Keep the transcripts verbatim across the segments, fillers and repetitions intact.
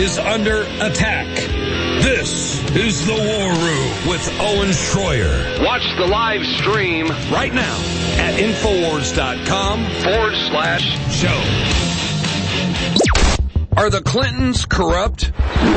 is under attack. This is The War Room with Owen Schroyer. Watch the live stream right now at Infowars.com forward slash show. Are the Clintons corrupt?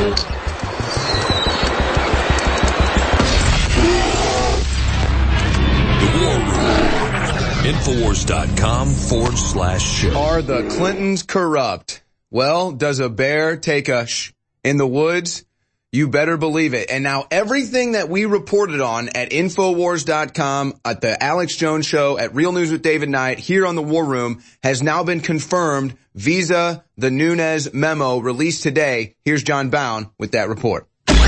The War Room. Infowars.com forward slash show. Are the Clintons corrupt? Well, does a bear take a shh in the woods? You better believe it. And now everything that we reported on at Infowars dot com, at the Alex Jones Show, at Real News with David Knight, here on the War Room, has now been confirmed via the Nunes memo released today. Here's John Bound with that report.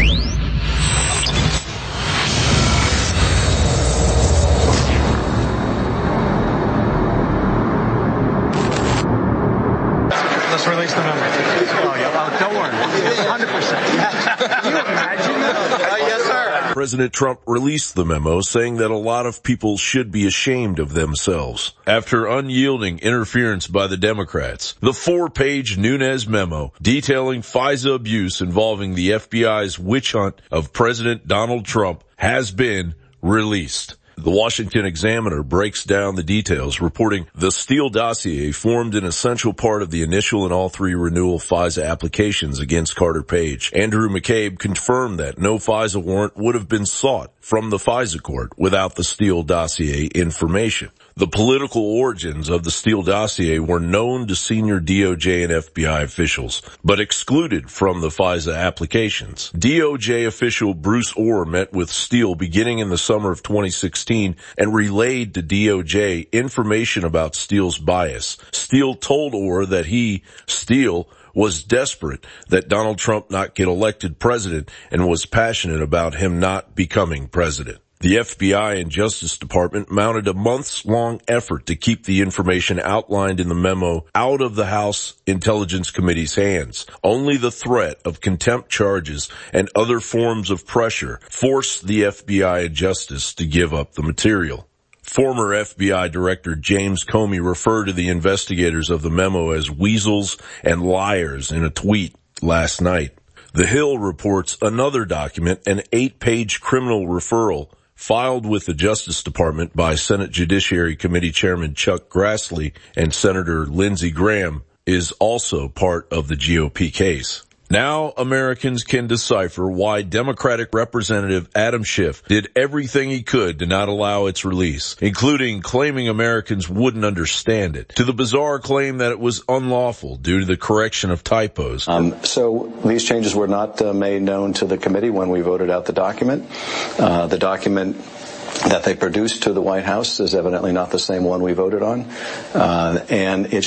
Let's release the memo. Oh, yeah, don't worry. one hundred percent. Can you imagine that? Uh, yes, sir. President Trump released the memo saying that a lot of people should be ashamed of themselves. After unyielding interference by the Democrats, the four-page Nunes memo detailing FISA abuse involving the F B I's witch hunt of President Donald Trump has been released. The Washington Examiner breaks down the details, reporting the Steele dossier formed an essential part of the initial and all three renewal FISA applications against Carter Page. Andrew McCabe confirmed that no FISA warrant would have been sought from the FISA court without the Steele dossier information. The political origins of the Steele dossier were known to senior D O J and F B I officials, but excluded from the FISA applications. D O J official Bruce Orr met with Steele beginning in the summer of twenty sixteen and relayed to D O J information about Steele's bias. Steele told Orr that he, Steele, was desperate that Donald Trump not get elected president and was passionate about him not becoming president. The F B I and Justice Department mounted a months-long effort to keep the information outlined in the memo out of the House Intelligence Committee's hands. Only the threat of contempt charges and other forms of pressure forced the F B I and Justice to give up the material. Former F B I Director James Comey referred to the investigators of the memo as weasels and liars in a tweet last night. The Hill reports another document, an eight-page criminal referral filed with the Justice Department by Senate Judiciary Committee Chairman Chuck Grassley and Senator Lindsey Graham, is also part of the G O P case. Now Americans can decipher why Democratic Representative Adam Schiff did everything he could to not allow its release, including claiming Americans wouldn't understand it, to the bizarre claim that it was unlawful due to the correction of typos. Um, so these changes were not uh, made known to the committee when we voted out the document. Uh, the document that they produced to the White House is evidently not the same one we voted on, uh, and it's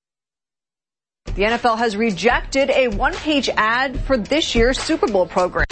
The N F L has rejected a one-page ad for this year's Super Bowl program.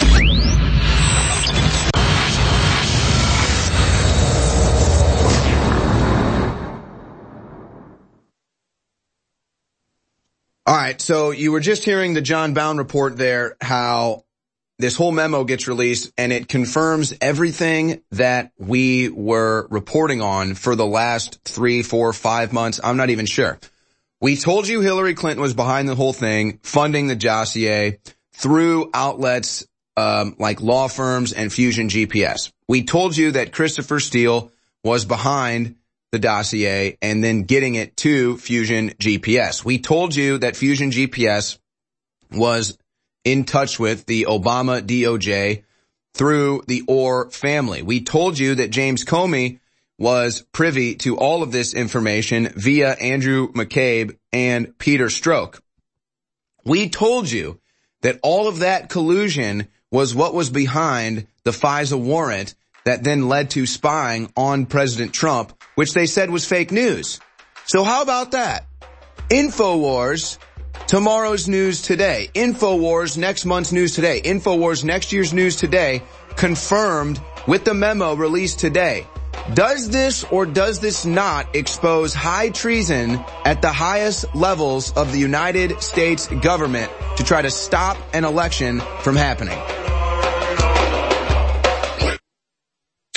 All right, so you were just hearing the John Bound report there, how this whole memo gets released, and it confirms everything that we were reporting on for the last three, four, five months. I'm not even sure. We told you Hillary Clinton was behind the whole thing, funding the dossier through outlets um, like law firms and Fusion G P S. We told you that Christopher Steele was behind the dossier and then getting it to Fusion G P S. We told you that Fusion G P S was in touch with the Obama D O J through the Orr family. We told you that James Comey was privy to all of this information via Andrew McCabe and Peter Strzok. We told you that all of that collusion was what was behind the FISA warrant that then led to spying on President Trump, which they said was fake news. So how about that? InfoWars, tomorrow's news today. InfoWars, next month's news today. InfoWars, next year's news today, confirmed with the memo released today. Does this or does this not expose high treason at the highest levels of the United States government to try to stop an election from happening?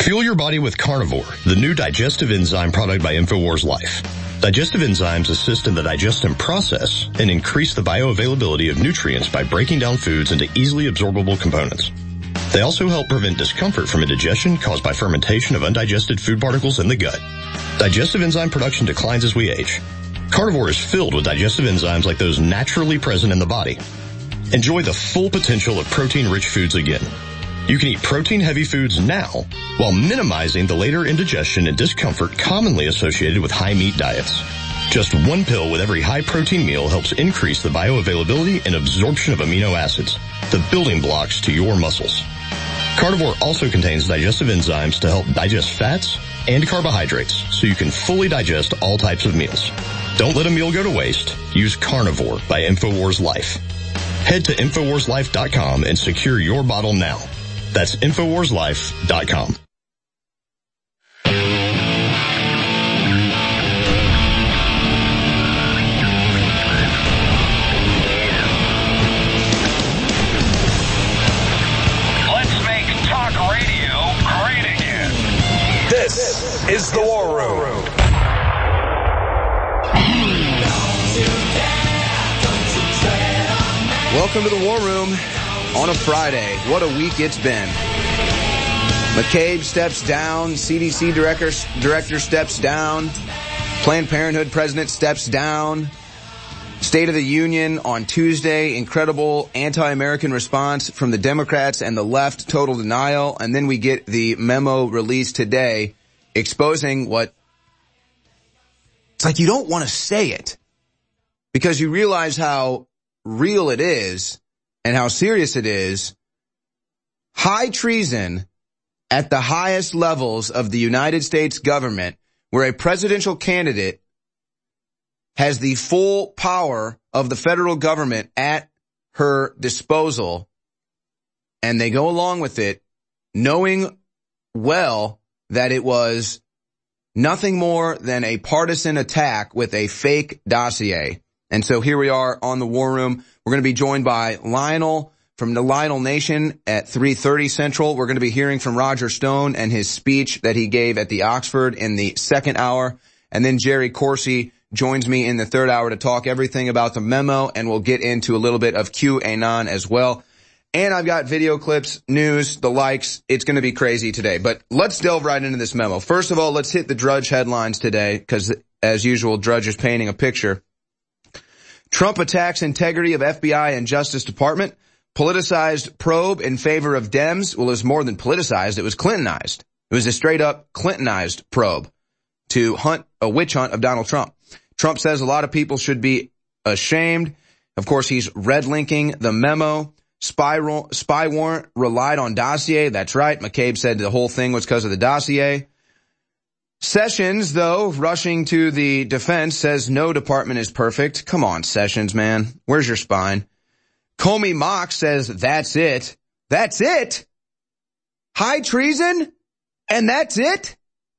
Fuel your body with Carnivore, the new digestive enzyme product by InfoWars Life. Digestive enzymes assist in the digestion process and increase the bioavailability of nutrients by breaking down foods into easily absorbable components. They also help prevent discomfort from indigestion caused by fermentation of undigested food particles in the gut. Digestive enzyme production declines as we age. Carnivore is filled with digestive enzymes like those naturally present in the body. Enjoy the full potential of protein-rich foods again. You can eat protein-heavy foods now while minimizing the later indigestion and discomfort commonly associated with high-meat diets. Just one pill with every high-protein meal helps increase the bioavailability and absorption of amino acids, the building blocks to your muscles. Carnivore also contains digestive enzymes to help digest fats and carbohydrates so you can fully digest all types of meals. Don't let a meal go to waste. Use Carnivore by InfoWars Life. Head to InfoWars Life dot com and secure your bottle now. That's InfoWars Life dot com. Let's make talk radio great again. This is the War Room. Welcome to the War Room on a Friday. What a week it's been. McCabe steps down. C D C director, director steps down. Planned Parenthood president steps down. State of the Union on Tuesday. Incredible anti-American response from the Democrats and the left. Total denial. And then we get the memo released today exposing what... It's like you don't want to say it because you realize how real it is and how serious it is. High treason at the highest levels of the United States government, where a presidential candidate has the full power of the federal government at her disposal, and they go along with it, knowing well that it was nothing more than a partisan attack with a fake dossier. And so here we are on the War Room. We're going to be joined by Lionel from the Lionel Nation at three thirty Central. We're going to be hearing from Roger Stone and his speech that he gave at the Oxford in the second hour. And then Jerry Corsi joins me in the third hour to talk everything about the memo, and we'll get into a little bit of QAnon as well. And I've got video clips, news, the likes. It's going to be crazy today. But let's delve right into this memo. First of all, let's hit the Drudge headlines today because, as usual, Drudge is painting a picture. Trump attacks integrity of F B I and Justice Department. Politicized probe in favor of Dems. Well, it was more than politicized. It was Clintonized. It was a straight-up Clintonized probe to hunt a witch hunt of Donald Trump. Trump says a lot of people should be ashamed. Of course, he's red-linking the memo. Spy, ro- spy warrant relied on dossier. That's right. McCabe said the whole thing was because of the dossier. Sessions, though, rushing to the defense, says no department is perfect. Come on, Sessions, man. Where's your spine? Comey Mock says that's it. That's it? High treason? And that's it?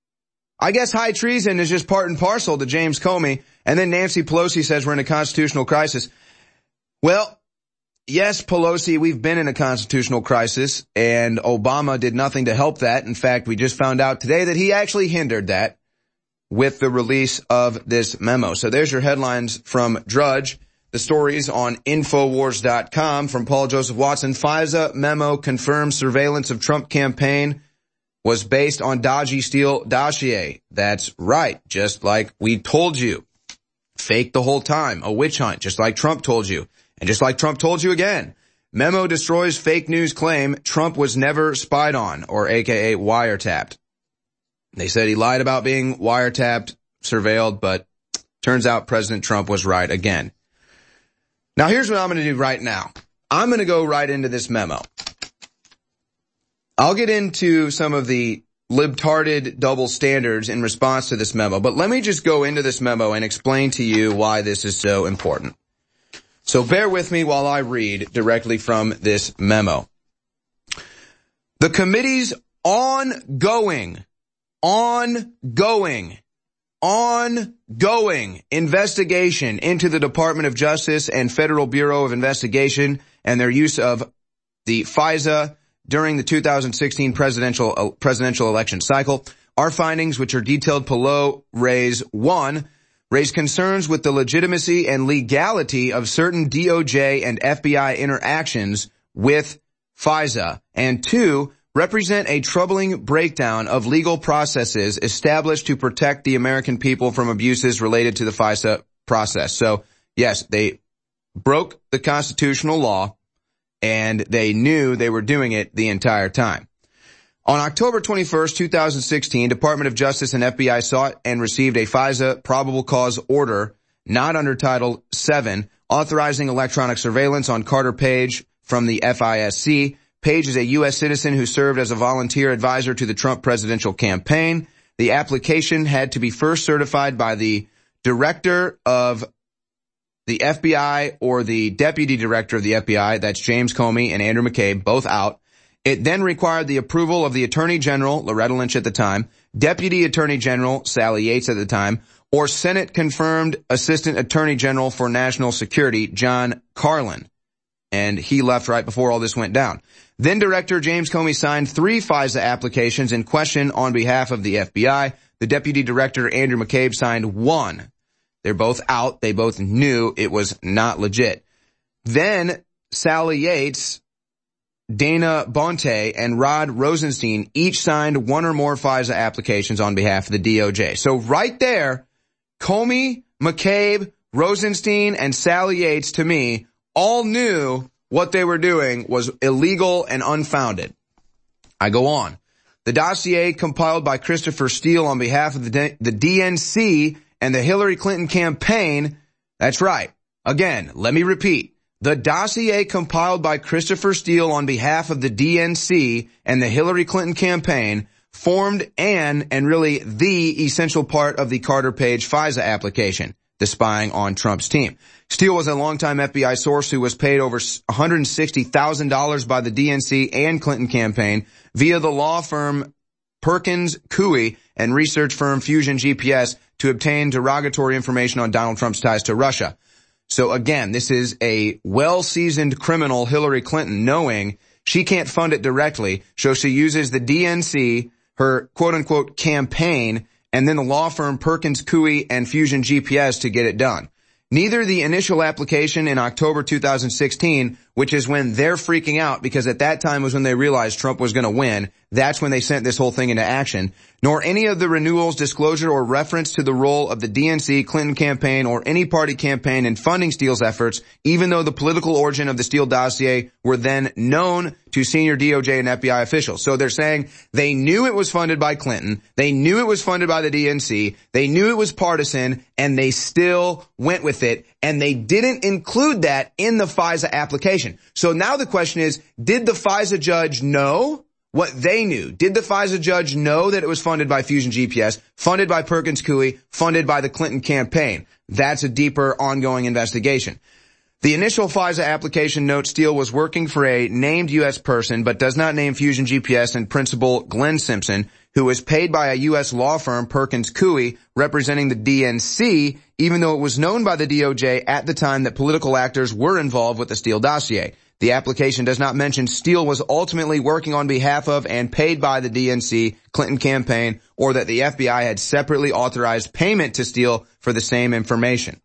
I guess high treason is just part and parcel to James Comey. And then Nancy Pelosi says we're in a constitutional crisis. Well, yes, Pelosi, we've been in a constitutional crisis, and Obama did nothing to help that. In fact, we just found out today that he actually hindered that with the release of this memo. So there's your headlines from Drudge. The stories on Infowars dot com from Paul Joseph Watson. FISA memo confirms surveillance of Trump campaign was based on dodgy Steele dossier. That's right, just like we told you. Fake the whole time. A witch hunt, just like Trump told you. And just like Trump told you again, memo destroys fake news claim Trump was never spied on, or A K A wiretapped. They said he lied about being wiretapped, surveilled, but turns out President Trump was right again. Now here's what I'm going to do right now. I'm going to go right into this memo. I'll get into some of the libtarded double standards in response to this memo, but let me just go into this memo and explain to you why this is so important. So bear with me while I read directly from this memo. The committee's ongoing, ongoing, ongoing investigation into the Department of Justice and Federal Bureau of Investigation and their use of the FISA during the two thousand sixteen presidential uh, presidential election cycle. Our findings, which are detailed below, raise one, raise concerns with the legitimacy and legality of certain D O J and F B I interactions with FISA, and two, represent a troubling breakdown of legal processes established to protect the American people from abuses related to the FISA process. So, yes, they broke the constitutional law, and they knew they were doing it the entire time. On October twenty-first, two thousand sixteen, Department of Justice and F B I sought and received a FISA probable cause order, not under Title seven, authorizing electronic surveillance on Carter Page from the F I S C. Page is a U S citizen who served as a volunteer advisor to the Trump presidential campaign. The application had to be first certified by the director of the F B I or the deputy director of the F B I, that's James Comey and Andrew McCabe, both out. It then required the approval of the Attorney General, Loretta Lynch at the time, Deputy Attorney General, Sally Yates at the time, or Senate-confirmed Assistant Attorney General for National Security, John Carlin. And he left right before all this went down. Then Director James Comey signed three FISA applications in question on behalf of the F B I. The Deputy Director, Andrew McCabe, signed one. They're both out. They both knew it was not legit. Then Sally Yates, Dana Bonte, and Rod Rosenstein each signed one or more FISA applications on behalf of the D O J. So right there, Comey, McCabe, Rosenstein, and Sally Yates, to me, all knew what they were doing was illegal and unfounded. I go on. The dossier compiled by Christopher Steele on behalf of the, D- the D N C and the Hillary Clinton campaign, that's right. Again, let me repeat. The dossier compiled by Christopher Steele on behalf of the D N C and the Hillary Clinton campaign formed an, and really the essential part of the Carter Page FISA application, the spying on Trump's team. Steele was a longtime F B I source who was paid over one hundred sixty thousand dollars by the D N C and Clinton campaign via the law firm Perkins Coie and research firm Fusion G P S to obtain derogatory information on Donald Trump's ties to Russia. So again, this is a well-seasoned criminal, Hillary Clinton, knowing she can't fund it directly, so she uses the D N C, her quote-unquote campaign, and then the law firm Perkins Coie and Fusion G P S to get it done. Neither the initial application in October two thousand sixteen, which is when they're freaking out because at that time was when they realized Trump was going to win, that's when they sent this whole thing into action, nor any of the renewals, disclosure, or reference to the role of the D N C, Clinton campaign, or any party campaign in funding Steele's efforts, even though the political origin of the Steele dossier were then known to senior D O J and F B I officials. So they're saying they knew it was funded by Clinton, they knew it was funded by the D N C, they knew it was partisan, and they still went with it, and they didn't include that in the FISA application. So now the question is, did the FISA judge know what they knew? Did the FISA judge know that it was funded by Fusion G P S, funded by Perkins Coie, funded by the Clinton campaign? That's a deeper ongoing investigation. The initial FISA application notes Steele was working for a named U S person, but does not name Fusion G P S and principal Glenn Simpson, who was paid by a U S law firm, Perkins Coie, representing the D N C, even though it was known by the D O J at the time that political actors were involved with the Steele dossier. The application does not mention Steele was ultimately working on behalf of and paid by the D N C, Clinton campaign, or that the F B I had separately authorized payment to Steele for the same information.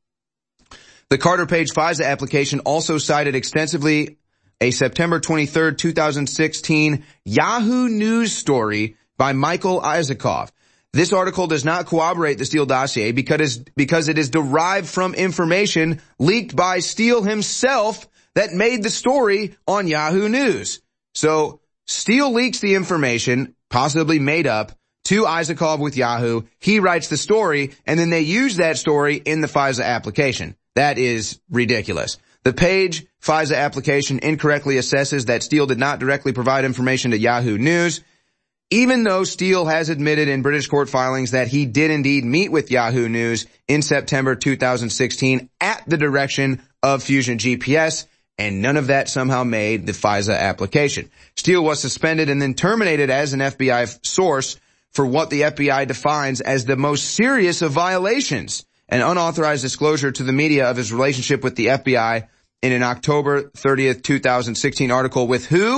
The Carter Page FISA application also cited extensively a September twenty-third, two thousand sixteen Yahoo News story by Michael Isikoff. This article does not corroborate the Steele dossier because, because it is derived from information leaked by Steele himself that made the story on Yahoo News. So Steele leaks the information, possibly made up, to Isikoff with Yahoo. He writes the story, and then they use that story in the FISA application. That is ridiculous. The Page FISA application incorrectly assesses that Steele did not directly provide information to Yahoo News, even though Steele has admitted in British court filings that he did indeed meet with Yahoo News in September two thousand sixteen at the direction of Fusion G P S, and none of that somehow made the FISA application. Steele was suspended and then terminated as an F B I source for what the F B I defines as the most serious of violations, an unauthorized disclosure to the media of his relationship with the F B I in an October thirtieth, two thousand sixteen article with who?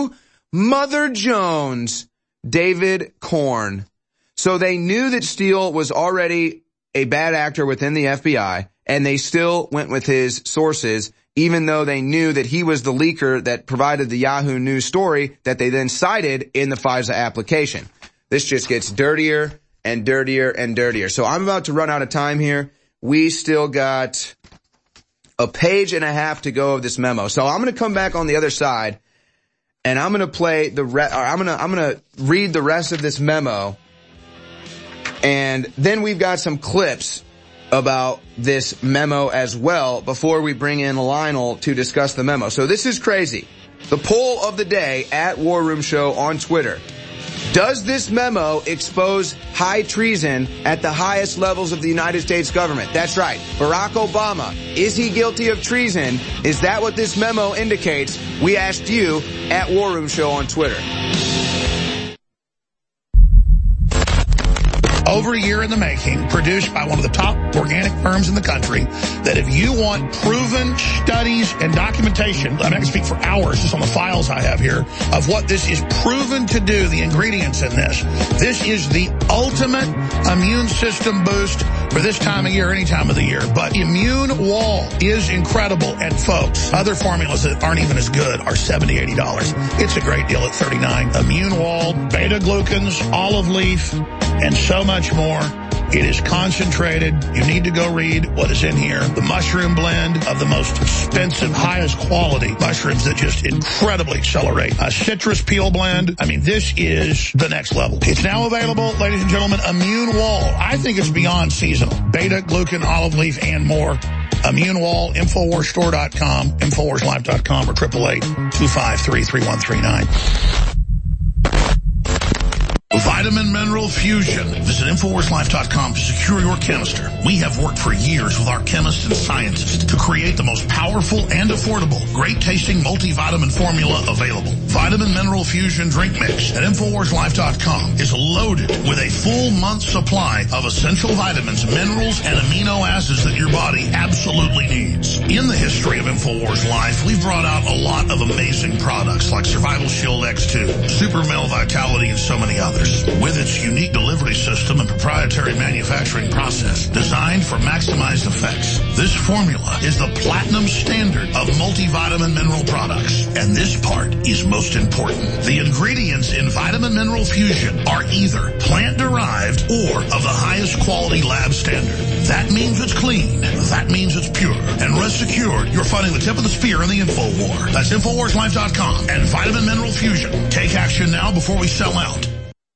Mother Jones, David Corn. So they knew that Steele was already a bad actor within the F B I, and they still went with his sources, even though they knew that he was the leaker that provided the Yahoo News story that they then cited in the FISA application. This just gets dirtier and dirtier and dirtier. So I'm about to run out of time here. We still got a page and a half to go of this memo. So I'm going to come back on the other side, and I'm going to play the re- or I'm going to I'm going to read the rest of this memo. And then we've got some clips about this memo as well before we bring in Lionel to discuss the memo. So this is crazy. The poll of the day at War Room Show on Twitter. Does this memo expose high treason at the highest levels of the United States government? That's right. Barack Obama. Is he guilty of treason? Is that what this memo indicates? We asked you at War Room Show on Twitter. Over a year in the making, produced by one of the top organic firms in the country, that if you want proven studies and documentation, I mean, I can speak for hours just on the files I have here, of what this is proven to do, the ingredients in this. This is the ultimate immune system boost for this time of year, any time of the year. But Immune Wall is incredible. And folks, other formulas that aren't even as good are seventy dollars, eighty dollars. It's a great deal at thirty-nine dollars. Immune Wall, beta-glucans, olive leaf, and so much more. It is concentrated. You need to go read what is in here. The mushroom blend of the most expensive, highest quality mushrooms that just incredibly accelerate. A citrus peel blend. I mean, this is the next level. It's now available, ladies and gentlemen, Immune Wall. I think it's beyond seasonal. Beta, glucan, olive leaf, and more. Immune Wall, Infowars Store dot com, Infowars Life dot com, or eight eight eight, two five three, three one three nine. Vitamin Mineral Fusion. Visit Infowars Life dot com to secure your canister. We have worked for years with our chemists and scientists to create the most powerful and affordable, great-tasting multivitamin formula available. Vitamin Mineral Fusion Drink Mix at Infowars Life dot com is loaded with a full month's supply of essential vitamins, minerals, and amino acids that your body absolutely needs. In the history of Infowars Life, we've brought out a lot of amazing products like Survival Shield X two, Super Male Vitality, and so many others. With its unique delivery system and proprietary manufacturing process designed for maximized effects, this formula is the platinum standard of multivitamin mineral products. And this part is most important. The ingredients in Vitamin Mineral Fusion are either plant-derived or of the highest quality lab standard. That means it's clean. That means it's pure. And rest assured, you're fighting the tip of the spear in the info war. That's Infowars Life dot com and Vitamin Mineral Fusion. Take action now before we sell out.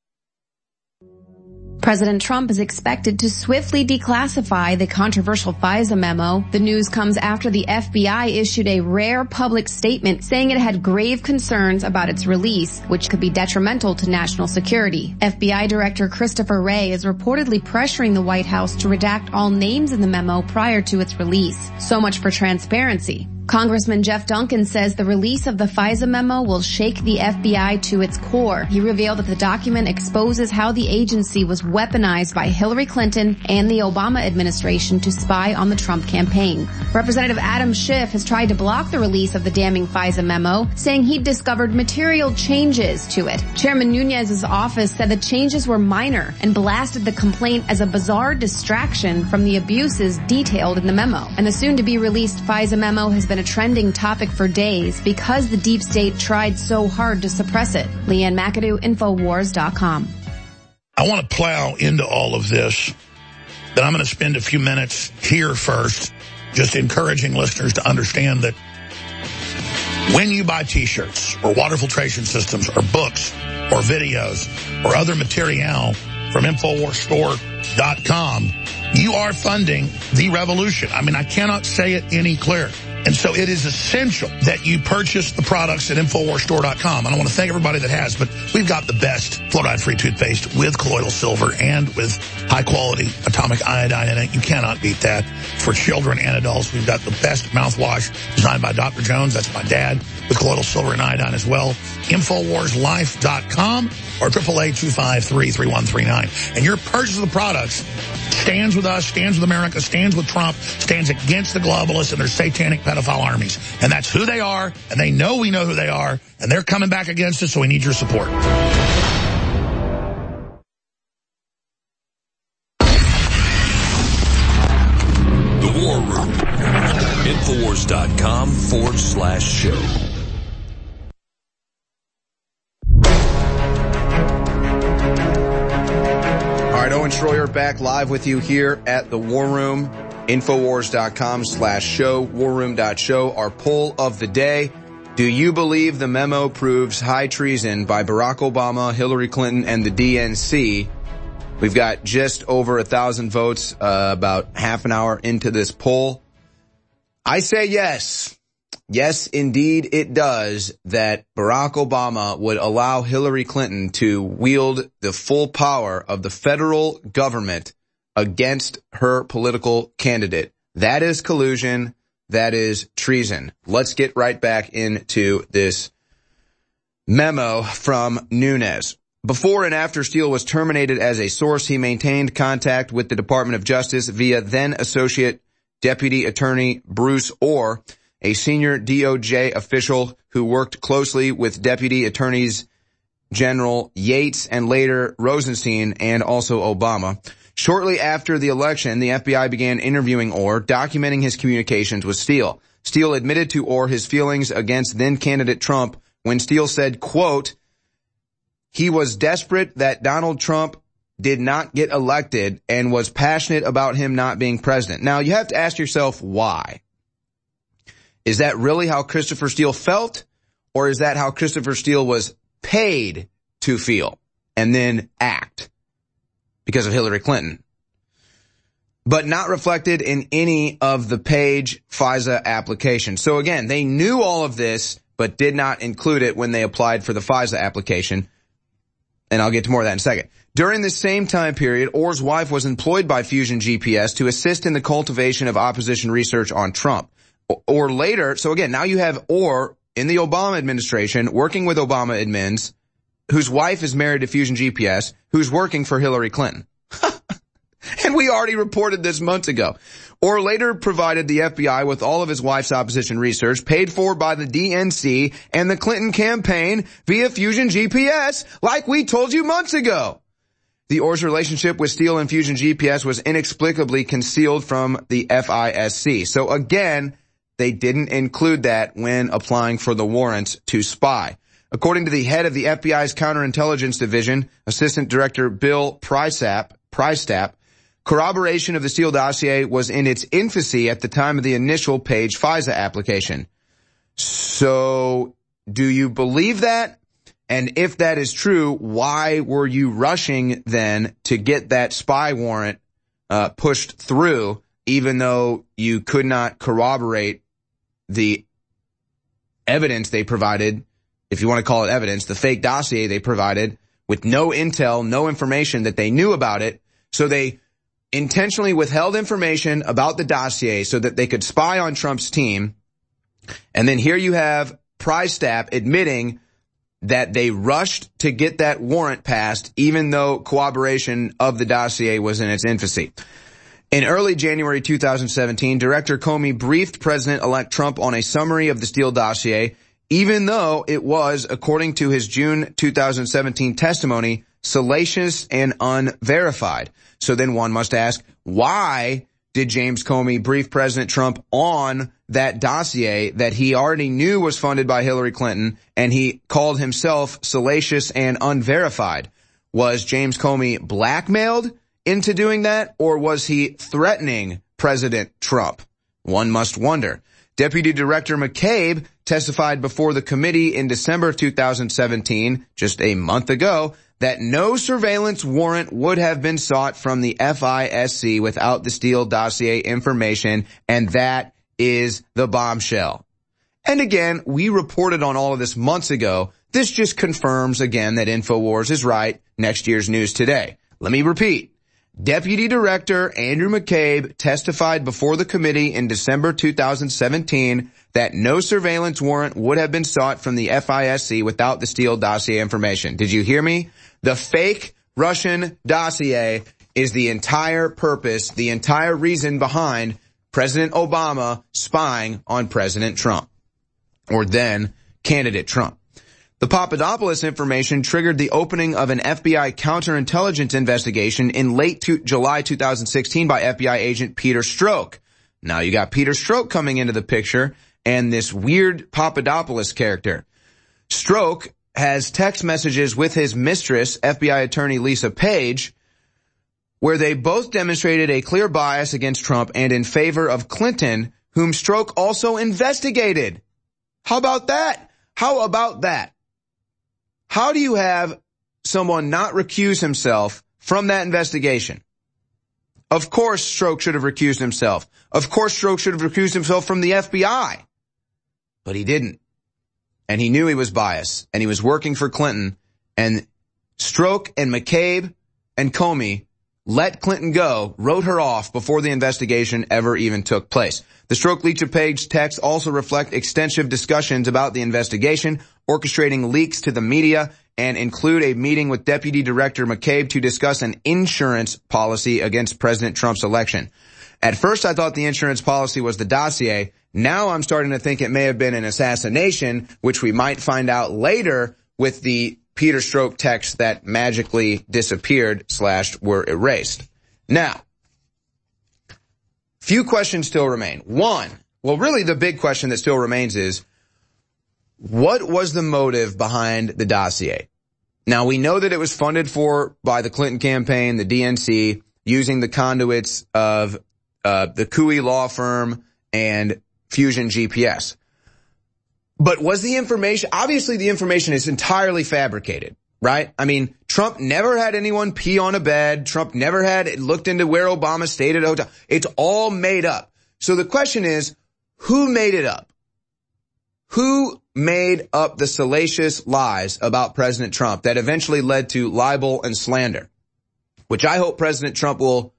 President Trump is expected to swiftly declassify the controversial FISA memo. The news comes after the F B I issued a rare public statement saying it had grave concerns about its release, which could be detrimental to national security. F B I Director Christopher Wray is reportedly pressuring the White House to redact all names in the memo prior to its release. So much for transparency. Congressman Jeff Duncan says the release of the FISA memo will shake the F B I to its core. He revealed that the document exposes how the agency was weaponized by Hillary Clinton and the Obama administration to spy on the Trump campaign. Representative Adam Schiff has tried to block the release of the damning FISA memo, saying he'd discovered material changes to it. Chairman Nunes's office said the changes were minor and blasted the complaint as a bizarre distraction from the abuses detailed in the memo. And the soon-to-be-released FISA memo has been a trending topic for days because the deep state tried so hard to suppress it. Leanne McAdoo, Infowars dot com. I want to plow into all of this, but I'm going to spend a few minutes here first just encouraging listeners to understand that when you buy T-shirts or water filtration systems or books or videos or other material from Infowars Store dot com, you are funding the revolution. I mean, I cannot say it any clearer. And so it is essential that you purchase the products at Infowars Store dot com. And I want to thank everybody that has, but we've got the best fluoride-free toothpaste with colloidal silver and with high-quality atomic iodine in it. You cannot beat that. For children and adults, we've got the best mouthwash designed by Doctor Jones. That's my dad, with colloidal silver and iodine as well. Infowars Life dot com. or eight eight eight, two five three, three one three nine. And your purchase of the products stands with us, stands with America, stands with Trump, stands against the globalists and their satanic pedophile armies. And that's who they are, and they know we know who they are, and they're coming back against us, so we need your support. The War Room. Infowars.com forward slash show. All right, Owen Schroyer back live with you here at the War Room. Infowars.com slash show, warroom.show. Our poll of the day. Do you believe the memo proves high treason by Barack Obama, Hillary Clinton, and the D N C? We've got just over a thousand votes, uh, about half an hour into this poll. I say yes. Yes, indeed it does, that Barack Obama would allow Hillary Clinton to wield the full power of the federal government against her political candidate. That is collusion. That is treason. Let's get right back into this memo from Nunes. Before and after Steele was terminated as a source, he maintained contact with the Department of Justice via then Associate Deputy Attorney Bruce Orr, a senior D O J official who worked closely with Deputy Attorneys General Yates and later Rosenstein and also Obama. Shortly after the election, the F B I began interviewing Orr, documenting his communications with Steele. Steele admitted to Orr his feelings against then-candidate Trump when Steele said, quote, he was desperate that Donald Trump did not get elected and was passionate about him not being president. Now, you have to ask yourself why. Is that really how Christopher Steele felt, or is that how Christopher Steele was paid to feel and then act because of Hillary Clinton? But not reflected in any of the Page FISA applications. So again, they knew all of this, but did not include it when they applied for the FISA application. And I'll get to more of that in a second. During this same time period, Orr's wife was employed by Fusion G P S to assist in the cultivation of opposition research on Trump. Or later, so again, now you have Orr in the Obama administration working with Obama admins, whose wife is married to Fusion G P S, who's working for Hillary Clinton. And we already reported this months ago. Orr later provided the F B I with all of his wife's opposition research, paid for by the D N C and the Clinton campaign via Fusion G P S, like we told you months ago. The Orr's relationship with Steele and Fusion G P S was inexplicably concealed from the F I S C. So again, they didn't include that when applying for the warrants to spy. According to the head of the F B I's Counterintelligence Division, Assistant Director Bill Prystap, Prystap, corroboration of the Steele dossier was in its infancy at the time of the initial Page FISA application. So, do you believe that? And if that is true, why were you rushing then to get that spy warrant uh, pushed through, even though you could not corroborate the evidence they provided, if you want to call it evidence, the fake dossier they provided with no intel, no information that they knew about it? So they intentionally withheld information about the dossier so that they could spy on Trump's team. And then here you have Prystap admitting that they rushed to get that warrant passed, even though corroboration of the dossier was in its infancy. In early January two thousand seventeen, Director Comey briefed President-elect Trump on a summary of the Steele dossier, even though it was, according to his June two thousand seventeen testimony, salacious and unverified. So then one must ask, why did James Comey brief President Trump on that dossier that he already knew was funded by Hillary Clinton, and he called himself salacious and unverified? Was James Comey blackmailed into doing that, or was he threatening President Trump? One must wonder. Deputy Director McCabe testified before the committee in December two thousand seventeen, just a month ago, that no surveillance warrant would have been sought from the F I S C without the Steele dossier information, and that is the bombshell. And again, we reported on all of this months ago. This just confirms again that InfoWars is right. Next year's news today. Let me repeat. Deputy Director Andrew McCabe testified before the committee in December two thousand seventeen that no surveillance warrant would have been sought from the F I S C without the Steele dossier information. Did you hear me? The fake Russian dossier is the entire purpose, the entire reason behind President Obama spying on President Trump, or then candidate Trump. The Papadopoulos information triggered the opening of an F B I counterintelligence investigation in late to- July two thousand sixteen by F B I agent Peter Strzok. Now you got Peter Strzok coming into the picture and this weird Papadopoulos character. Strzok has text messages with his mistress, F B I attorney Lisa Page, where they both demonstrated a clear bias against Trump and in favor of Clinton, whom Strzok also investigated. How about that? How about that? How do you have someone not recuse himself from that investigation? Of course Strzok should have recused himself. Of course Strzok should have recused himself from the F B I. But he didn't. And he knew he was biased. And he was working for Clinton. And Strzok and McCabe and Comey let Clinton go, wrote her off before the investigation ever even took place. The Strzok Lisa Page texts also reflect extensive discussions about the investigation, orchestrating leaks to the media, and include a meeting with Deputy Director McCabe to discuss an insurance policy against President Trump's election. At first I thought the insurance policy was the dossier. Now I'm starting to think it may have been an assassination, which we might find out later with the Peter Strzok texts that magically disappeared slash were erased. Now, few questions still remain. One, well, really the big question that still remains is, what was the motive behind the dossier? Now, we know that it was funded for by the Clinton campaign, the D N C, using the conduits of uh the Cooey law firm and Fusion G P S. But was the information, obviously the information is entirely fabricated, right? I mean, Trump never had anyone pee on a bed. Trump never had looked into where Obama stayed at a hotel. It's all made up. So the question is, who made it up? Who made up the salacious lies about President Trump that eventually led to libel and slander? Which I hope President Trump will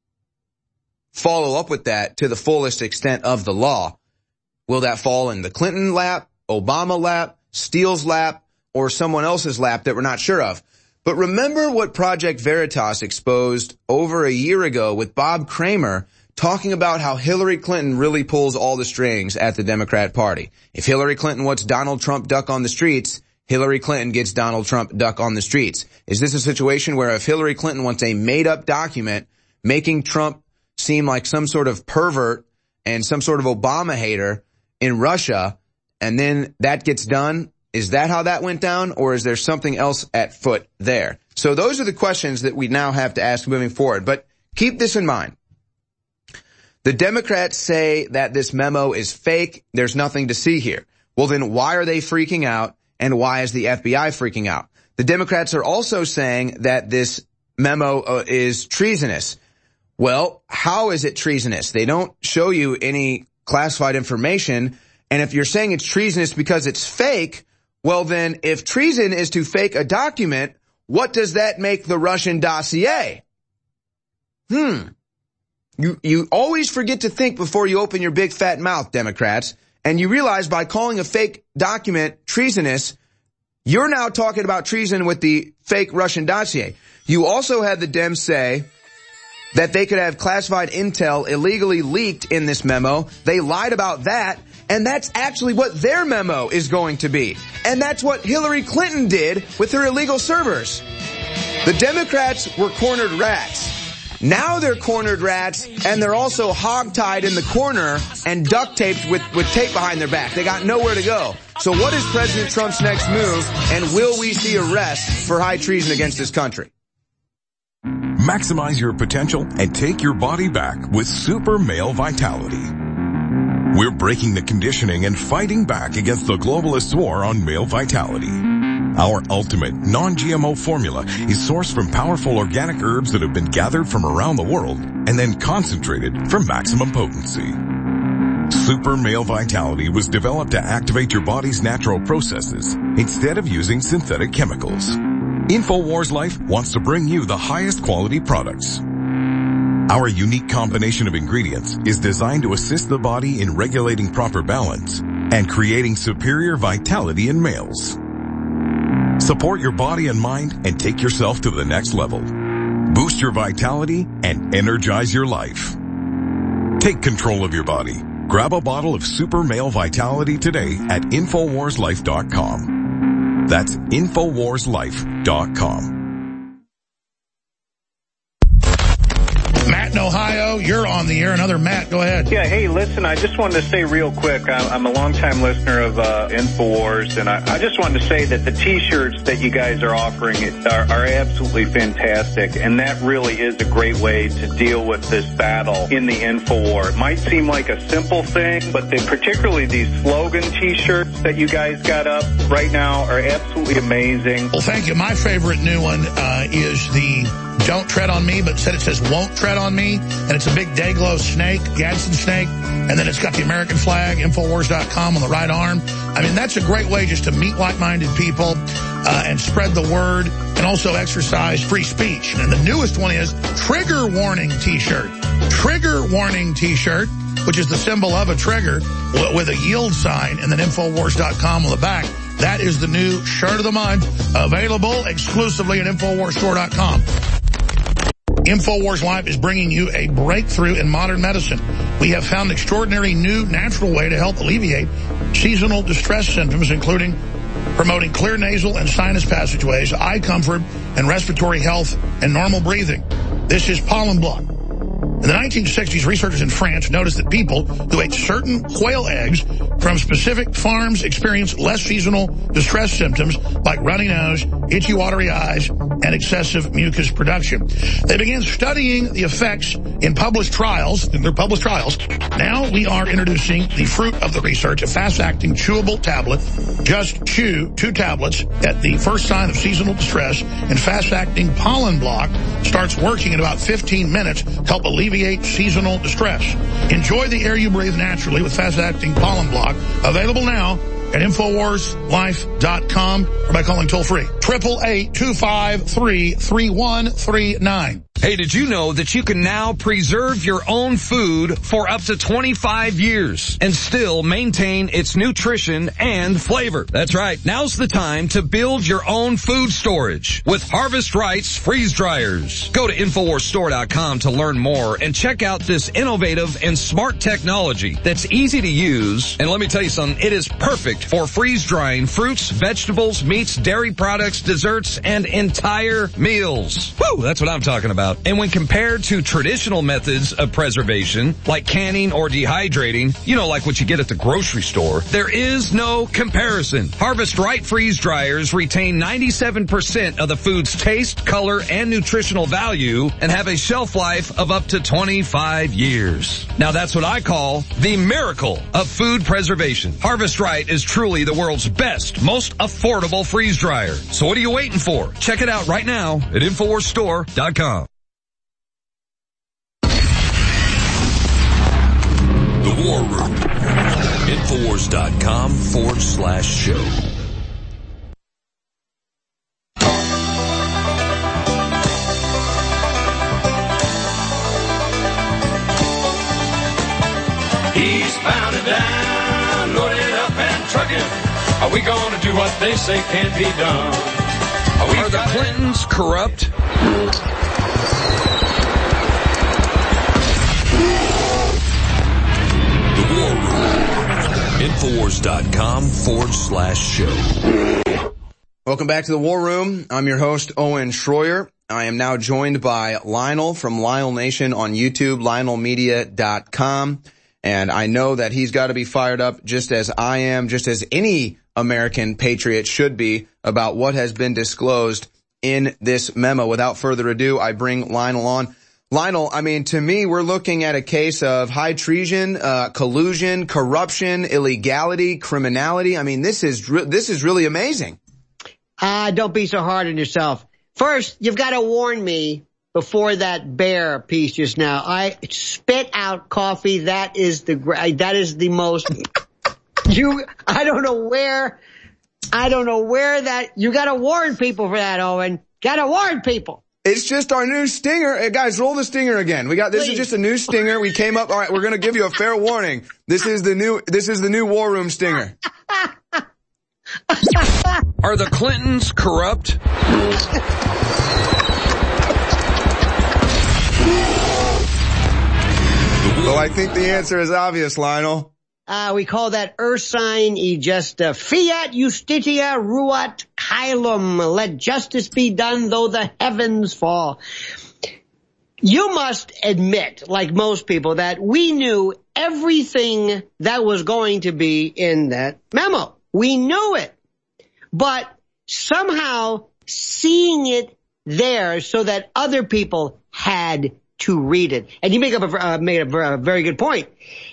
follow up with that to the fullest extent of the law. Will that fall in the Clinton lap, Obama lap, Steele's lap, or someone else's lap that we're not sure of? But remember what Project Veritas exposed over a year ago with Bob Kramer talking about how Hillary Clinton really pulls all the strings at the Democrat Party. If Hillary Clinton wants Donald Trump duck on the streets, Hillary Clinton gets Donald Trump duck on the streets. Is this a situation where if Hillary Clinton wants a made-up document making Trump seem like some sort of pervert and some sort of Obama hater in Russia, and then that gets done? Is that how that went down, or is there something else at foot there? So those are the questions that we now have to ask moving forward. But keep this in mind. The Democrats say that this memo is fake. There's nothing to see here. Well, then why are they freaking out, and why is the F B I freaking out? The Democrats are also saying that this memo uh, is treasonous. Well, how is it treasonous? They don't show you any classified information. And if you're saying it's treasonous because it's fake, well then, if treason is to fake a document, what does that make the Russian dossier? Hmm. You, you always forget to think before you open your big fat mouth, Democrats. And you realize by calling a fake document treasonous, you're now talking about treason with the fake Russian dossier. You also had the Dems say that they could have classified intel illegally leaked in this memo. They lied about that, and that's actually what their memo is going to be. And that's what Hillary Clinton did with her illegal servers. The Democrats were cornered rats. Now they're cornered rats, and they're also hogtied in the corner and duct taped with, with tape behind their back. They got nowhere to go. So what is President Trump's next move, and will we see arrests for high treason against this country? Maximize your potential and take your body back with Super Male Vitality. We're breaking the conditioning and fighting back against the globalists' war on male vitality. Our ultimate non-G M O formula is sourced from powerful organic herbs that have been gathered from around the world and then concentrated for maximum potency. Super Male Vitality was developed to activate your body's natural processes instead of using synthetic chemicals. InfoWars Life wants to bring you the highest quality products. Our unique combination of ingredients is designed to assist the body in regulating proper balance and creating superior vitality in males. Support your body and mind and take yourself to the next level. Boost your vitality and energize your life. Take control of your body. Grab a bottle of Super Male Vitality today at Infowars Life dot com. That's Infowars Life dot com. Matt in Ohio, you're on the air. Another Matt, go ahead. Yeah, hey, listen, I just wanted to say real quick, I'm a longtime listener of uh, Infowars, and I, I just wanted to say that the T-shirts that you guys are offering are, are absolutely fantastic, and that really is a great way to deal with this battle in the Infowar. It might seem like a simple thing, but they, particularly these slogan T-shirts that you guys got up right now are absolutely amazing. Well, thank you. My favorite new one uh, is the Don't Tread on Me, but instead it says Won't Tread on Me, and it's a big Dayglow snake, Gadsden snake, and then it's got the American flag, Infowars dot com on the right arm. I mean, that's a great way just to meet like-minded people uh, and spread the word and also exercise free speech. And the newest one is Trigger Warning T-shirt. Trigger Warning T-shirt, which is the symbol of a trigger with a yield sign, and then Infowars dot com on the back. That is the new shirt of the month, available exclusively at Infowars Store dot com. Infowars Life is bringing you a breakthrough in modern medicine. We have found an extraordinary new natural way to help alleviate seasonal distress symptoms, including promoting clear nasal and sinus passageways, eye comfort, and respiratory health and normal breathing. This is Pollen Block. In the nineteen sixties, researchers in France noticed that people who ate certain quail eggs from specific farms experienced less seasonal distress symptoms like runny nose, itchy watery eyes, and excessive mucus production. They began studying the effects in published trials, in their published trials. Now we are introducing the fruit of the research, a fast-acting chewable tablet. Just chew two tablets at the first sign of seasonal distress, and fast-acting Pollen Block starts working in about fifteen minutes to help alleviate seasonal distress. Enjoy the air you breathe naturally with fast-acting Pollen Block. Available now at Infowars Life dot com or by calling toll-free. eight eight eight, two five three, three one three nine. Hey, did you know that you can now preserve your own food for up to twenty-five years and still maintain its nutrition and flavor? That's right. Now's the time to build your own food storage with Harvest Right's freeze dryers. Go to Infowars Store dot com to learn more and check out this innovative and smart technology that's easy to use. And let me tell you something, it is perfect for freeze drying fruits, vegetables, meats, dairy products, desserts, and entire meals. Woo, that's what I'm talking about. And when compared to traditional methods of preservation, like canning or dehydrating, you know, like what you get at the grocery store, there is no comparison. Harvest Right freeze dryers retain ninety-seven percent of the food's taste, color, and nutritional value and have a shelf life of up to twenty-five years. Now that's what I call the miracle of food preservation. Harvest Right is truly the world's best, most affordable freeze dryer. So what are you waiting for? Check it out right now at Infowars Store dot com. The War Room. Infowars dot com forward slash show. Eastbound and down, loaded up and trucking. Are we gonna do what they say can't be done? Are, we Are the Clintons corrupt? The War Room. Infowars dot com forward slash show. Welcome back to the War Room. I'm your host, Owen Schroyer. I am now joined by Lionel from Lionel Nation on YouTube, Lionel Media dot com. And I know that he's got to be fired up just as I am, just as any American patriot should be about what has been disclosed in this memo. Without further ado, I bring Lionel on. Lionel, I mean, to me, we're looking at a case of high treason, uh, collusion, corruption, illegality, criminality. I mean, this is, re- this is really amazing. Ah, uh, don't be so hard on yourself. First, you've got to warn me before that bear piece just now. I spit out coffee. That is the, that is the most, you, I don't know where, I don't know where that, you got to warn people for that, Owen. Got to warn people. It's just our new stinger. Hey, guys, roll the stinger again. We got, this Please. is just a new stinger. We came up, all right, we're going to give you a fair warning. This is the new, this is the new War Room stinger. Are the Clintons corrupt? Well, I think the answer is obvious, Lionel. Uh, we call that Ursine Egesta. Fiat Justitia Ruat Caelum. Let justice be done though the heavens fall. You must admit, like most people, that we knew everything that was going to be in that memo. We knew it. But somehow seeing it there so that other people had to read it. And you make up a, uh, made a, a very good point.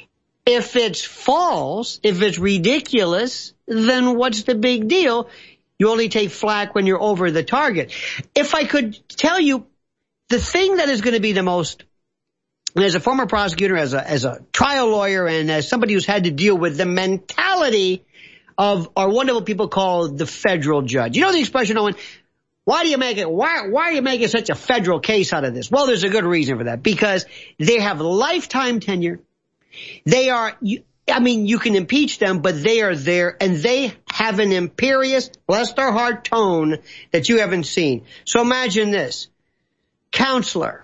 If it's false, if it's ridiculous, then what's the big deal? You only take flack when you're over the target. If I could tell you the thing that is going to be the most, and as a former prosecutor, as a, as a trial lawyer, and as somebody who's had to deal with the mentality of our wonderful people called the federal judge. You know the expression, Owen? Why do you make it, why, why are you making such a federal case out of this? Well, there's a good reason for that. Because they have lifetime tenure. They are, I mean, you can impeach them, but they are there, and they have an imperious, bless their heart tone that you haven't seen. So imagine this. Counselor,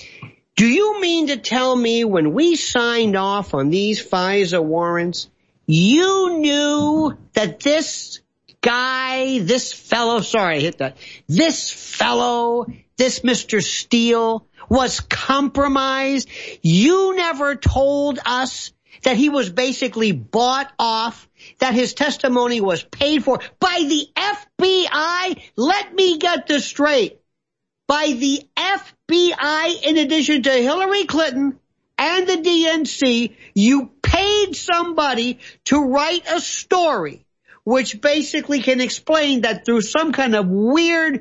do you mean to tell me when we signed off on these FISA warrants, you knew that this guy, this fellow, sorry, I hit that, this fellow, this Mister Steele was compromised? You never told us that he was basically bought off, that his testimony was paid for by the F B I? Let me get this straight. By the F B I, in addition to Hillary Clinton and the D N C, you paid somebody to write a story which basically can explain that through some kind of weird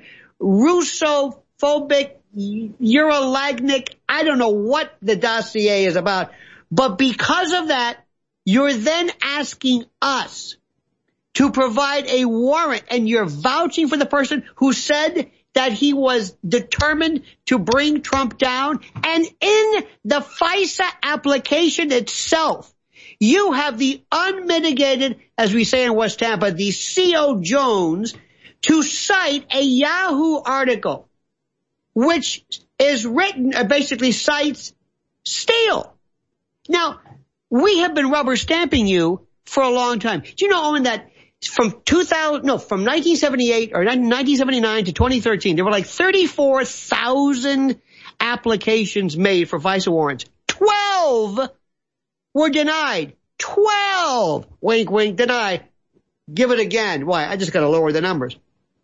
Russo-phobic, Eurolagnic, I don't know what the dossier is about. But because of that, you're then asking us to provide a warrant, and you're vouching for the person who said that he was determined to bring Trump down. And in the FISA application itself, you have the unmitigated, as we say in West Tampa, the C O Jones, to cite a Yahoo article, which is written, uh, basically cites Steele. Now, we have been rubber stamping you for a long time. Do you know, Owen, that from two thousand, no, from nineteen seventy-eight or nineteen seventy-nine to twenty thirteen, there were like thirty-four thousand applications made for FISA warrants. twelve were denied. twelve! Wink, wink, deny. Give it again. Why? I just got to lower the numbers.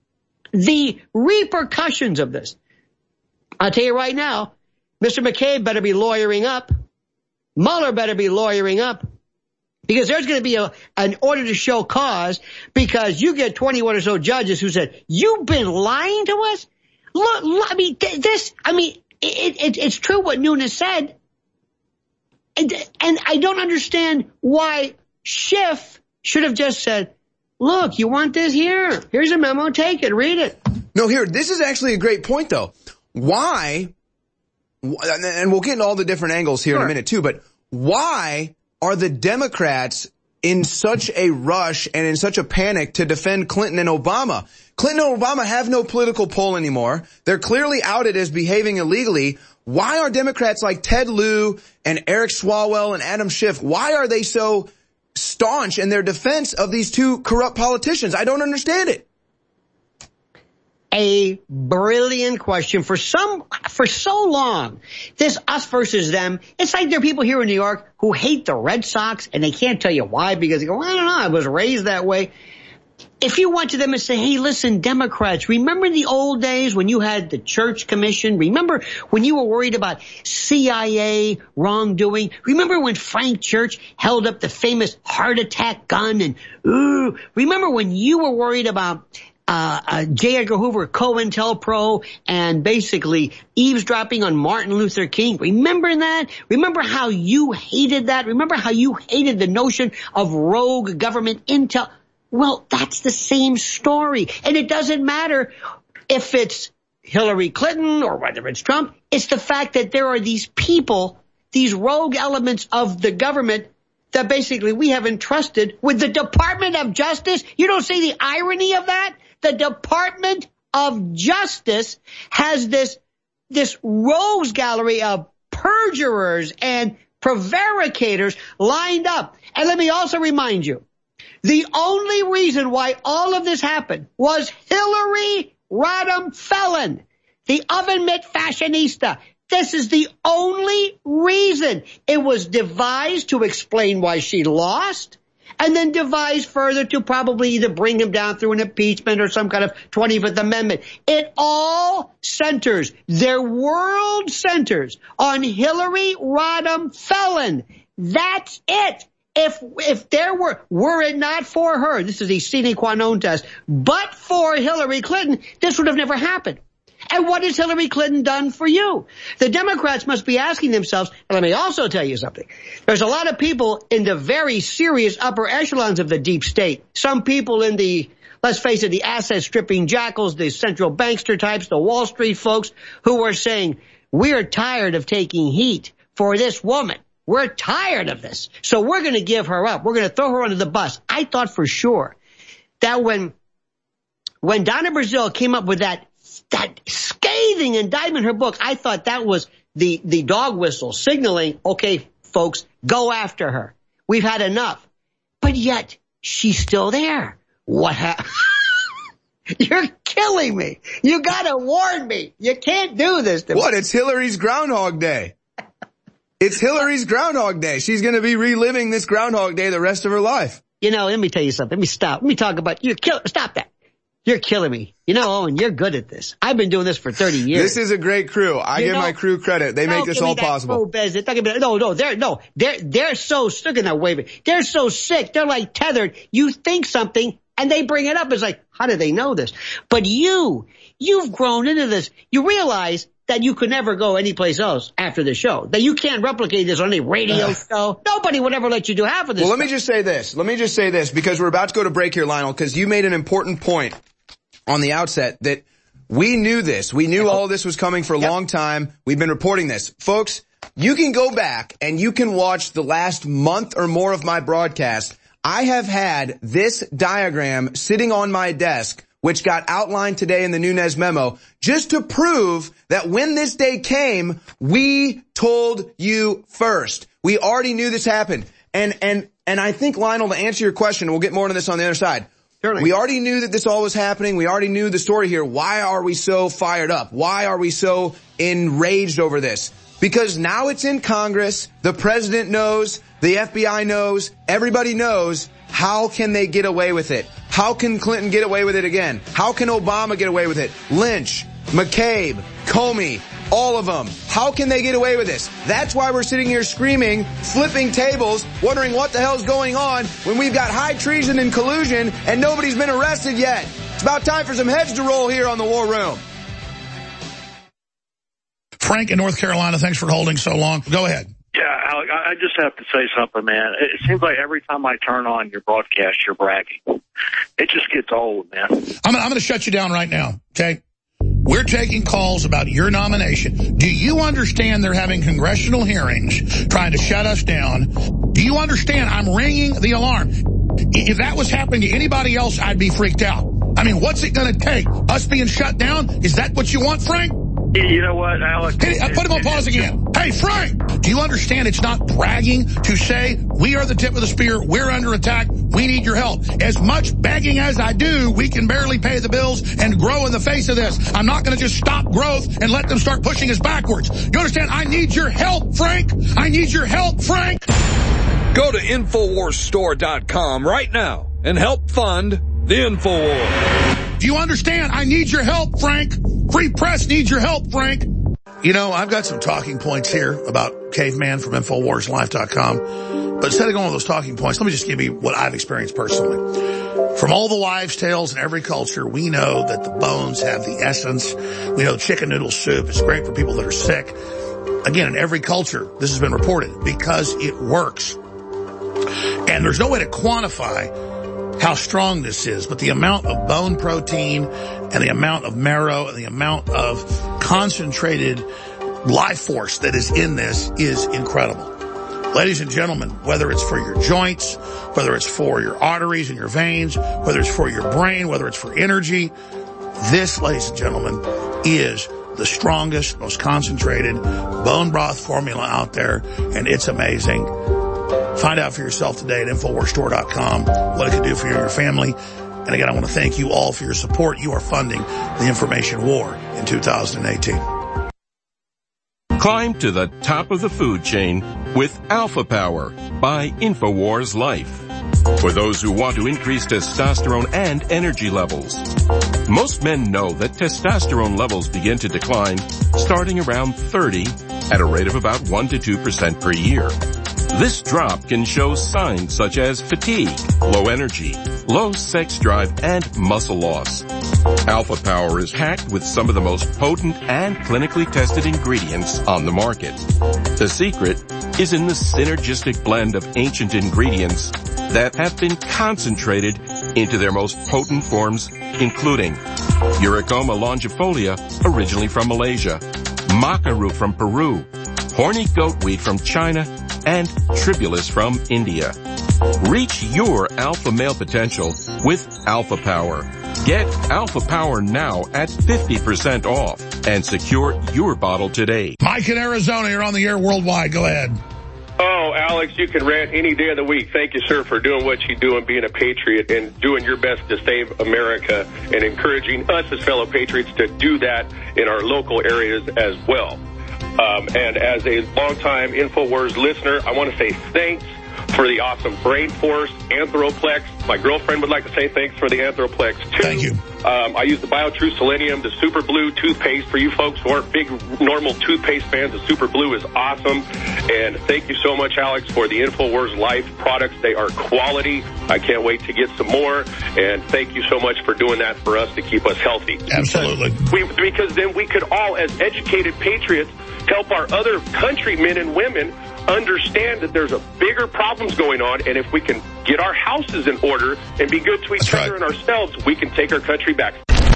The repercussions of this. I'll tell you right now, Mister McCabe better be lawyering up. Mueller better be lawyering up. Because there's going to be a, an order to show cause, because you get twenty-one or so judges who said, you've been lying to us? Look, look I mean, this, I mean, it, it, it's true what Nunes said. And, and I don't understand why Schiff should have just said, look, you want this here? Here's a memo. Take it. Read it. No, here, this is actually a great point, though. Why, and we'll get into all the different angles here sure. in a minute, too, but why are the Democrats in such a rush and in such a panic to defend Clinton and Obama? Clinton and Obama have no political pull anymore. They're clearly outed as behaving illegally. Why are Democrats like Ted Lieu and Eric Swalwell and Adam Schiff, why are they so staunch in their defense of these two corrupt politicians? I don't understand it. A brilliant question. For some, for so long, this us versus them, it's like there are people here in New York who hate the Red Sox, and they can't tell you why, because they go, well, I don't know, I was raised that way. If you went to them and say, hey, listen, Democrats, remember the old days when you had the Church Commission? Remember when you were worried about C I A wrongdoing? Remember when Frank Church held up the famous heart attack gun? And ooh, remember when you were worried about uh, uh J. Edgar Hoover, COINTELPRO, and basically eavesdropping on Martin Luther King? Remember that? Remember how you hated that? Remember how you hated the notion of rogue government intel? Well, that's the same story. And it doesn't matter if it's Hillary Clinton or whether it's Trump. It's the fact that there are these people, these rogue elements of the government that basically we have entrusted with the Department of Justice. You don't see the irony of that? The Department of Justice has this, this rogues gallery of perjurers and prevaricators lined up. And let me also remind you, the only reason why all of this happened was Hillary Rodham Felon, the oven mitt fashionista. This is the only reason. It was devised to explain why she lost, and then devised further to probably either bring him down through an impeachment or some kind of twenty-fifth Amendment. It all centers, their world centers on Hillary Rodham Felon. That's it. If if there were, were it not for her, this is a sine qua non test, but for Hillary Clinton, this would have never happened. And what has Hillary Clinton done for you? The Democrats must be asking themselves, and let me also tell you something. There's a lot of people in the very serious upper echelons of the deep state. Some people in the, let's face it, the asset stripping jackals, the central bankster types, the Wall Street folks who are saying, we're tired of taking heat for this woman. We're tired of this. So we're going to give her up. We're going to throw her under the bus. I thought for sure that when, when Donna Brazile came up with that That scathing indictment in her book, I thought that was the, the dog whistle signaling, okay, folks, go after her. We've had enough. But yet, she's still there. What happened? You're killing me. You gotta warn me. You can't do this to me. What? It's Hillary's Groundhog Day. It's Hillary's Groundhog Day. She's gonna be reliving this Groundhog Day the rest of her life. You know, let me tell you something. Let me stop. Let me talk about, you kill, stop that. You're killing me. You know, Owen, you're good at this. I've been doing this for thirty years. This is a great crew. I you give know, my crew credit. They make this all possible. No, no, they're, no, they're, they're so, look at that waving. They're so sick. They're like tethered. You think something and they bring it up. It's like, how do they know this? But you, you've grown into this. You realize that you could never go anyplace else after the show. That you can't replicate this on any radio show. Nobody would ever let you do half of this. Well, let stuff. me just say this. Let me just say this because we're about to go to break here, Lionel, because you made an important point on the outset that we knew this. We knew all of this was coming for a yep. long time. We've been reporting this. Folks, you can go back and you can watch the last month or more of my broadcast. I have had this diagram sitting on my desk, which got outlined today in the Nunes memo, just to prove that when this day came, we told you first. We already knew this happened. And, and, and I think, Lionel, to answer your question, we'll get more into this on the other side. Certainly. We already knew that this all was happening. We already knew the story here. Why are we so fired up? Why are we so enraged over this? Because now it's in Congress. The president knows. The F B I knows. Everybody knows. How can they get away with it? How can Clinton get away with it again? How can Obama get away with it? Lynch, McCabe, Comey, all of them. How can they get away with this? That's why we're sitting here screaming, flipping tables, wondering what the hell's going on when we've got high treason and collusion and nobody's been arrested yet. It's about time for some heads to roll here on the War Room. Frank in North Carolina, thanks for holding so long. Go ahead. Yeah, Alec, I just have to say something, man. It seems like every time I turn on your broadcast, you're bragging. It just gets old, man. I'm, I'm going to shut you down right now, okay? We're taking calls about your nomination. Do you understand they're having congressional hearings trying to shut us down? Do you understand I'm ringing the alarm? If that was happening to anybody else, I'd be freaked out. I mean, what's it going to take? Us being shut down? Is that what you want, Frank? You know what, Alex? Hey, put him on pause again. Hey, Frank, do you understand it's not bragging to say we are the tip of the spear, we're under attack, we need your help? As much begging as I do, we can barely pay the bills and grow in the face of this. I'm not going to just stop growth and let them start pushing us backwards. You understand? I need your help, Frank. I need your help, Frank. Go to Infowars Store dot com right now and help fund the Infowars. Do you understand? I need your help, Frank. Free press needs your help, Frank. You know, I've got some talking points here about Caveman from Infowars Life dot com. But instead of going with those talking points, let me just give you what I've experienced personally. From all the wives' tales in every culture, we know that the bones have the essence. We know chicken noodle soup is great for people that are sick. Again, in every culture, this has been reported because it works. And there's no way to quantify how strong this is, but the amount of bone protein and the amount of marrow and the amount of concentrated life force that is in this is incredible. Ladies and gentlemen, whether it's for your joints, whether it's for your arteries and your veins, whether it's for your brain, whether it's for energy, this, ladies and gentlemen, is the strongest, most concentrated bone broth formula out there, and it's amazing. Find out for yourself today at Infowars Store dot com what it can do for you and your family. And again, I want to thank you all for your support. You are funding the information war in two thousand eighteen. Climb to the top of the food chain with Alpha Power by InfoWars Life. For those who want to increase testosterone and energy levels. Most men know that testosterone levels begin to decline starting around thirty at a rate of about one to two percent per year. This drop can show signs such as fatigue, low energy, low sex drive, and muscle loss. Alpha Power is hacked with some of the most potent and clinically tested ingredients on the market. The secret is in the synergistic blend of ancient ingredients that have been concentrated into their most potent forms, including Uricoma longifolia, originally from Malaysia, maca root from Peru, horny goatweed from China, and tribulus from India. Reach your alpha male potential with Alpha Power. Get Alpha Power now at fifty percent off and secure your bottle today. Mike in Arizona, you're on the air worldwide. Go ahead. Oh, Alex, you can rant any day of the week. Thank you, sir, for doing what you do and being a patriot and doing your best to save America and encouraging us as fellow patriots to do that in our local areas as well. Um, and as a longtime InfoWars listener, I want to say thanks for the awesome Brain Force, Anthroplex. My girlfriend would like to say thanks for the Anthroplex, too. Thank you. Um, I use the BioTrue Selenium, the Super Blue toothpaste. For you folks who aren't big normal toothpaste fans, the Super Blue is awesome. And thank you so much, Alex, for the InfoWars Life products. They are quality. I can't wait to get some more. And thank you so much for doing that for us to keep us healthy. Absolutely. Because, we, because then we could all, as educated patriots, help our other countrymen and women understand that there's a bigger problems going on, and if we can get our houses in order and be good to each That's other right. and ourselves, we can take our country back.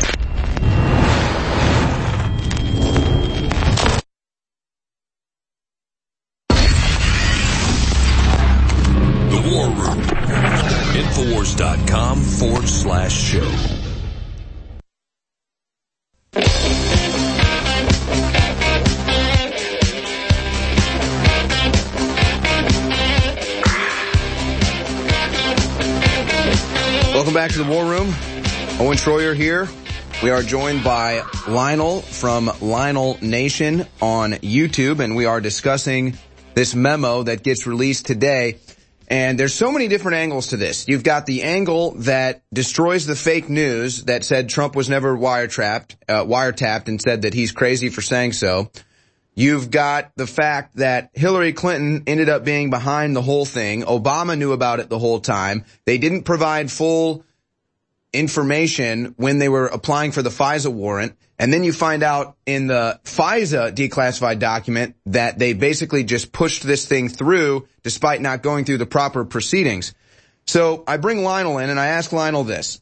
The War Room. Infowars.com forward slash show. Welcome back to the War Room. Owen Schroyer here. We are joined by Lionel from Lionel Nation on YouTube, and we are discussing this memo that gets released today. And there's so many different angles to this. You've got the angle that destroys the fake news that said Trump was never wiretapped, uh, wiretapped and said that he's crazy for saying so. You've got the fact that Hillary Clinton ended up being behind the whole thing. Obama knew about it the whole time. They didn't provide full information when they were applying for the FISA warrant. And then you find out in the FISA declassified document that they basically just pushed this thing through despite not going through the proper proceedings. So I bring Lionel in and I ask Lionel this.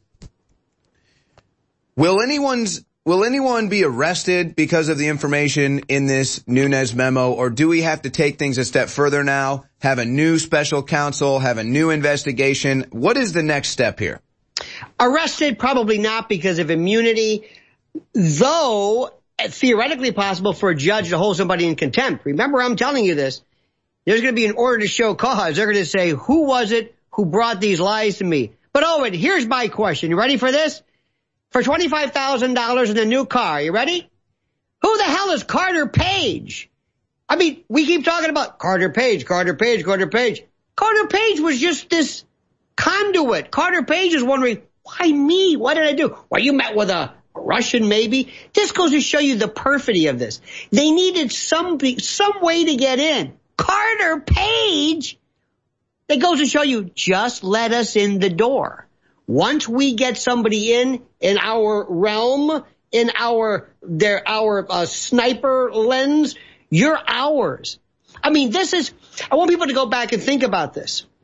Will anyone's Will anyone be arrested because of the information in this Nunes memo, or do we have to take things a step further now, have a new special counsel, have a new investigation? What is the next step here? Arrested, probably not because of immunity, though theoretically possible for a judge to hold somebody in contempt. Remember, I'm telling you this. There's going to be an order to show cause. They're going to say, who was it who brought these lies to me? But Owen, here's my question. You ready for this? For twenty-five thousand dollars in a new car. You ready? Who the hell is Carter Page? I mean, we keep talking about Carter Page, Carter Page, Carter Page. Carter Page was just this conduit. Carter Page is wondering, why me? What did I do? Well, you met with a Russian maybe. This goes to show you the perfidy of this. They needed some, some way to get in. Carter Page? That goes to show you, just let us in the door. Once we get somebody in, in our realm, in our, their, our uh, sniper lens, you're ours. I mean, this is, I want people to go back and think about this.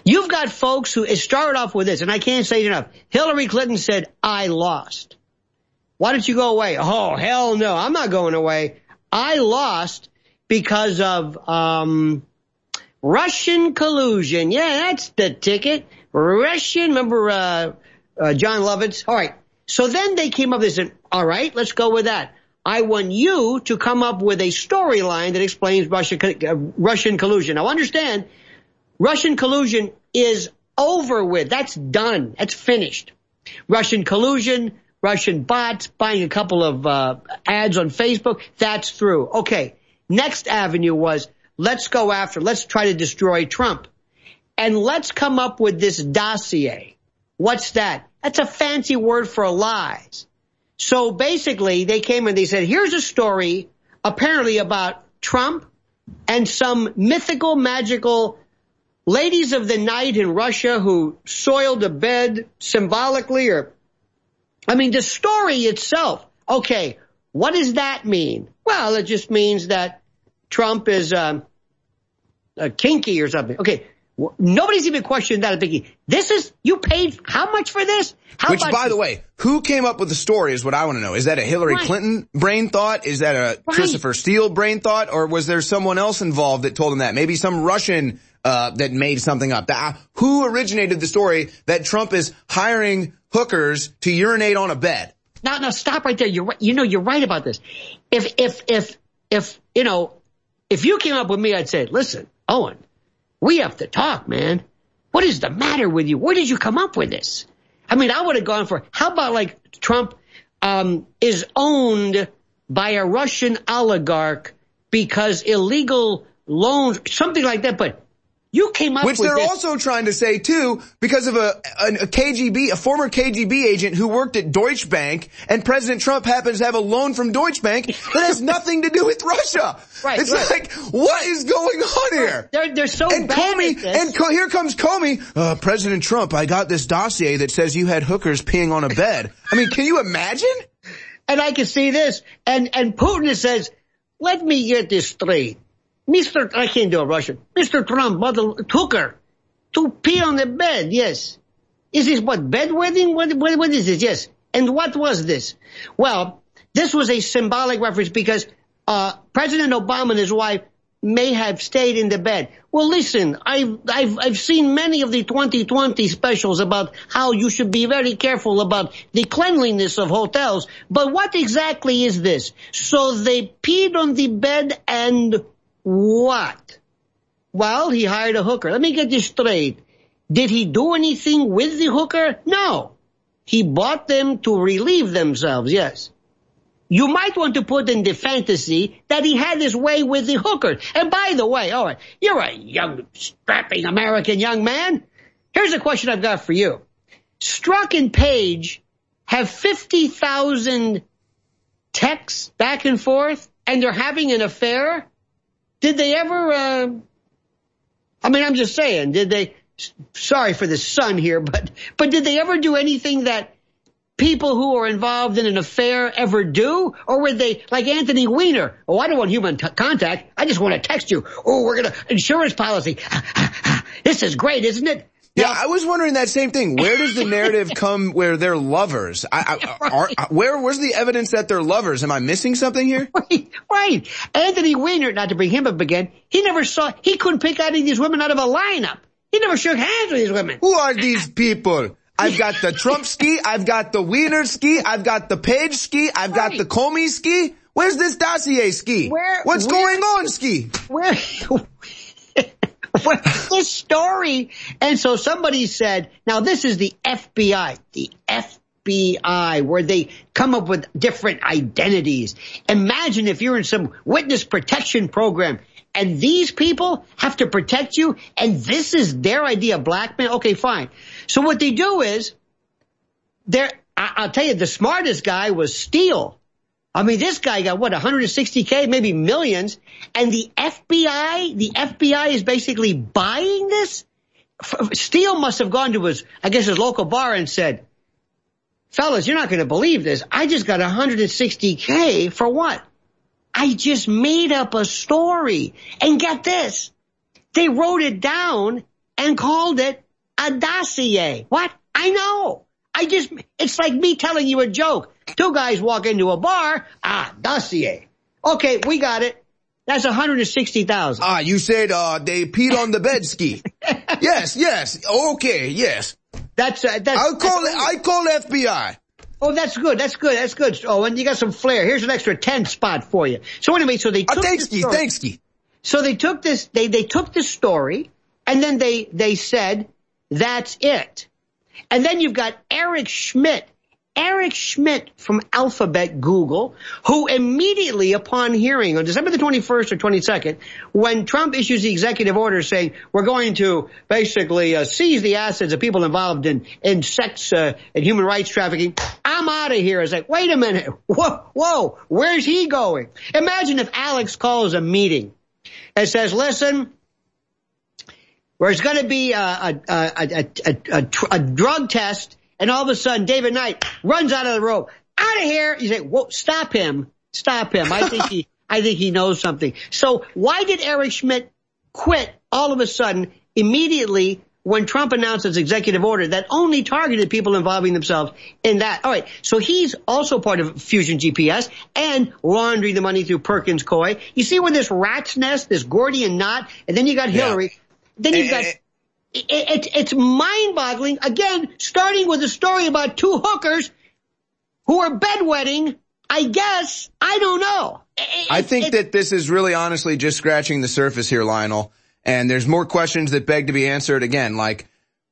You've got folks who, it started off with this, and I can't say it enough. Hillary Clinton said, I lost. Why don't you go away? Oh, hell no, I'm not going away. I lost because of um Russian collusion. Yeah, that's the ticket. Russian, remember uh, uh John Lovitz? All right. So then they came up, they said, all right, let's go with that. I want you to come up with a storyline that explains Russia, uh, Russian collusion. Now understand, Russian collusion is over with. That's done. That's finished. Russian collusion, Russian bots, buying a couple of uh, ads on Facebook, that's through. Okay, next avenue was, let's go after, let's try to destroy Trump. And let's come up with this dossier. What's that? That's a fancy word for lies. So basically, they came and they said, here's a story apparently about Trump and some mythical, magical ladies of the night in Russia who soiled a bed symbolically, or, I mean, the story itself. Okay, what does that mean? Well, it just means that Trump is um, uh, kinky or something. Okay. Nobody's even questioned that. This is, you paid how much for this? How Which, by the way, who came up with the story is what I want to know. Is that a Hillary right. Clinton brain thought? Is that a right. Christopher Steele brain thought? Or was there someone else involved that told him that? Maybe some Russian uh that made something up. That, who originated the story that Trump is hiring hookers to urinate on a bed? No, no, stop right there. You're right. You know, you're right about this. If, if, if, if, you know, if you came up with me, I'd say, listen, Owen, we have to talk, man. What is the matter with you? Where did you come up with this? I mean, I would have gone for, how about like Trump um is owned by a Russian oligarch because illegal loans, something like that, but you came up Which with they're this. also trying to say, too, because of a, a, a K G B, a former K G B agent who worked at Deutsche Bank, and President Trump happens to have a loan from Deutsche Bank that has nothing to do with Russia. Right, it's right. like, what is going on here? They're, they're so and bad Comey, at this. And Co- here comes Comey. Uh, President Trump, I got this dossier that says you had hookers peeing on a bed. I mean, can you imagine? And I can see this. And, and Putin says, let me get this straight. Mister, I can't do a Russian. Mister Trump bought a hooker to pee on the bed, yes. Is this what, bedwetting? What, what, what is this? Yes. And what was this? Well, this was a symbolic reference because uh President Obama and his wife may have stayed in the bed. Well, listen, I've, I've, I've seen many of the twenty twenty specials about how you should be very careful about the cleanliness of hotels. But what exactly is this? So they peed on the bed and what? Well, he hired a hooker. Let me get this straight. Did he do anything with the hooker? No. He bought them to relieve themselves, yes. You might want to put in the fantasy that he had his way with the hooker. And by the way, all right, you're a young, strapping American young man. Here's a question I've got for you. Strzok and Page have fifty thousand texts back and forth, and they're having an affair? Did they ever, uh, I mean, I'm just saying, did they, sorry for the son here, but, but did they ever do anything that people who are involved in an affair ever do? Or were they like Anthony Weiner? Oh, I don't want human t- contact. I just want to text you. Oh, we're going to, insurance policy. This is great, isn't it? Yeah, I was wondering that same thing. Where does the narrative come where they're lovers? I, I, are, where, where's the evidence that they're lovers? Am I missing something here? Right, right. Anthony Weiner, not to bring him up again, he never saw, he couldn't pick any of these women out of a lineup. He never shook hands with these women. Who are these people? I've got the Trump ski, I've got the Weiner ski, I've got the Page ski, I've got right. the Comey ski. Where's this dossier ski? Where, What's where, going on ski? Where? This story. And so somebody said, now this is the F B I, the F B I, where they come up with different identities. Imagine if you're in some witness protection program and these people have to protect you and this is their idea of blackmail. Okay, fine. So what they do is they're, I'll tell you, the smartest guy was Steele. I mean, this guy got, what, one hundred sixty K, maybe millions, and the F B I, the F B I is basically buying this? Steele must have gone to his, I guess, his local bar and said, fellas, you're not going to believe this. I just got one hundred sixty K for what? I just made up a story. And get this, they wrote it down and called it a dossier. What? I know. I just, it's like me telling you a joke. Two guys walk into a bar, ah, dossier. Okay, we got it. That's one hundred sixty thousand. Ah, you said, uh, they peed on the bed ski. Yes, yes. Okay, yes. That's, uh, that's. I'll call that's, it, I call F B I. Oh, that's good. That's good. That's good. Oh, and you got some flair. Here's an extra ten spot for you. So anyway, so they took uh, thanks, this story. Thanks, Thanks, So they took this, they, they took this story and then they, they said, that's it. And then you've got Eric Schmidt, Eric Schmidt from Alphabet Google, who immediately upon hearing on December the twenty-first or twenty-second, when Trump issues the executive order saying we're going to basically uh, seize the assets of people involved in, in sex uh, and human rights trafficking, I'm out of here. It's like, wait a minute. Whoa, whoa, where's he going? Imagine if Alex calls a meeting and says, listen, there's going to be a, a, a, a, a, a, a drug test. And all of a sudden, David Knight runs out of the room. Out of here. You say, whoa, stop him. Stop him. I think he, I think he knows something. So why did Eric Schmidt quit all of a sudden immediately when Trump announced his executive order that only targeted people involving themselves in that? All right. So he's also part of Fusion G P S and laundering the money through Perkins Coie. You see where this rat's nest, this Gordian knot, and then you got Hillary. Yeah. Then you've got... It, it, it's mind-boggling, again, starting with a story about two hookers who are bedwetting, I guess. I don't know. It, I think it, that this is really honestly just scratching the surface here, Lionel. And there's more questions that beg to be answered. Again, like,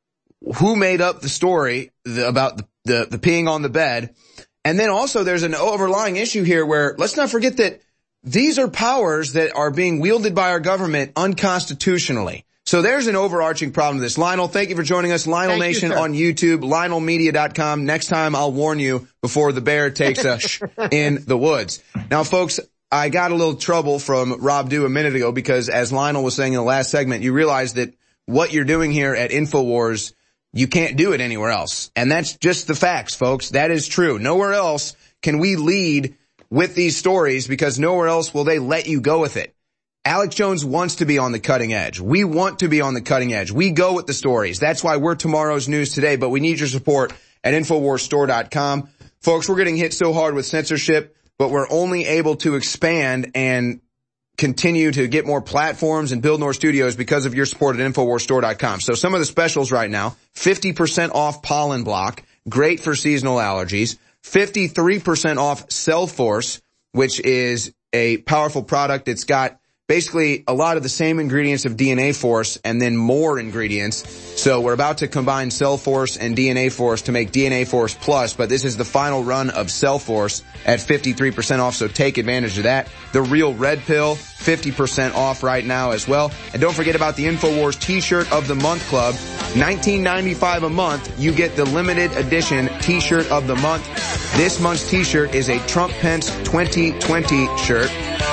who made up the story the, about the, the, the peeing on the bed? And then also there's an overlying issue here where, let's not forget that these are powers that are being wielded by our government unconstitutionally. So there's an overarching problem with this. Lionel, thank you for joining us. Lionel thank Nation you, on YouTube, Lionel Media dot com. Next time I'll warn you before the bear takes us in the woods. Now, folks, I got a little trouble from Rob Dew a minute ago because, as Lionel was saying in the last segment, you realize that what you're doing here at InfoWars, you can't do it anywhere else. And that's just the facts, folks. That is true. Nowhere else can we lead with these stories because nowhere else will they let you go with it. Alex Jones wants to be on the cutting edge. We want to be on the cutting edge. We go with the stories. That's why we're tomorrow's news today, but we need your support at Infowars Store dot com. Folks, we're getting hit so hard with censorship, but we're only able to expand and continue to get more platforms and build more studios because of your support at Infowars Store dot com. So some of the specials right now, fifty percent off Pollen Block, great for seasonal allergies, fifty-three percent off Cellforce, which is a powerful product. It's got basically a lot of the same ingredients of D N A Force and then more ingredients. So we're about to combine Cell Force and D N A Force to make D N A Force Plus, but this is the final run of Cell Force at fifty-three percent off, so take advantage of that. The Real Red Pill, fifty percent off right now as well. And don't forget about the InfoWars T-Shirt of the Month Club. nineteen ninety-five a month, you get the limited edition T-Shirt of the month. This month's T-shirt is a Trump Pence twenty twenty shirt.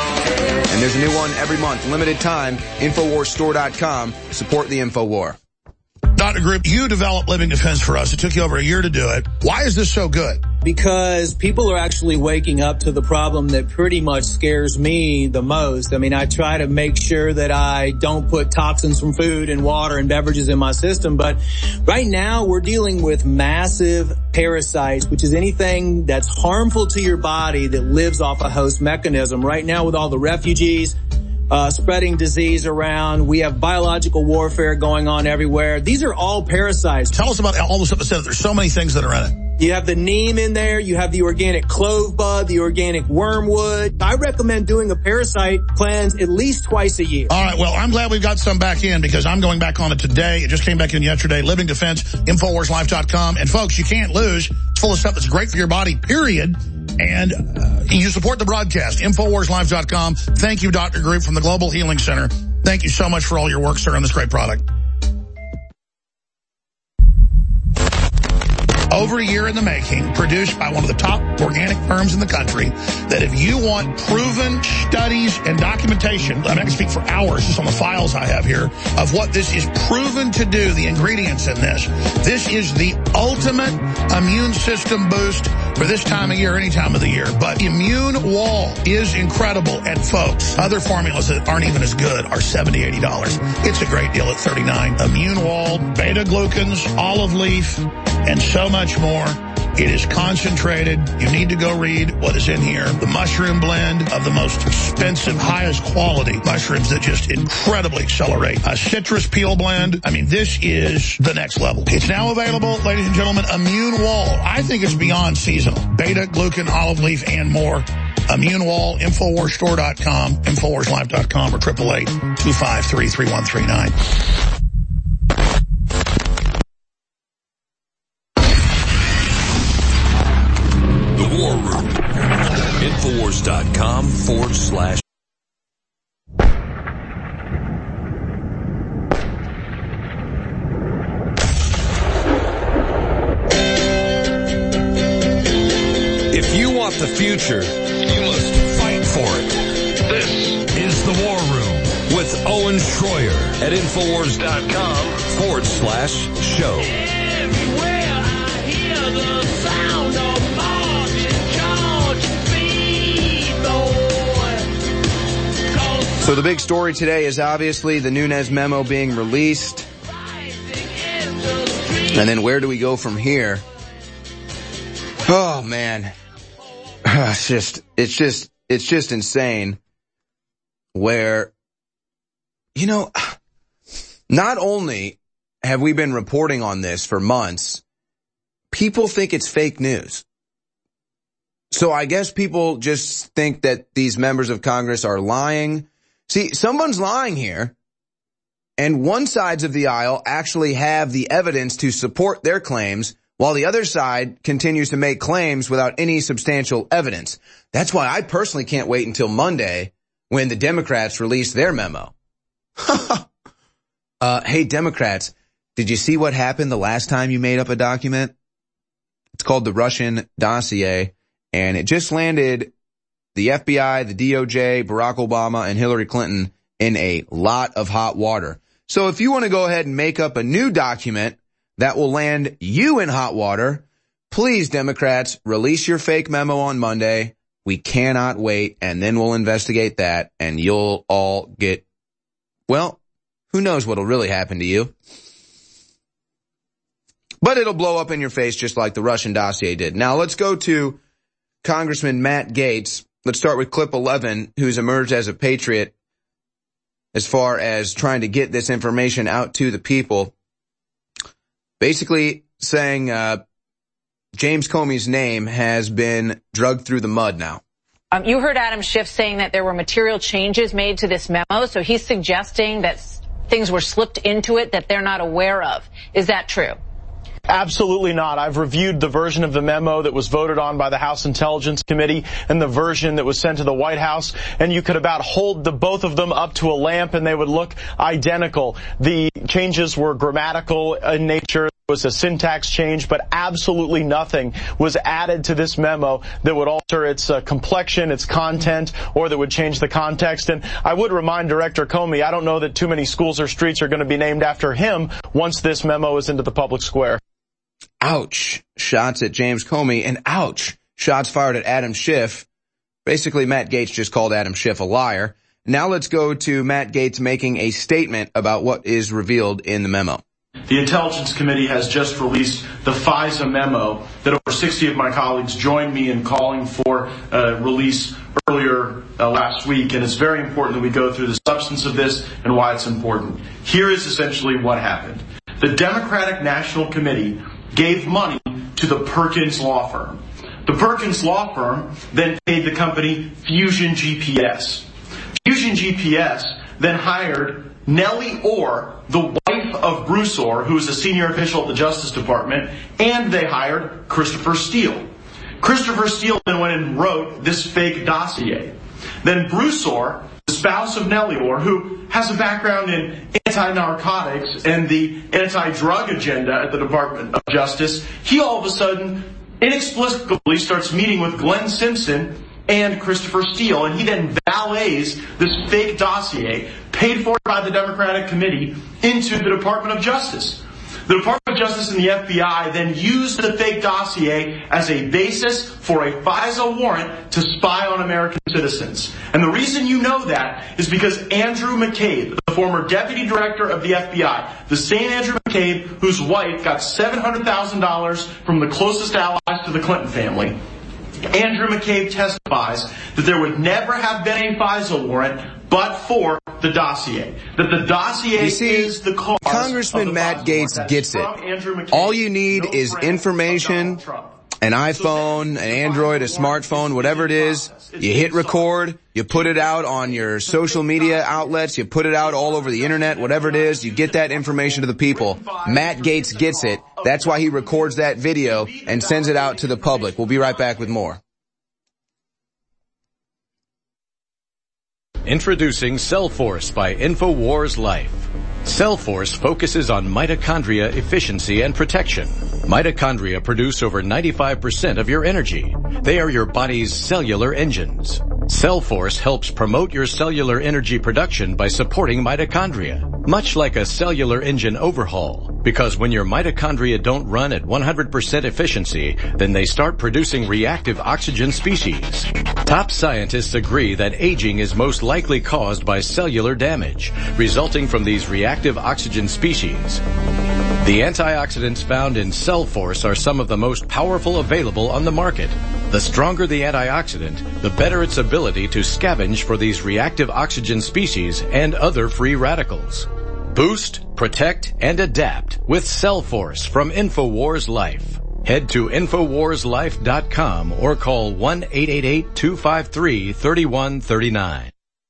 And there's a new one every month, limited time, Infowars Store dot com. Support the InfoWar. Doctor Group, you developed Living Defense for us. It took you over a year to do it. Why is this so good? Because people are actually waking up to the problem that pretty much scares me the most. I mean, I try to make sure that I don't put toxins from food and water and beverages in my system. But right now we're dealing with massive parasites, which is anything that's harmful to your body that lives off a host mechanism. Right now with all the refugees, Uh, spreading disease around. We have biological warfare going on everywhere. These are all parasites. Tell us about all the stuff that said there's so many things that are in it. You have the neem in there. You have the organic clove bud, the organic wormwood. I recommend doing a parasite cleanse at least twice a year. All right. Well, I'm glad we've got some back in because I'm going back on it today. It just came back in yesterday. Living Defense, Infowars Life dot com. And folks, you can't lose. It's full of stuff that's great for your body, period. And uh, you support the broadcast, Infowars Life dot com. Thank you, Doctor Group from the Global Healing Center. Thank you so much for all your work, sir, on this great product. Over a year in the making, produced by one of the top organic firms in the country, that if you want proven studies and documentation, I'm not going to speak for hours, just on the files I have here, of what this is proven to do, the ingredients in this. This is the ultimate immune system boost for this time of year, any time of the year. But Immune Wall is incredible. And folks, other formulas that aren't even as good are seventy dollars, eighty dollars. It's a great deal at thirty-nine dollars. Immune Wall, beta-glucans, olive leaf, and so much more. It is concentrated. You need to go read what is in here. The mushroom blend of the most expensive, highest quality mushrooms that just incredibly accelerate. A citrus peel blend. I mean, this is the next level. It's now available, ladies and gentlemen, Immune Wall. I think it's beyond seasonal. Beta, glucan, olive leaf, and more. Immune Wall, Infowars Store dot com, Infowars Life dot com, or eight eight eight, two five three, three one three nine. War Room. Infowars.com forward slash. If you want the future, you must fight for it. This is the War Room with Owen Schroyer at Infowars.com forward slash show. Everywhere I hear the sound of So the big story today is obviously the Nunes memo being released. And then where do we go from here? Oh man. It's just, it's just, it's just insane where, you know, not only have we been reporting on this for months, people think it's fake news. So I guess people just think that these members of Congress are lying. See, someone's lying here, and one sides of the aisle actually have the evidence to support their claims, while the other side continues to make claims without any substantial evidence. That's why I personally can't wait until Monday when the Democrats release their memo. uh, hey, Democrats, did you see what happened the last time you made up a document? It's called the Russian dossier, and it just landed the F B I, the D O J, Barack Obama, and Hillary Clinton in a lot of hot water. So if you want to go ahead and make up a new document that will land you in hot water, please, Democrats, release your fake memo on Monday. We cannot wait, and then we'll investigate that, and you'll all get, well, who knows what'll really happen to you. But it'll blow up in your face just like the Russian dossier did. Now let's go to Congressman Matt Gaetz. Let's start with clip eleven, who's emerged as a patriot as far as trying to get this information out to the people. Basically saying uh James Comey's name has been drugged through the mud now. Um, you heard Adam Schiff saying that there were material changes made to this memo, so he's suggesting that things were slipped into it that they're not aware of. Is that true? Absolutely not. I've reviewed the version of the memo that was voted on by the House Intelligence Committee and the version that was sent to the White House, and you could about hold the both of them up to a lamp and they would look identical. The changes were grammatical in nature. There was a syntax change, but absolutely nothing was added to this memo that would alter its uh, complexion, its content, or that would change the context. And I would remind Director Comey, I don't know that too many schools or streets are going to be named after him once this memo is into the public square. Ouch. Shots at James Comey, and ouch. Shots fired at Adam Schiff. Basically, Matt Gaetz just called Adam Schiff a liar. Now let's go to Matt Gaetz making a statement about what is revealed in the memo. The Intelligence Committee has just released the FISA memo that over sixty of my colleagues joined me in calling for uh, release earlier uh, last week, and it's very important that we go through the substance of this and why it's important. Here is essentially what happened. The Democratic National Committee gave money to the Perkins law firm. The Perkins law firm then paid the company Fusion G P S. Fusion G P S then hired Nellie Orr, the wife of Bruce Orr, who is a senior official at the Justice Department, and they hired Christopher Steele. Christopher Steele then went and wrote this fake dossier. Then Bruce Orr, the spouse of Nellie Orr, who has a background in anti-narcotics and the anti-drug agenda at the Department of Justice, he all of a sudden inexplicably starts meeting with Glenn Simpson and Christopher Steele, and he then valets this fake dossier paid for by the Democratic Committee into the Department of Justice. The Department of Justice and the F B I then used the fake dossier as a basis for a FISA warrant to spy on American citizens. And the reason you know that is because Andrew McCabe, the former deputy director of the F B I, the same Andrew McCabe whose wife got seven hundred thousand dollars from the closest allies to the Clinton family, Andrew McCabe testifies that there would never have been a FISA warrant but for the dossier. That the dossier you see, is the cause. Congressman Matt Gaetz gets it. All you need is information, an iPhone, an Android, a smartphone, whatever it is. You hit record, you put it out on your social media outlets, you put it out all over the internet, whatever it is, you get that information to the people. Matt Gaetz gets it. That's why he records that video and sends it out to the public. We'll be right back with more. Introducing Cellforce by InfoWars Life. Cellforce focuses on mitochondria efficiency and protection. Mitochondria produce over ninety-five percent of your energy. They are your body's cellular engines. Cellforce helps promote your cellular energy production by supporting mitochondria, much like a cellular engine overhaul. Because when your mitochondria don't run at one hundred percent efficiency, then they start producing reactive oxygen species. Top scientists agree that aging is most likely caused by cellular damage, resulting from these reactive oxygen species. The antioxidants found in Cellforce are some of the most powerful available on the market. The stronger the antioxidant, the better its ability to scavenge for these reactive oxygen species and other free radicals. Boost, protect, and adapt with Cellforce from InfoWars Life. Head to Infowars Life dot com or call one eight eight eight, two five three, three one three nine.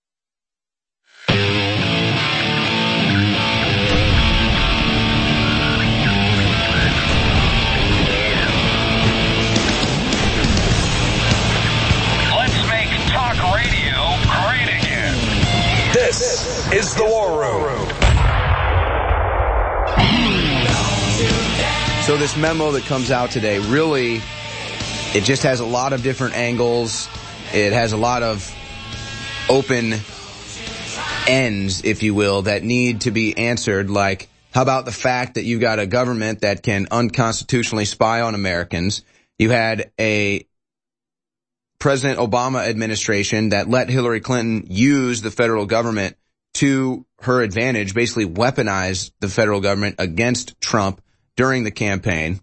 This is the War Room. So this memo that comes out today, really, it just has a lot of different angles. It has a lot of open ends, if you will, that need to be answered. Like, how about the fact that you've got a government that can unconstitutionally spy on Americans? You had a President Obama administration that let Hillary Clinton use the federal government to her advantage, basically weaponize the federal government against Trump during the campaign.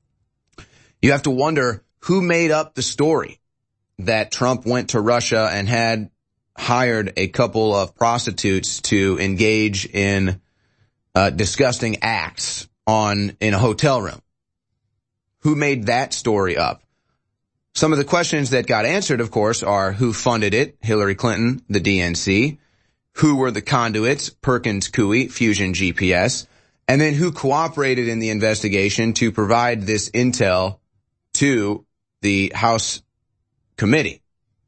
You have to wonder who made up the story that Trump went to Russia and had hired a couple of prostitutes to engage in uh, disgusting acts on in a hotel room. Who made that story up? Some of the questions that got answered, of course, are who funded it, Hillary Clinton, the D N C, who were the conduits, Perkins Coie, Fusion G P S, and then who cooperated in the investigation to provide this intel to the House committee.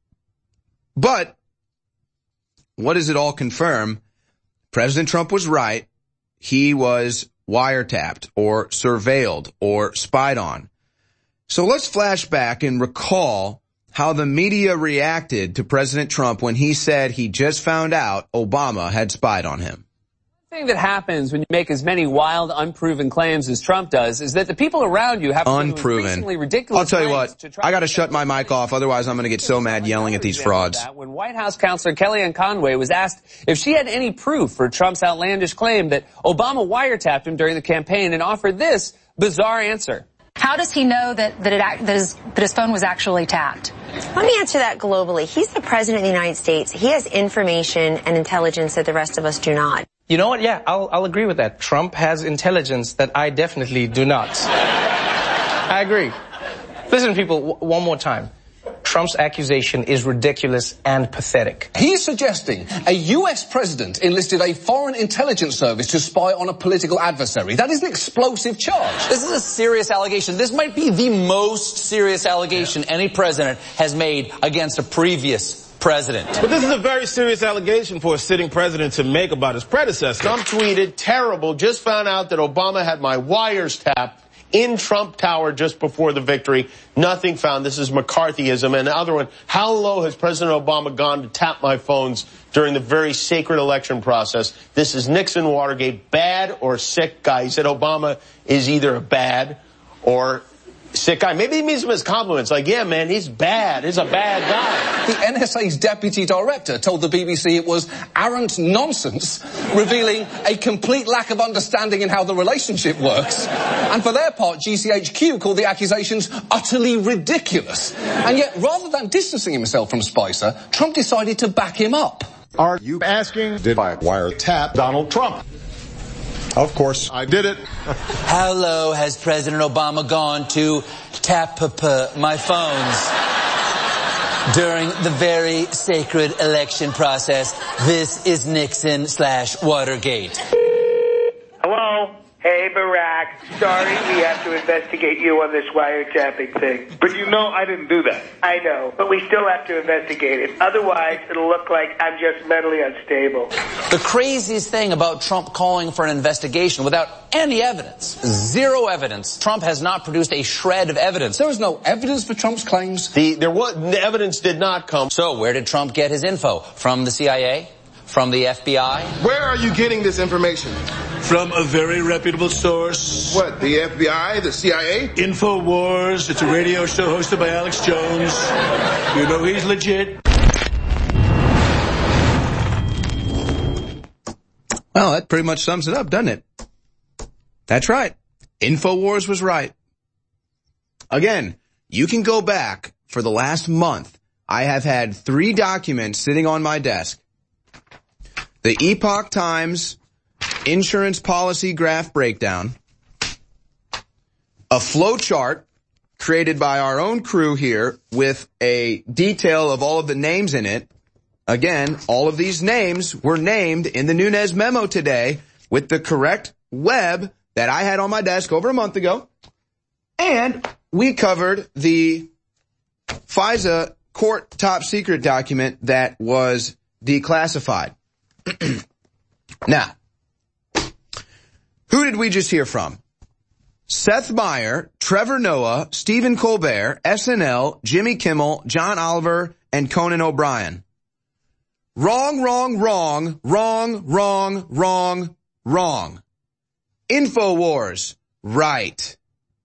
But what does it all confirm? President Trump was right. He was wiretapped or surveilled or spied on. So let's flash back and recall how the media reacted to President Trump when he said he just found out Obama had spied on him. The thing that happens when you make as many wild, unproven claims as Trump does is that the people around you have unproven. ridiculous I'll tell you what, I got to shut my mic off, otherwise I'm going to get so mad yelling at these frauds. When White House counselor Kellyanne Conway was asked if she had any proof for Trump's outlandish claim that Obama wiretapped him during the campaign, and offered this bizarre answer. How does he know that that, it, that, his, that his phone was actually tapped? Let me answer that globally. He's the president of the United States. He has information and intelligence that the rest of us do not. You know what? Yeah, I'll, I'll agree with that. Trump has intelligence that I definitely do not. I agree. Listen, people, w- one more time. Trump's accusation is ridiculous and pathetic. He's suggesting a U S president enlisted a foreign intelligence service to spy on a political adversary. That is an explosive charge. This is a serious allegation. This might be the most serious allegation yeah. any president has made against a previous president. But this is a very serious allegation for a sitting president to make about his predecessor. Trump tweeted, terrible, just found out that Obama had my wires tapped. in Trump Tower just before the victory. Nothing found. This is McCarthyism. And the other one, how low has President Obama gone to tap my phones during the very sacred election process? This is Nixon Watergate, bad or sick guy. He said Obama is either a bad or sick guy. Maybe he means him as compliments. Like, yeah, man, he's bad. He's a bad guy. The N S A's deputy director told the B B C it was arrant nonsense, revealing a complete lack of understanding in how the relationship works. And for their part, G C H Q called the accusations utterly ridiculous. And yet, rather than distancing himself from Spicer, Trump decided to back him up. Are you asking, did I wiretap Donald Trump? Of course, I did it. How low has President Obama gone to tap my phones during the very sacred election process? This is Nixon slash Watergate. Hello? Hey, Barack. Sorry, we have to investigate you on this wiretapping thing. But you know I didn't do that. I know, but we still have to investigate it. Otherwise, it'll look like I'm just mentally unstable. The craziest thing about Trump calling for an investigation without any evidence, zero evidence. Trump has not produced a shred of evidence. There was no evidence for Trump's claims. The, there was, the evidence did not come. So where did Trump get his info? From the C I A? From the F B I? Where are you getting this information? From a very reputable source. What, the F B I, the C I A? InfoWars. It's a radio show hosted by Alex Jones. You know he's legit. Well, that pretty much sums it up, doesn't it? That's right. InfoWars was right. Again, you can go back for the last month. I have had three documents sitting on my desk. The Epoch Times insurance policy graph breakdown, a flow chart created by our own crew here with a detail of all of the names in it. Again, all of these names were named in the Nunes memo today with the correct web that I had on my desk over a month ago. And we covered the FISA court top secret document that was declassified. Now, who did we just hear from? Seth Meyers, Trevor Noah, Stephen Colbert, S N L, Jimmy Kimmel, John Oliver, and Conan O'Brien. Wrong, wrong, wrong, wrong, wrong, wrong, wrong. InfoWars, right.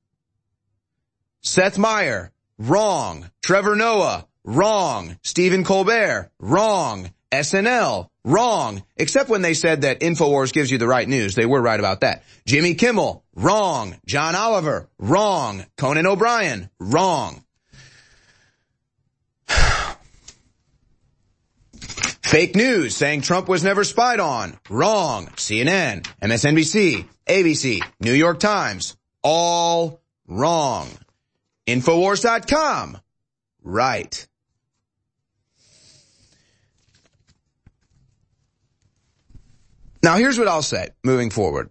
Seth Meyers, wrong. Trevor Noah, wrong. Stephen Colbert, wrong. S N L, wrong. Except when they said that InfoWars gives you the right news. They were right about that. Jimmy Kimmel, wrong. John Oliver, wrong. Conan O'Brien, wrong. Fake news saying Trump was never spied on, wrong. C N N, M S N B C, A B C, New York Times, all wrong. Infowars dot com, right. Now, here's what I'll say moving forward,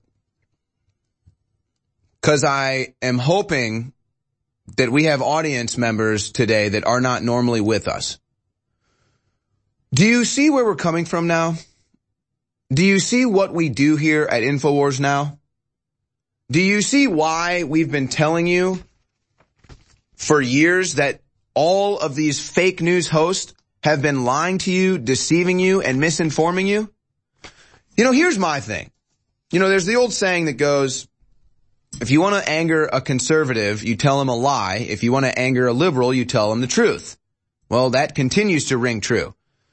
because I am hoping that we have audience members today that are not normally with us. Do you see where we're coming from now? Do you see what we do here at InfoWars now? Do you see why we've been telling you for years that all of these fake news hosts have been lying to you, deceiving you, and misinforming you? You know, here's my thing. You know, there's the old saying that goes, if you want to anger a conservative, you tell him a lie. If you want to anger a liberal, you tell him the truth. Well, that continues to ring true.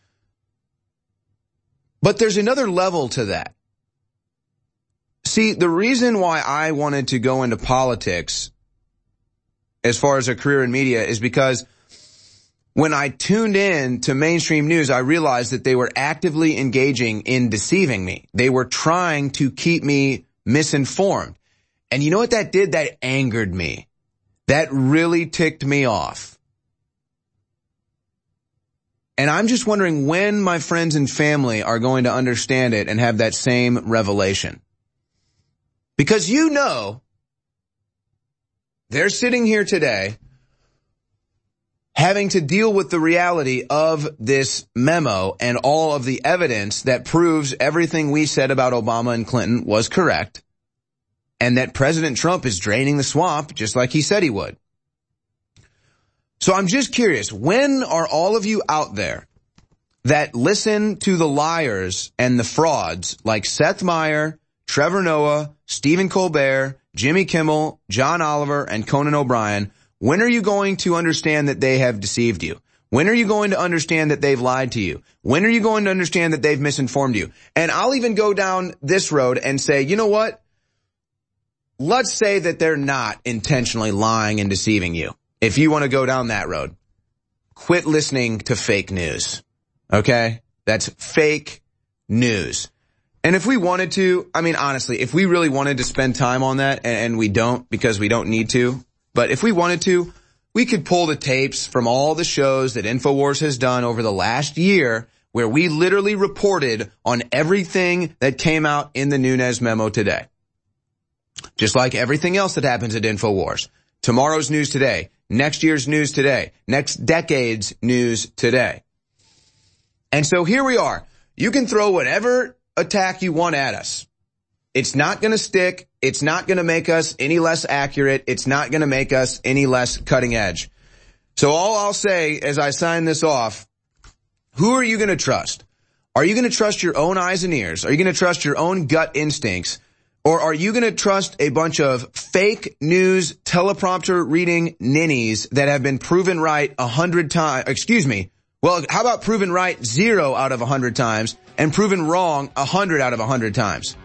But there's another level to that. See, the reason why I wanted to go into politics as far as a career in media is because when I tuned in to mainstream news, I realized that they were actively engaging in deceiving me. They were trying to keep me misinformed. And you know what that did? That angered me. That really ticked me off. And I'm just wondering when my friends and family are going to understand it and have that same revelation. Because you know, they're sitting here today having to deal with the reality of this memo and all of the evidence that proves everything we said about Obama and Clinton was correct. and that President Trump is draining the swamp just like he said he would. So I'm just curious, when are all of you out there that listen to the liars and the frauds like Seth Meyers, Trevor Noah, Stephen Colbert, Jimmy Kimmel, John Oliver, and Conan O'Brien, when are you going to understand that they have deceived you? When are you going to understand that they've lied to you? When are you going to understand that they've misinformed you? And I'll even go down this road and say, you know what? Let's say that they're not intentionally lying and deceiving you. If you want to go down that road, quit listening to fake news. Okay? That's fake news. And if we wanted to, I mean, honestly, if we really wanted to spend time on that, and we don't because we don't need to, but if we wanted to, we could pull the tapes from all the shows that InfoWars has done over the last year where we literally reported on everything that came out in the Nunes memo today. Just like everything else that happens at InfoWars. Tomorrow's news today. Next year's news today. Next decade's news today. And so here we are. You can throw whatever attack you want at us. It's not going to stick. It's not going to make us any less accurate. It's not going to make us any less cutting edge. So all I'll say as I sign this off, who are you going to trust? Are you going to trust your own eyes and ears? Are you going to trust your own gut instincts? Or are you going to trust a bunch of fake news teleprompter reading ninnies that have been proven right a hundred times? Excuse me. Well, how about proven right zero out of a hundred times and proven wrong a hundred out of a hundred times?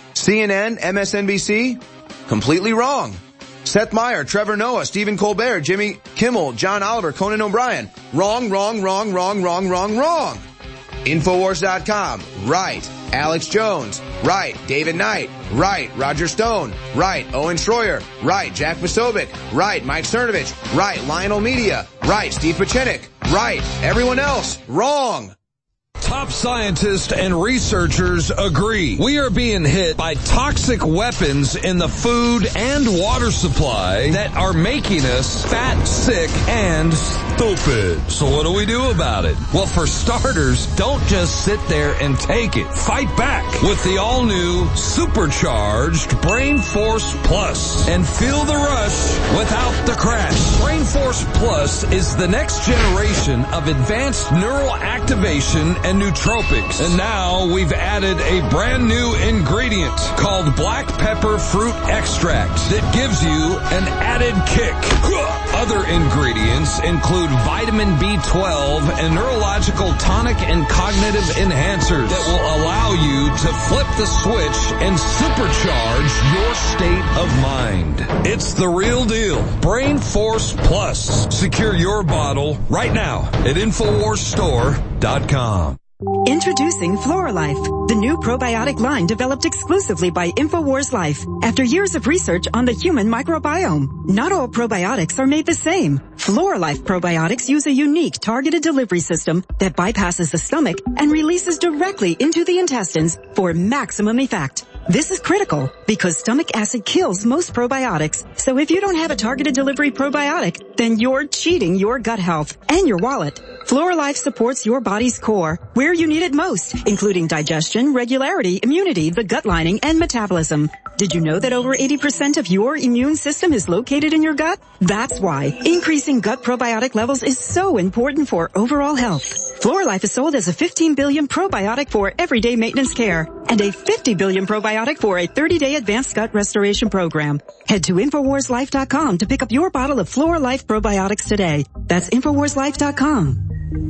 C N N, M S N B C, completely wrong. Seth Meyers, Trevor Noah, Stephen Colbert, Jimmy Kimmel, John Oliver, Conan O'Brien, wrong, wrong, wrong, wrong, wrong, wrong, wrong. Infowars dot com, right. Alex Jones, right. David Knight, right. Roger Stone, right. Owen Schroyer, right. Jack Posobiec, right. Mike Cernovich, right. Lionel Media, right. Steve Pachenik, right. Everyone else, wrong. Top scientists and researchers agree. We are being hit by toxic weapons in the food and water supply that are making us fat, sick, and stupid. So what do we do about it? Well, for starters, don't just sit there and take it. Fight back with the all-new supercharged Brain Force Plus and feel the rush without the crash. Brain Force Plus is the next generation of advanced neural activation and nootropics. And now we've added a brand new ingredient called black pepper fruit extract that gives you an added kick. Other ingredients include vitamin B twelve and neurological tonic and cognitive enhancers that will allow you to flip the switch and supercharge your state of mind. It's the real deal. Brain Force Plus. Secure your bottle right now at Infowars Store dot com. Introducing FloraLife, the new probiotic line developed exclusively by InfoWars Life after years of research on the human microbiome. Not all probiotics are made the same. FloraLife probiotics use a unique targeted delivery system that bypasses the stomach and releases directly into the intestines for maximum effect. This is critical because stomach acid kills most probiotics. So if you don't have a targeted delivery probiotic, then you're cheating your gut health and your wallet. FloraLife supports your body's core where you need it most, including digestion, regularity, immunity, the gut lining, and metabolism. Did you know that over eighty percent of your immune system is located in your gut? That's why increasing gut probiotic levels is so important for overall health. FloraLife is sold as a fifteen billion probiotic for everyday maintenance care and a fifty billion probiotic for a thirty-day advanced gut restoration program. Head to Infowars Life dot com to pick up your bottle of FloraLife probiotics today. That's Infowars Life dot com.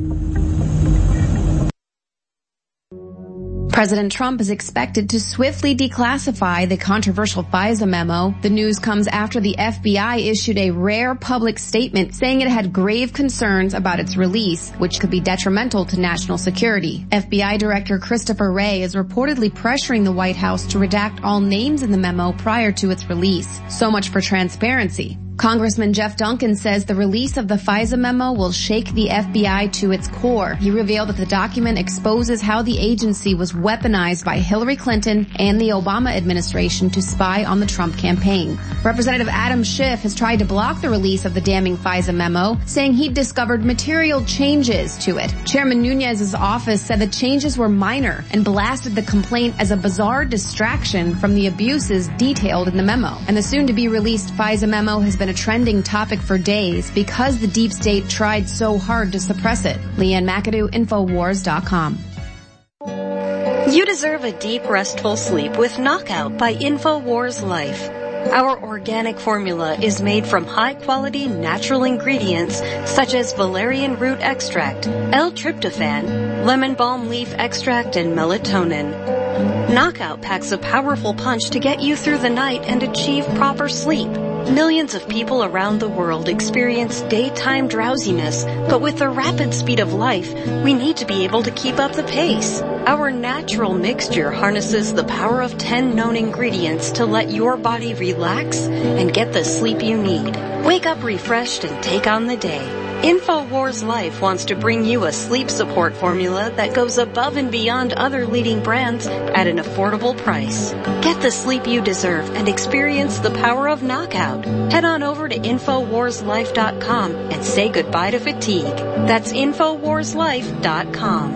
President Trump is expected to swiftly declassify the controversial FISA memo. The news comes after the F B I issued a rare public statement saying it had grave concerns about its release, which could be detrimental to national security. F B I Director Christopher Wray is reportedly pressuring the White House to redact all names in the memo prior to its release. So much for transparency. Congressman Jeff Duncan says the release of the FISA memo will shake the F B I to its core. He revealed that the document exposes how the agency was weaponized by Hillary Clinton and the Obama administration to spy on the Trump campaign. Representative Adam Schiff has tried to block the release of the damning FISA memo, saying he'd discovered material changes to it. Chairman Nunes's office said the changes were minor and blasted the complaint as a bizarre distraction from the abuses detailed in the memo. And the soon-to-be released FISA memo has been a trending topic for days because the deep state tried so hard to suppress it. Leanne McAdoo, Infowars dot com. You deserve a deep, restful sleep with Knockout by Infowars Life. Our organic formula is made from high-quality natural ingredients such as valerian root extract, L-tryptophan, lemon balm leaf extract, and melatonin. Knockout packs a powerful punch to get you through the night and achieve proper sleep. Millions of people around the world experience daytime drowsiness, but with the rapid speed of life, we need to be able to keep up the pace. Our natural mixture harnesses the power of ten known ingredients to let your body relax and get the sleep you need. Wake up refreshed and take on the day. Infowars Life wants to bring you a sleep support formula that goes above and beyond other leading brands at an affordable price. Get the sleep you deserve and experience the power of Knockout. Head on over to Infowars Life dot com and say goodbye to fatigue. That's Infowars Life dot com.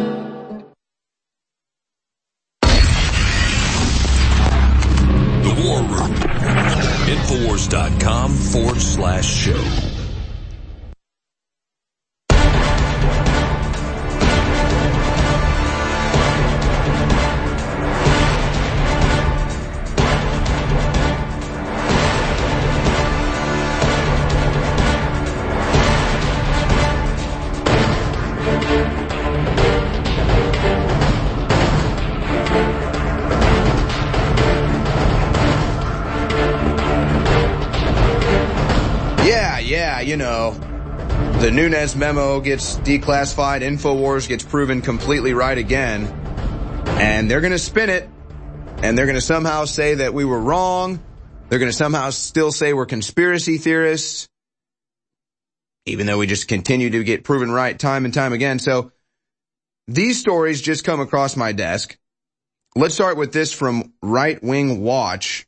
The War Room. Infowars dot com forward slash show. You know, the Nunes memo gets declassified, Infowars gets proven completely right again, and they're going to spin it, and they're going to somehow say that we were wrong. They're going to somehow still say we're conspiracy theorists, even though we just continue to get proven right time and time again. So these stories just come across my desk. Let's start with this from Right Wing Watch.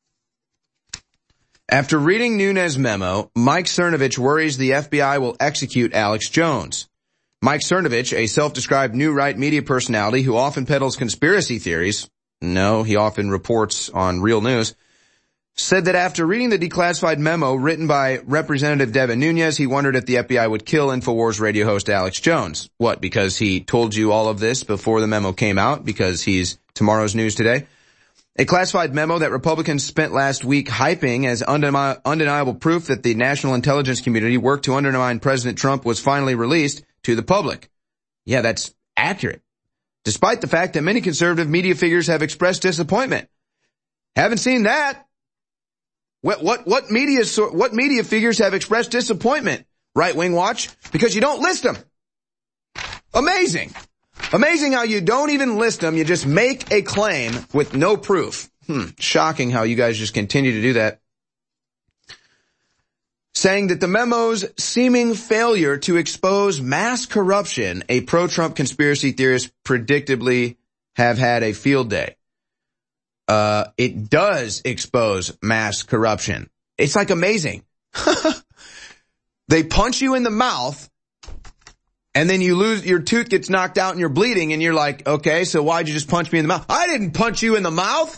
After reading Nunes' memo, Mike Cernovich worries the F B I will execute Alex Jones. Mike Cernovich, a self-described new right media personality who often peddles conspiracy theories, no, he often reports on real news, said that after reading the declassified memo written by Representative Devin Nunes, he wondered if the F B I would kill Infowars radio host Alex Jones. What, because he told you all of this before the memo came out, because he's tomorrow's news today? A classified memo that Republicans spent last week hyping as undeni- undeniable proof that the national intelligence community worked to undermine President Trump was finally released to the public. Yeah, that's accurate. Despite the fact that many conservative media figures have expressed disappointment. Haven't seen that. What, what, what media, what media figures have expressed disappointment? Right Wing Watch? Because you don't list them. Amazing. Amazing how you don't even list them, you just make a claim with no proof. Hmm, shocking how you guys just continue to do that. Saying that the memo's seeming failure to expose mass corruption, a pro-Trump conspiracy theorist predictably have had a field day. Uh, it does expose mass corruption. It's like amazing. They punch you in the mouth, and then you lose, your tooth gets knocked out and you're bleeding, and you're like, okay, so why'd you just punch me in the mouth? I didn't punch you in the mouth.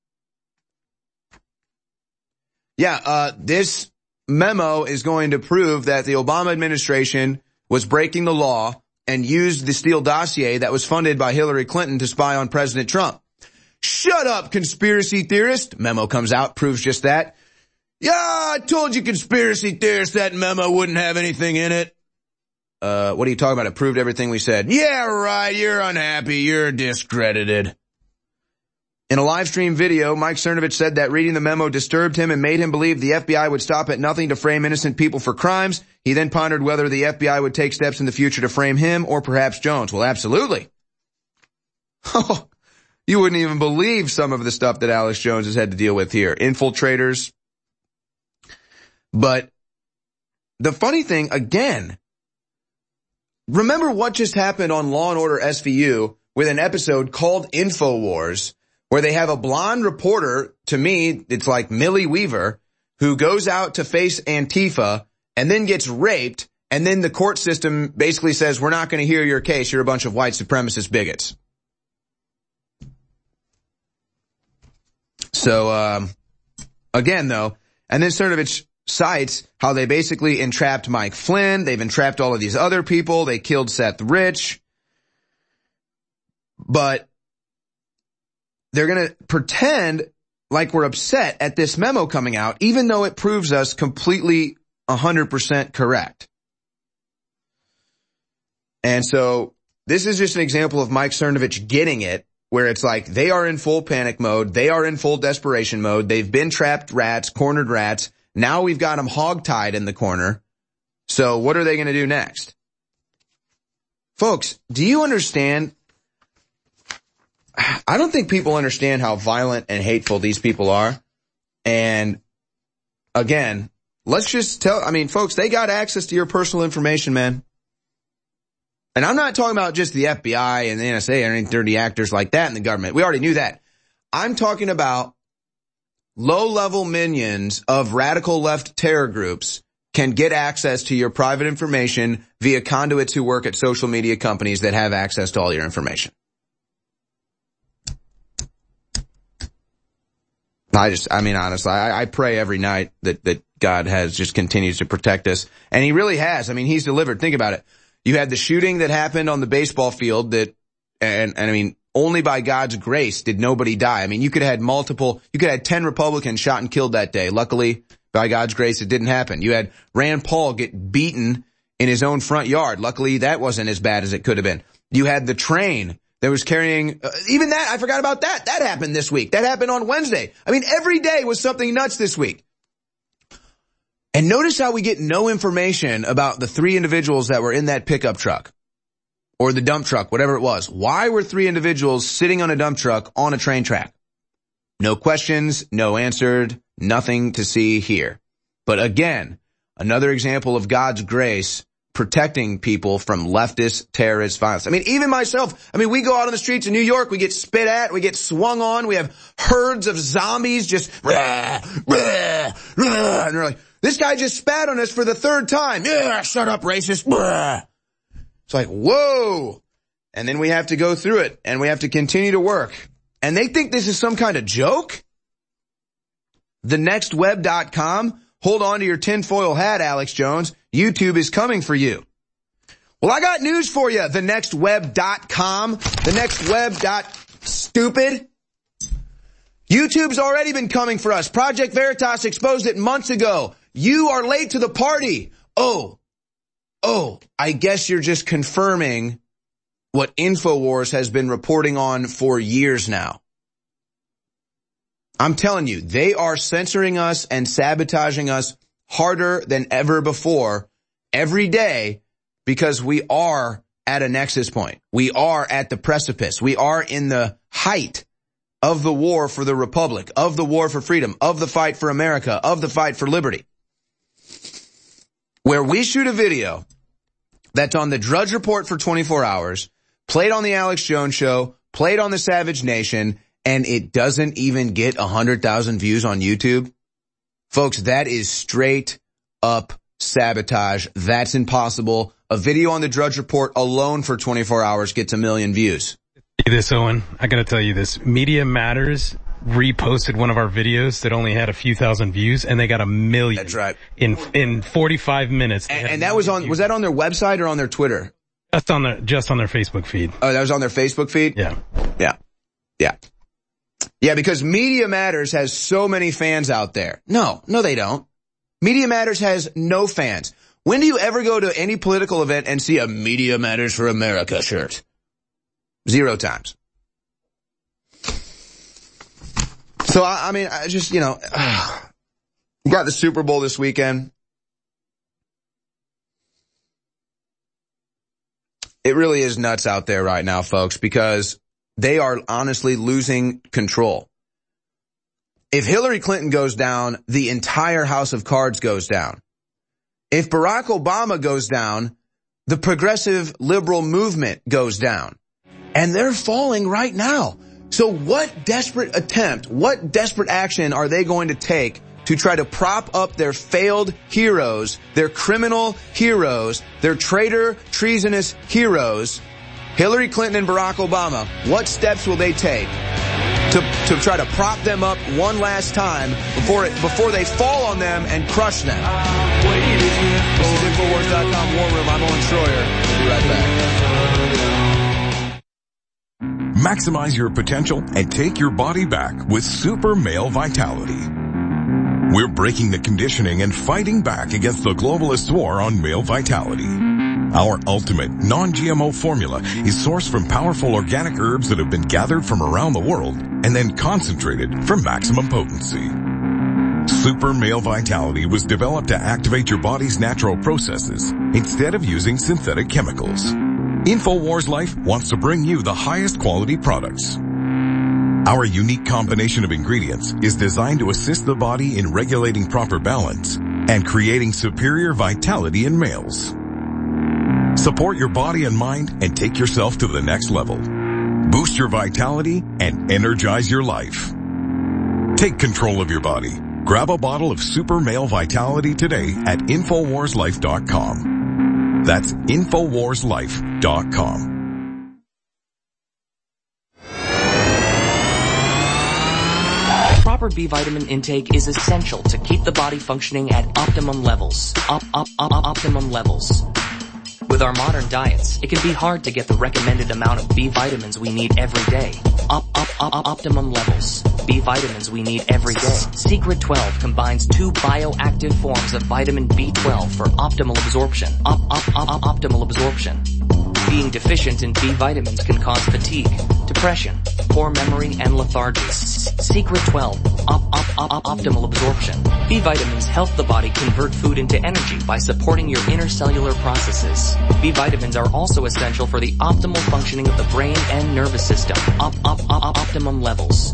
Yeah, uh, this memo is going to prove that the Obama administration was breaking the law and used the Steele dossier that was funded by Hillary Clinton to spy on President Trump. Shut up, conspiracy theorist. Memo comes out, proves just that. Yeah, I told you, conspiracy theorist, that memo wouldn't have anything in it. Uh, what are you talking about? It proved everything we said. Yeah, right. You're unhappy. You're discredited. In a live stream video, Mike Cernovich said that reading the memo disturbed him and made him believe the F B I would stop at nothing to frame innocent people for crimes. He then pondered whether the F B I would take steps in the future to frame him or perhaps Jones. Well, absolutely. Oh, you wouldn't even believe some of the stuff that Alex Jones has had to deal with here. Infiltrators. But the funny thing, again, remember what just happened on Law and Order S V U with an episode called InfoWars, where they have a blonde reporter, to me, it's like Millie Weaver, who goes out to face Antifa and then gets raped, and then the court system basically says, we're not going to hear your case, you're a bunch of white supremacist bigots. So, um, again, though, and then Cernovich cites how they basically entrapped Mike Flynn, they've entrapped all of these other people, they killed Seth Rich, but they're going to pretend like we're upset at this memo coming out, even though it proves us completely one hundred percent correct. And so this is just an example of Mike Cernovich getting it, where it's like they are in full panic mode, they are in full desperation mode, they've been trapped rats, cornered rats, now we've got them hogtied in the corner, so what are they going to do next? Folks, do you understand? I don't think people understand how violent and hateful these people are. And again, let's just tell, I mean, folks, they got access to your personal information, man. And I'm not talking about just the F B I and the N S A or any dirty actors like that in the government. We already knew that. I'm talking about low-level minions of radical left terror groups can get access to your private information via conduits who work at social media companies that have access to all your information. I just, I mean, honestly, I, I pray every night that, that God has just continues to protect us. And he really has. I mean, he's delivered. Think about it. You had the shooting that happened on the baseball field that, and, and I mean, only by God's grace did nobody die. I mean, you could have had multiple, you could have had ten Republicans shot and killed that day. Luckily, by God's grace, it didn't happen. You had Rand Paul get beaten in his own front yard. Luckily, that wasn't as bad as it could have been. You had the train that was carrying, uh, even that, I forgot about that. That happened this week. That happened on Wednesday. I mean, every day was something nuts this week. And notice how we get no information about the three individuals that were in that pickup truck or the dump truck, whatever it was. Why were three individuals sitting on a dump truck on a train track? No questions, no answered, nothing to see here. But again, another example of God's grace protecting people from leftist terrorist violence. I mean, even myself, I mean, we go out on the streets of New York, we get spit at, we get swung on, we have herds of zombies just, rah, rah, rah, and they're like, this guy just spat on us for the third time. Yeah, shut up, racist. Rah. It's like, whoa. And then we have to go through it, and we have to continue to work. And they think this is some kind of joke? the next web dot com? Hold on to your tinfoil hat, Alex Jones. YouTube is coming for you. Well, I got news for you, the next web dot com. The next web dot stupid. YouTube's already been coming for us. Project Veritas exposed it months ago. You are late to the party. Oh, oh, I guess you're just confirming what InfoWars has been reporting on for years now. I'm telling you, they are censoring us and sabotaging us harder than ever before every day because we are at a nexus point. We are at the precipice. We are in the height of the war for the Republic, of the war for freedom, of the fight for America, of the fight for liberty. Where we shoot a video that's on the Drudge Report for twenty-four hours, played on the Alex Jones Show, played on the Savage Nation, and it doesn't even get one hundred thousand views on YouTube. Folks, that is straight up sabotage. That's impossible. A video on the Drudge Report alone for twenty-four hours gets a million views. This, Owen, I gotta tell you this. Media Matters reposted one of our videos that only had a few thousand views, and they got a million. That's right. In in forty-five minutes. And, and that was on, views. Was that on their website or on their Twitter? Just on their, just on their Facebook feed. Oh, that was on their Facebook feed? Yeah. Yeah. Yeah. Yeah, because Media Matters has so many fans out there. No, no they don't. Media Matters has no fans. When do you ever go to any political event and see a Media Matters for America shirt? Zero times. So, I, I mean, I just, you know, uh, we got the Super Bowl this weekend. It really is nuts out there right now, folks, because they are honestly losing control. If Hillary Clinton goes down, the entire house of cards goes down. If Barack Obama goes down, the progressive liberal movement goes down. And they're falling right now. So what desperate attempt, what desperate action are they going to take to try to prop up their failed heroes, their criminal heroes, their traitor, treasonous heroes, Hillary Clinton and Barack Obama? What steps will they take to, to try to prop them up one last time before it, before they fall on them and crush them? This is Infowars dot com War Room. I'm Owen Schroyer. We'll be right back. Maximize your potential and take your body back with Super Male Vitality. We're breaking the conditioning and fighting back against the globalist war on male vitality. Our ultimate non-G M O formula is sourced from powerful organic herbs that have been gathered from around the world and then concentrated for maximum potency. Super Male Vitality was developed to activate your body's natural processes instead of using synthetic chemicals. InfoWars Life wants to bring you the highest quality products. Our unique combination of ingredients is designed to assist the body in regulating proper balance and creating superior vitality in males. Support your body and mind and take yourself to the next level. Boost your vitality and energize your life. Take control of your body. Grab a bottle of Super Male Vitality today at Infowars Life dot com. That's Infowars Life dot com. Proper B vitamin intake is essential to keep the body functioning at optimum levels. Op, op, op, optimum levels. With our modern diets, it can be hard to get the recommended amount of B vitamins we need every day. Op, op, op, optimum levels. B vitamins we need every day. Secret twelve combines two bioactive forms of vitamin B twelve for optimal absorption. Op, op, op, optimal absorption. Being deficient in B vitamins can cause fatigue, depression, poor memory, and lethargy. Secret twelve, op, op, op, optimal absorption. B vitamins help the body convert food into energy by supporting your intercellular processes. B vitamins are also essential for the optimal functioning of the brain and nervous system. Op, op, op, optimum levels.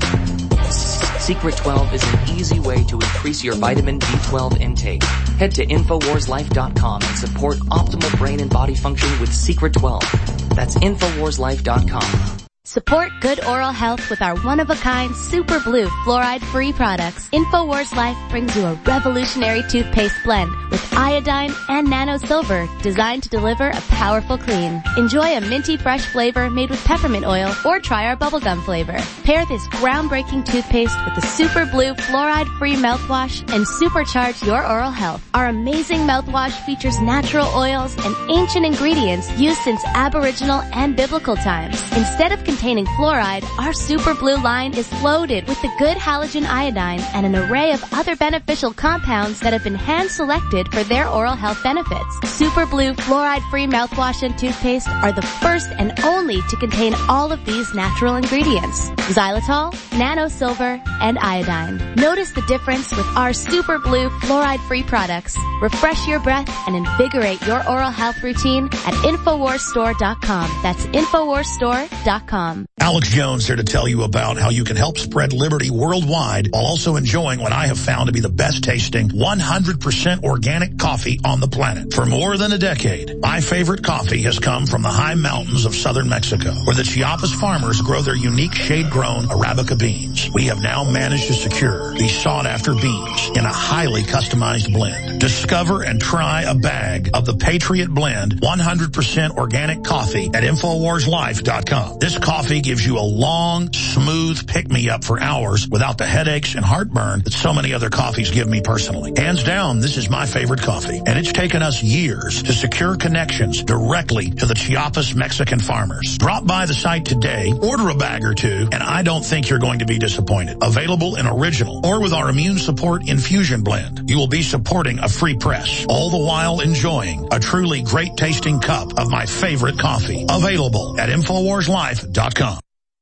Secret twelve is an easy way to increase your vitamin B twelve intake. Head to Infowars Life dot com and support optimal brain and body function with Secret twelve. That's Infowars Life dot com. Support good oral health with our one-of-a-kind Super Blue fluoride-free products. InfoWars Life brings you a revolutionary toothpaste blend with iodine and nano silver designed to deliver a powerful clean. Enjoy a minty fresh flavor made with peppermint oil or try our bubblegum flavor. Pair this groundbreaking toothpaste with the Super Blue fluoride-free mouthwash and supercharge your oral health. Our amazing mouthwash features natural oils and ancient ingredients used since Aboriginal and biblical times. Instead of containing fluoride, our Super Blue line is loaded with the good halogen iodine and an array of other beneficial compounds that have been hand-selected for their oral health benefits. Super Blue fluoride-free mouthwash and toothpaste are the first and only to contain all of these natural ingredients: xylitol, nano silver, and iodine. Notice the difference with our Super Blue fluoride-free products. Refresh your breath and invigorate your oral health routine at Infowars Store dot com. That's Infowars Store dot com. Alex Jones here to tell you about how you can help spread liberty worldwide while also enjoying what I have found to be the best tasting one hundred percent organic coffee on the planet. For more than a decade, my favorite coffee has come from the high mountains of southern Mexico, where the Chiapas farmers grow their unique shade-grown Arabica beans. We have now managed to secure these sought-after beans in a highly customized blend. Discover and try a bag of the Patriot Blend one hundred percent organic coffee at Infowars Life dot com. This coffee gives you a long, smooth pick-me-up for hours without the headaches and heartburn that so many other coffees give me personally. Hands down, this is my favorite coffee, and it's taken us years to secure connections directly to the Chiapas Mexican farmers. Drop by the site today, order a bag or two, and I don't think you're going to be disappointed. Available in original or with our immune support infusion blend. You will be supporting a free press, all the while enjoying a truly great-tasting cup of my favorite coffee. Available at Infowars Life dot com.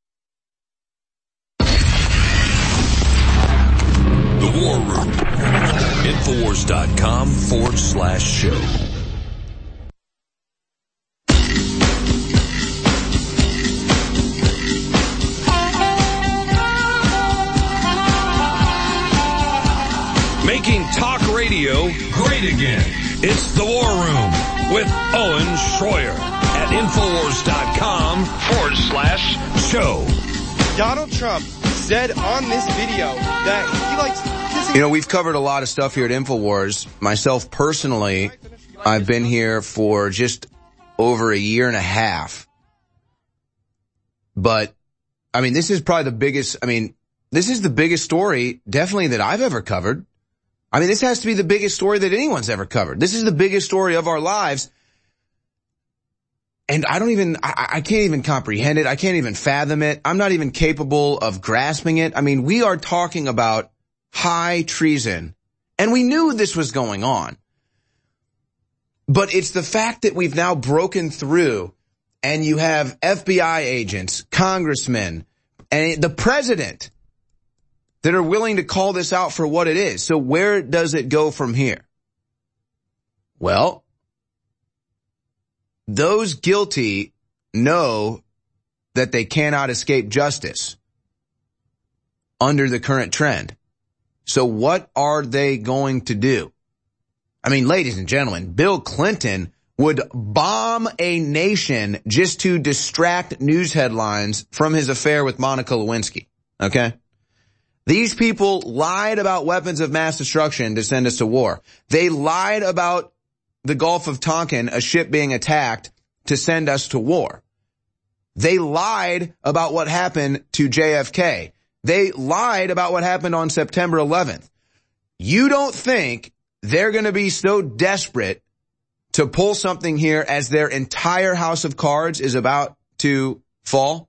The War Room. Infowars dot com forward slash show. Making talk radio great again. It's The War Room with Owen Schroyer at Infowars.com forward slash show. Donald Trump said on this video that he likes kissing. You know, we've covered a lot of stuff here at Infowars. Myself personally, I've been here for just over a year and a half. But, I mean, this is probably the biggest, I mean, this is the biggest story, definitely, that I've ever covered. I mean, this has to be the biggest story that anyone's ever covered. This is the biggest story of our lives. And I don't even, I, I can't even comprehend it. I can't even fathom it. I'm not even capable of grasping it. I mean, we are talking about high treason. And we knew this was going on. But it's the fact that we've now broken through and you have F B I agents, congressmen, and the president that are willing to call this out for what it is. So where does it go from here? Well, those guilty know that they cannot escape justice under the current trend. So what are they going to do? I mean, ladies and gentlemen, Bill Clinton would bomb a nation just to distract news headlines from his affair with Monica Lewinsky. Okay? These people lied about weapons of mass destruction to send us to war. They lied about the Gulf of Tonkin, a ship being attacked, to send us to war. They lied about what happened to J F K. They lied about what happened on September eleventh. You don't think they're going to be so desperate to pull something here as their entire house of cards is about to fall?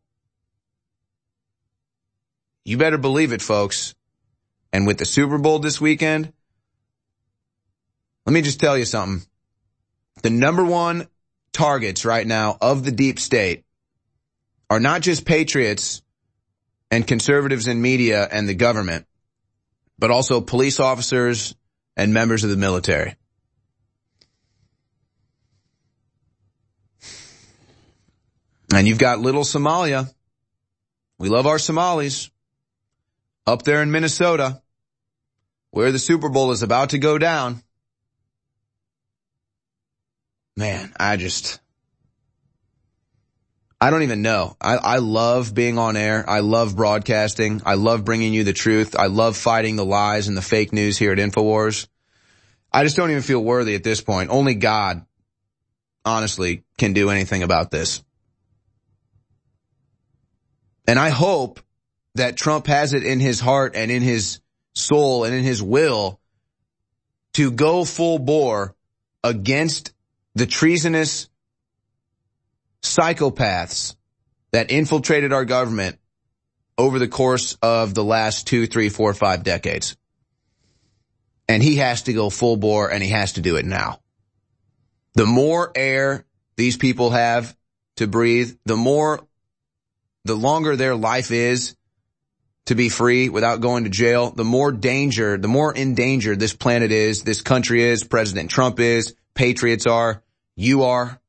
You better believe it, folks. And with the Super Bowl this weekend, let me just tell you something. The number one targets right now of the deep state are not just patriots and conservatives in media and the government, but also police officers and members of the military. And you've got little Somalia. We love our Somalis. Up there in Minnesota, where the Super Bowl is about to go down. Man, I just, I don't even know. I, I love being on air. I love broadcasting. I love bringing you the truth. I love fighting the lies and the fake news here at Infowars. I just don't even feel worthy at this point. Only God, honestly, can do anything about this. And I hope that Trump has it in his heart and in his soul and in his will to go full bore against the treasonous psychopaths that infiltrated our government over the course of the last two, three, four, five decades. And he has to go full bore, and he has to do it now. The more air these people have to breathe, the more, the longer their life is to be free without going to jail, the more danger, the more in danger this planet is, this country is, President Trump is, patriots are, you are.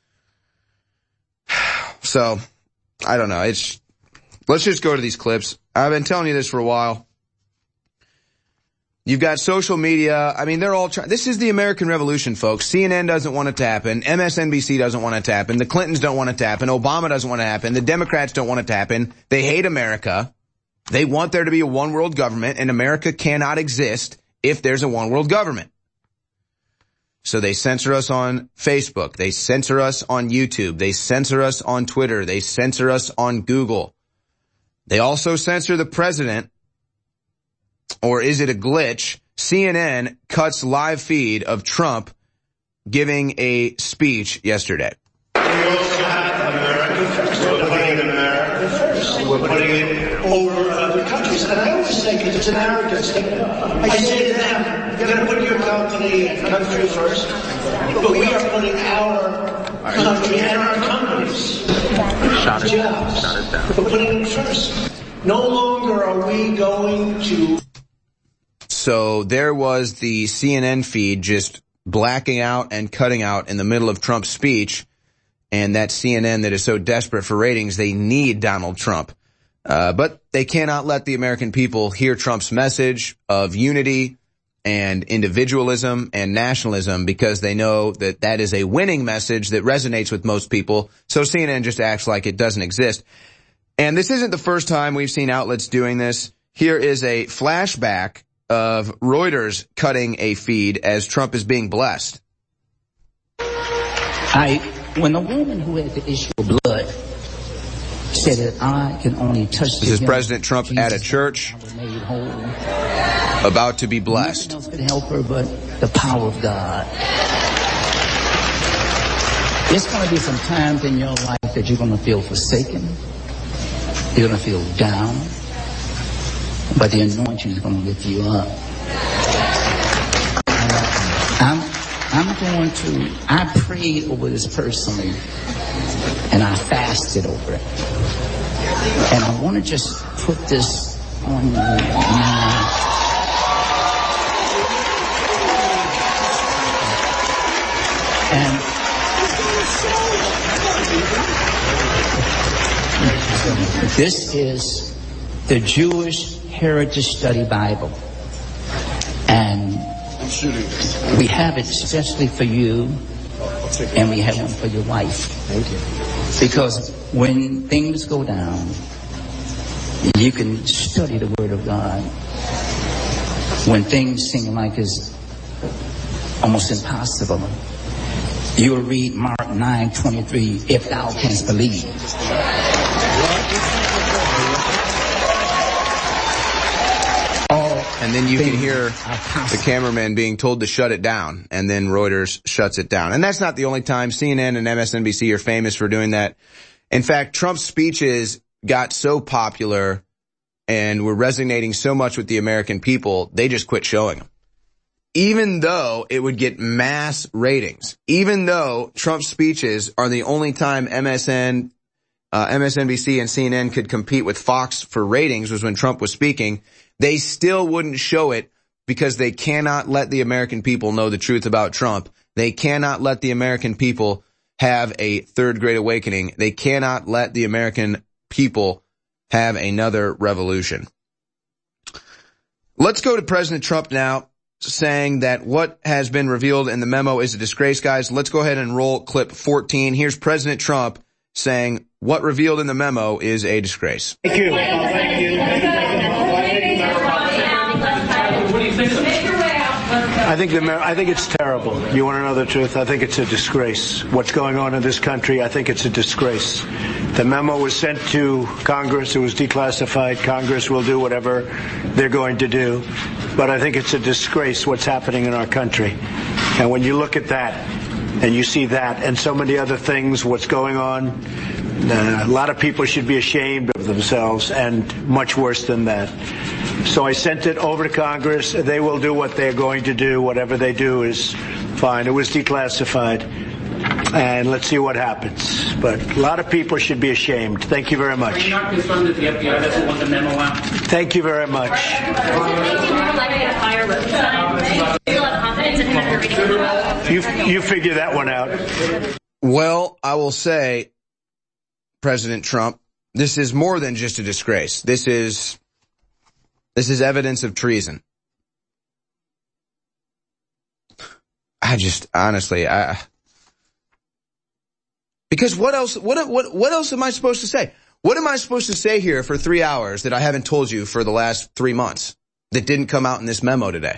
So, I don't know. It's, let's just go to these clips. I've been telling you this for a while. You've got social media. I mean, they're all trying. This is the American Revolution, folks. C N N doesn't want it to happen. M S N B C doesn't want it to happen. The Clintons don't want it to happen. Obama doesn't want it to happen. The Democrats don't want it to happen. They hate America. They want there to be a one world government, and America cannot exist if there's a one world government. So they censor us on Facebook. They censor us on YouTube. They censor us on Twitter. They censor us on Google. They also censor the president. Or is it a glitch? C N N cuts live feed of Trump giving a speech yesterday. We also have America first. We're putting America first. We're putting it over other countries. And I always say, because it's an arrogance thing, I say to them, you're going to put your company and country first, but we are putting our country and our companies, Shot it. jobs, Shot it down. we're putting them first. No longer are we going to... So there was the C N N feed just blacking out and cutting out in the middle of Trump's speech. And that C N N that is so desperate for ratings, they need Donald Trump. Uh, but they cannot let the American people hear Trump's message of unity, and individualism and nationalism because they know that that is a winning message that resonates with most people. So C N N just acts like it doesn't exist. And this isn't the first time we've seen outlets doing this. Here is a flashback of Reuters cutting a feed as Trump is being blessed. I, when the woman who had the issue of blood said that I can only touch the This is President Trump Jesus at a church about to be blessed. Nothing else could help her but the power of God. There's going to be some times in your life that you're going to feel forsaken. You're going to feel down. But the anointing is going to lift you up. I'm, I'm going to, I prayed over this personally, and I fasted over it. And I want to just put this on your mind. And this is the Jewish Heritage Study Bible. And we have it especially for you, and we have one for your wife. Thank you. Because when things go down, you can study the Word of God. When things seem like it's almost impossible, you will read Mark nine twenty-three, if thou canst believe. And then you can hear the cameraman being told to shut it down, and then Reuters shuts it down. And that's not the only time. C N N and M S N B C are famous for doing that. In fact, Trump's speeches got so popular and were resonating so much with the American people, they just quit showing them. Even though it would get mass ratings, even though Trump's speeches are the only time M S N, uh, M S N B C and C N N could compete with Fox for ratings was when Trump was speaking, they still wouldn't show it because they cannot let the American people know the truth about Trump. They cannot let the American people have a third great awakening. They cannot let the American people have another revolution. Let's go to President Trump now, saying that what has been revealed in the memo is a disgrace, guys. Let's go ahead and roll clip fourteen. Here's President Trump saying what revealed in the memo is a disgrace. Thank you. Thank you. I think the I think it's terrible. You want to know the truth? I think it's a disgrace. What's going on in this country, I think it's a disgrace. The memo was sent to Congress. It was declassified. Congress will do whatever they're going to do. But I think it's a disgrace what's happening in our country. And when you look at that and you see that and so many other things, what's going on, uh, a lot of people should be ashamed of themselves, and much worse than that. So I sent it over to Congress. They will do what they're going to do. Whatever they do is fine. It was declassified. And let's see what happens. But a lot of people should be ashamed. Thank you very much. Are you not concerned that the F B I doesn't want the memo out? Thank you very much. You, you figure that one out. Well, I will say, President Trump, this is more than just a disgrace. This is... This is evidence of treason. I just, honestly, I, because what else, what, what, what else am I supposed to say? What am I supposed to say here for three hours that I haven't told you for the last three months that didn't come out in this memo today?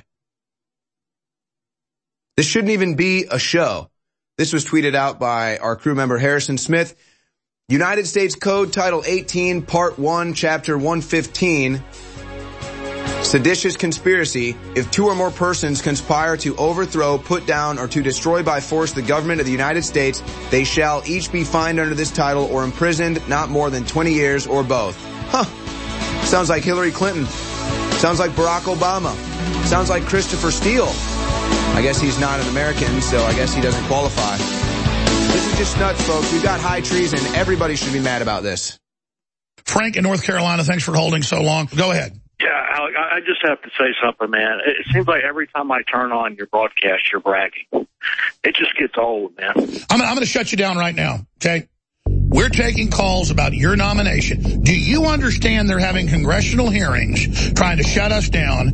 This shouldn't even be a show. This was tweeted out by our crew member Harrison Smith. United States Code Title eighteen, Part one, Chapter one fifteen. Seditious conspiracy. If two or more persons conspire to overthrow, put down, or to destroy by force the government of the United States, they shall each be fined under this title or imprisoned not more than twenty years or both. Huh. Sounds like Hillary Clinton. Sounds like Barack Obama. Sounds like Christopher Steele. I guess he's not an American, so I guess he doesn't qualify. This is just nuts, folks. We've got high treason. Everybody should be mad about this. Frank in North Carolina, thanks for holding so long. Go ahead. Yeah, Alec, I just have to say something, man. It seems like every time I turn on your broadcast, you're bragging. It just gets old, man. I'm, I'm going to shut you down right now, okay? We're taking calls about your nomination. Do you understand they're having congressional hearings trying to shut us down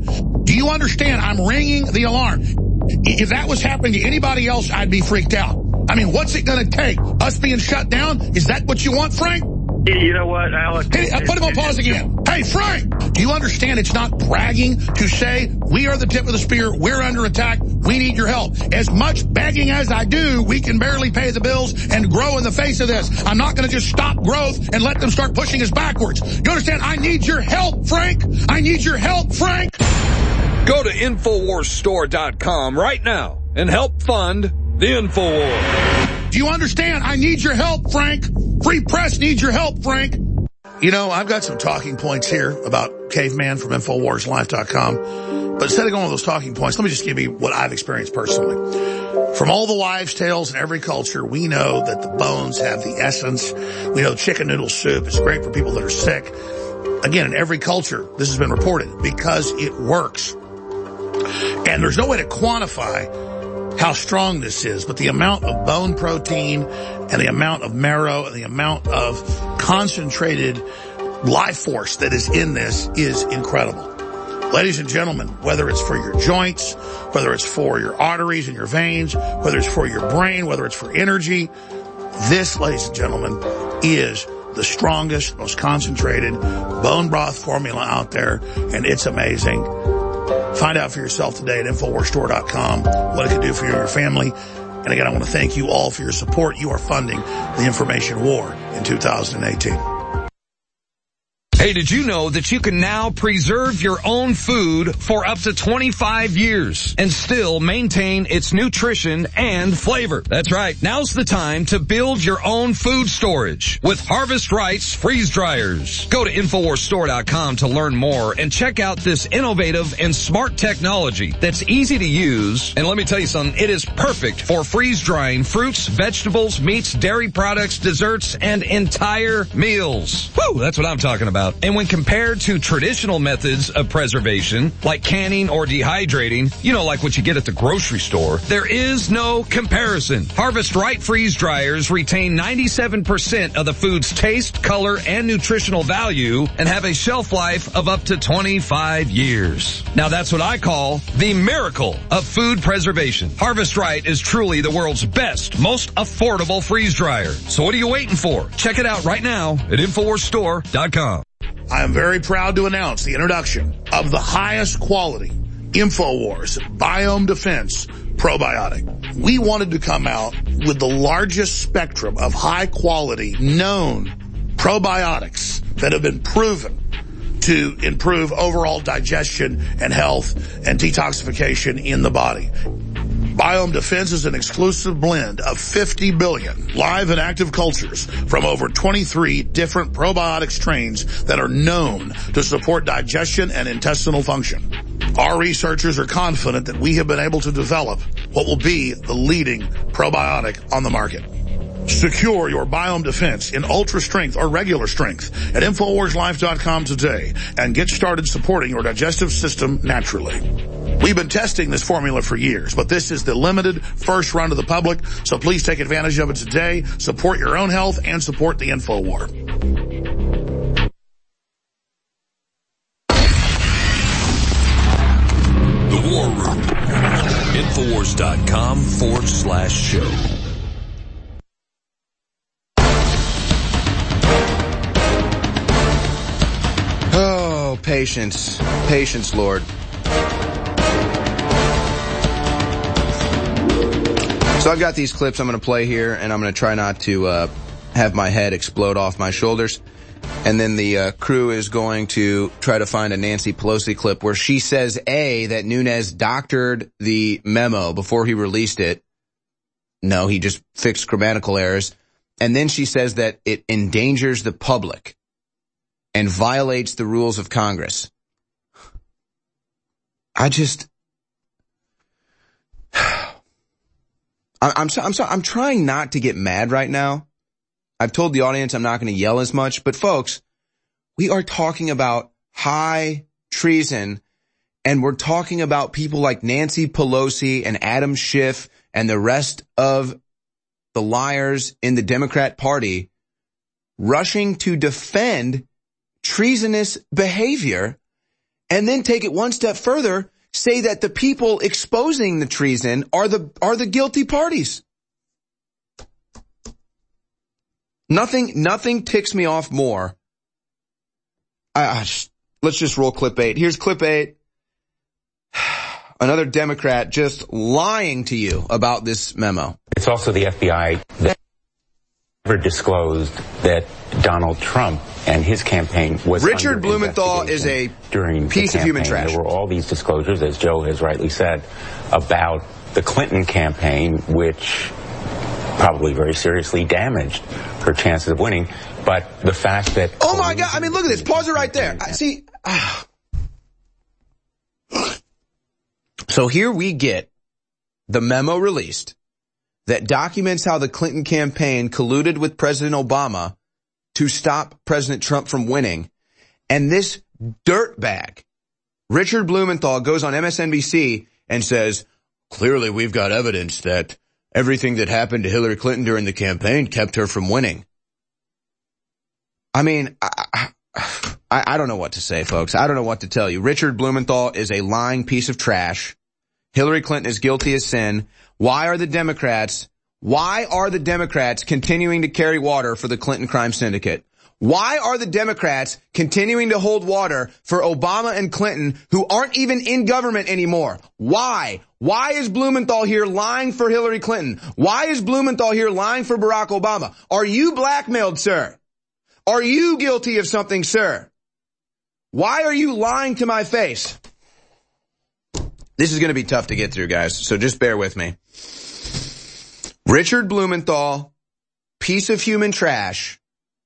Do you understand? I'm ringing the alarm. If that was happening to anybody else, I'd be freaked out. I mean, what's it going to take? Us being shut down? Is that what you want, Frank? You know what, Alex? Hey, uh, put him on pause again. Hey, Frank, do you understand it's not bragging to say we are the tip of the spear, we're under attack, we need your help? As much begging as I do, we can barely pay the bills and grow in the face of this. I'm not going to just stop growth and let them start pushing us backwards. You understand? I need your help, Frank. I need your help, Frank. Go to Infowars Store dot com right now and help fund the InfoWars. Do you understand? I need your help, Frank. Free press needs your help, Frank. You know, I've got some talking points here about Caveman from Infowars Life dot com. But instead of going with those talking points, let me just give you what I've experienced personally. From all the wives' tales in every culture, we know that the bones have the essence. We know chicken noodle soup is great for people that are sick. Again, in every culture, this has been reported because it works. And there's no way to quantify how strong this is, but the amount of bone protein and the amount of marrow and the amount of concentrated life force that is in this is incredible. Ladies and gentlemen, whether it's for your joints, whether it's for your arteries and your veins, whether it's for your brain, whether it's for energy, this, ladies and gentlemen, is the strongest, most concentrated bone broth formula out there, and it's amazing. Find out for yourself today at Infowars Store dot com what it can do for you and your family. And again, I want to thank you all for your support. You are funding the information war in two thousand eighteen. Hey, did you know that you can now preserve your own food for up to twenty-five years and still maintain its nutrition and flavor? That's right. Now's the time to build your own food storage with Harvest Right's freeze dryers. Go to Infowars Store dot com to learn more and check out this innovative and smart technology that's easy to use. And let me tell you something, it is perfect for freeze drying fruits, vegetables, meats, dairy products, desserts, and entire meals. Woo, that's what I'm talking about. And when compared to traditional methods of preservation, like canning or dehydrating, you know, like what you get at the grocery store, there is no comparison. Harvest Right freeze dryers retain ninety-seven percent of the food's taste, color, and nutritional value and have a shelf life of up to twenty-five years. Now that's what I call the miracle of food preservation. Harvest Right is truly the world's best, most affordable freeze dryer. So what are you waiting for? Check it out right now at Infowars Store dot com. I am very proud to announce the introduction of the highest quality InfoWars Biome Defense Probiotic. We wanted to come out with the largest spectrum of high quality known probiotics that have been proven to improve overall digestion and health and detoxification in the body. Biome Defense is an exclusive blend of fifty billion live and active cultures from over twenty-three different probiotic strains that are known to support digestion and intestinal function. Our researchers are confident that we have been able to develop what will be the leading probiotic on the market. Secure your Biome Defense in ultra strength or regular strength at Infowars Life dot com today and get started supporting your digestive system naturally. We've been testing this formula for years, but this is the limited first run to the public, so please take advantage of it today. Support your own health and support the InfoWar. The War Room. Infowars dot com forward slash show. Oh, patience. Patience, Lord. So I've got these clips I'm going to play here, and I'm going to try not to uh have my head explode off my shoulders. And then the uh, crew is going to try to find a Nancy Pelosi clip where she says, A, that Nunes doctored the memo before he released it. No, he just fixed grammatical errors. And then she says that it endangers the public and violates the rules of Congress. I just... I'm, I'm sorry, I'm trying not to get mad right now. I've told the audience I'm not going to yell as much, but folks, we are talking about high treason, and we're talking about people like Nancy Pelosi and Adam Schiff and the rest of the liars in the Democrat Party rushing to defend treasonous behavior and then take it one step further say that the people exposing the treason are the are the guilty parties. Nothing nothing ticks me off more. I, I just, let's just roll clip eight. Here's clip eight. Another Democrat just lying to you about this memo. It's also the F B I that never disclosed that Donald Trump and his campaign was Richard Blumenthal is a during piece of human trash. There were all these disclosures, as Joe has rightly said, about the Clinton campaign, which probably very seriously damaged her chances of winning. But the fact that... Oh, my God. I mean, look at this. Pause it right there. I see... So here we get the memo released that documents how the Clinton campaign colluded with President Obama to stop President Trump from winning. And this dirtbag, Richard Blumenthal, goes on M S N B C and says, clearly we've got evidence that everything that happened to Hillary Clinton during the campaign kept her from winning. I mean, I, I, I don't know what to say, folks. I don't know what to tell you. Richard Blumenthal is a lying piece of trash. Hillary Clinton is guilty as sin. Why are the Democrats, why are the Democrats continuing to carry water for the Clinton crime syndicate? Why are the Democrats continuing to hold water for Obama and Clinton, who aren't even in government anymore? Why? Why is Blumenthal here lying for Hillary Clinton? Why is Blumenthal here lying for Barack Obama? Are you blackmailed, sir? Are you guilty of something, sir? Why are you lying to my face? This is going to be tough to get through, guys, so just bear with me. Richard Blumenthal, piece of human trash.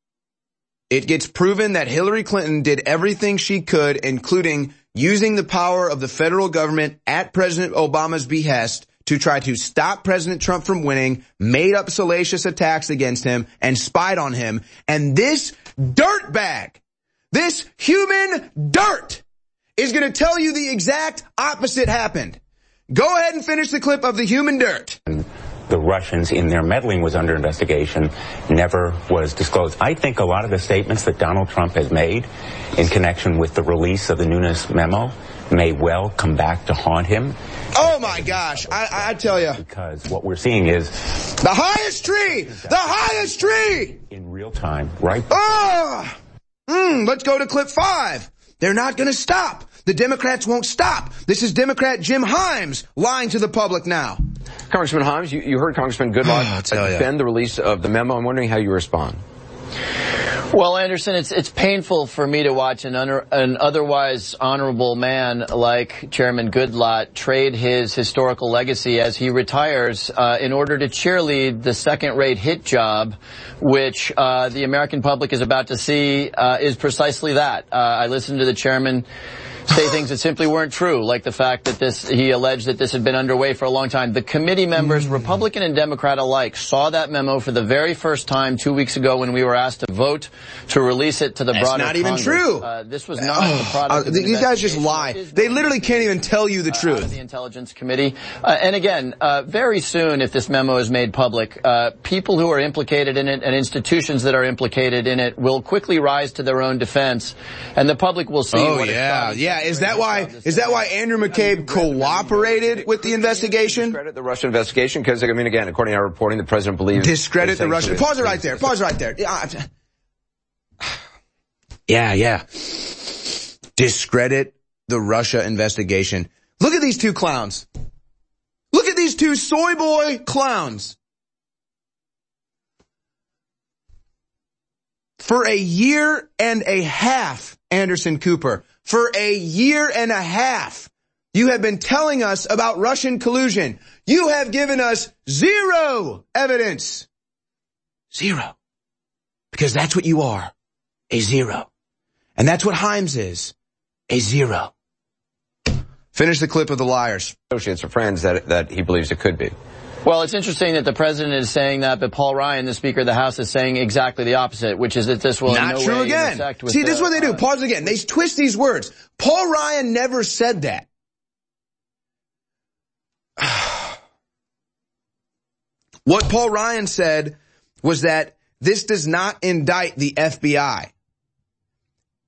It gets proven that Hillary Clinton did everything she could, including using the power of the federal government at President Obama's behest to try to stop President Trump from winning, made up salacious attacks against him, and spied on him. And this dirtbag, this human dirt, is going to tell you the exact opposite happened. Go ahead and finish the clip of the human dirt. The Russians in their meddling was under investigation, never was disclosed. I think a lot of the statements that Donald Trump has made in connection with the release of the Nunes memo may well come back to haunt him. Oh my gosh, I, I tell you. Because what we're seeing is... The highest tree! The highest tree! In real time, right? Ah! Mm, let's go to clip five. They're not going to stop. The Democrats won't stop. This is Democrat Jim Himes lying to the public now. Congressman Himes, you, you heard Congressman Goodlatte defend the release of the memo. I'm wondering how you respond. Well, Anderson, it's it's painful for me to watch an, un, an otherwise honorable man like Chairman Goodlatte trade his historical legacy as he retires uh, in order to cheerlead the second-rate hit job, which uh, the American public is about to see uh, is precisely that. Uh, I listened to the chairman say things that simply weren't true, like the fact that this, he alleged that this had been underway for a long time. The committee members, Republican and Democrat alike, saw that memo for the very first time two weeks ago when we were asked to vote to release it to the That's broader not even Congress. true. Uh, this was not the product uh, of the These guys just lie. They literally can't even tell you the uh, truth. Out of the Intelligence Committee. Uh, and again, uh, very soon, if this memo is made public, uh, people who are implicated in it and institutions that are implicated in it will quickly rise to their own defense, and the public will see oh, what yeah. Yeah, is that why... Is that why Andrew McCabe cooperated with the investigation? Discredit the Russian investigation? Because, I mean, again, according to our reporting, the president believes... Discredit the Russian... Pause it right there. Pause it right there. Yeah, yeah. Discredit the Russia investigation. Look at these two clowns. Look at these two soy boy clowns. For a year and a half, Anderson Cooper, for a year and a half, you have been telling us about Russian collusion. You have given us zero evidence. Zero. Because that's what you are, a zero. And that's what Himes is, a zero. Finish the clip of the liars. Associates or friends that, that he believes it could be. Well, it's interesting that the president is saying that, but Paul Ryan, the Speaker of the House, is saying exactly the opposite, which is that this will Not in no true way again. intersect with See, the, this is what they do. Uh, Pause it again. They twist these words. Paul Ryan never said that. What Paul Ryan said was that this does not indict the F B I.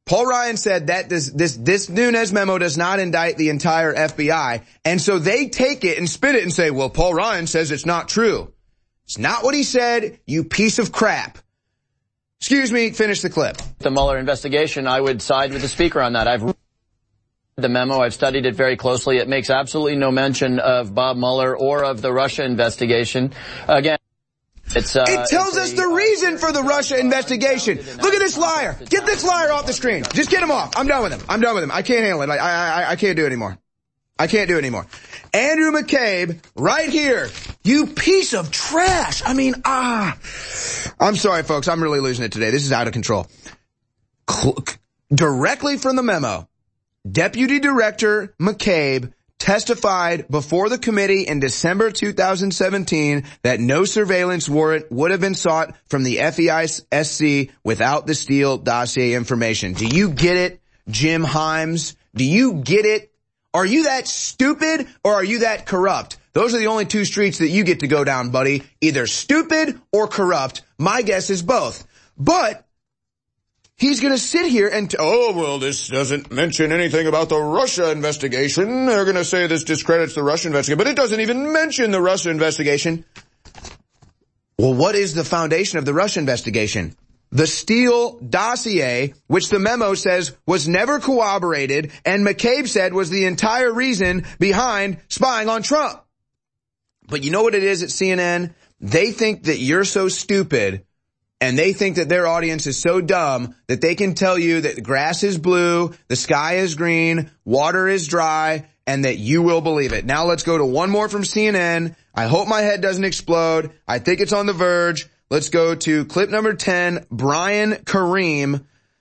Paul Ryan said that this, this, this Nunes memo does not indict the entire F B I. And so they take it and spin it and say, well, Paul Ryan says it's not true. It's not what he said, you piece of crap. Excuse me, finish the clip. The Mueller investigation, I would side with the speaker on that. I've read the memo. I've studied it very closely. It makes absolutely no mention of Bob Mueller or of the Russia investigation. Again, It's, uh, it tells it's us the reason for the Russia investigation. Look at this liar. Get this liar off the screen. Just get him off. I'm done with him. I'm done with him. I can't handle it. I, I, I can't do it anymore. I can't do it anymore. Andrew McCabe, right here. You piece of trash. I mean, ah. I'm sorry, folks. I'm really losing it today. This is out of control. Cl- directly from the memo, Deputy Director McCabe testified before the committee in December two thousand seventeen that no surveillance warrant would have been sought from the F E I S C without the Steele dossier information. Do you get it, Jim Himes? Do you get it? Are you that stupid or are you that corrupt? Those are the only two streets that you get to go down, buddy. Either stupid or corrupt. My guess is both. But he's going to sit here and, t- oh, well, this doesn't mention anything about the Russia investigation. They're going to say this discredits the Russia investigation, but it doesn't even mention the Russia investigation. Well, what is the foundation of the Russia investigation? The Steele dossier, which the memo says was never corroborated, and McCabe said was the entire reason behind spying on Trump. But you know what it is at C N N? They think that you're so stupid, and they think that their audience is so dumb that they can tell you that the grass is blue, the sky is green, water is dry, and that you will believe it. Now let's go to one more from C N N. I hope my head doesn't explode. I think it's on the verge. Let's go to clip number ten, Brian Kareem,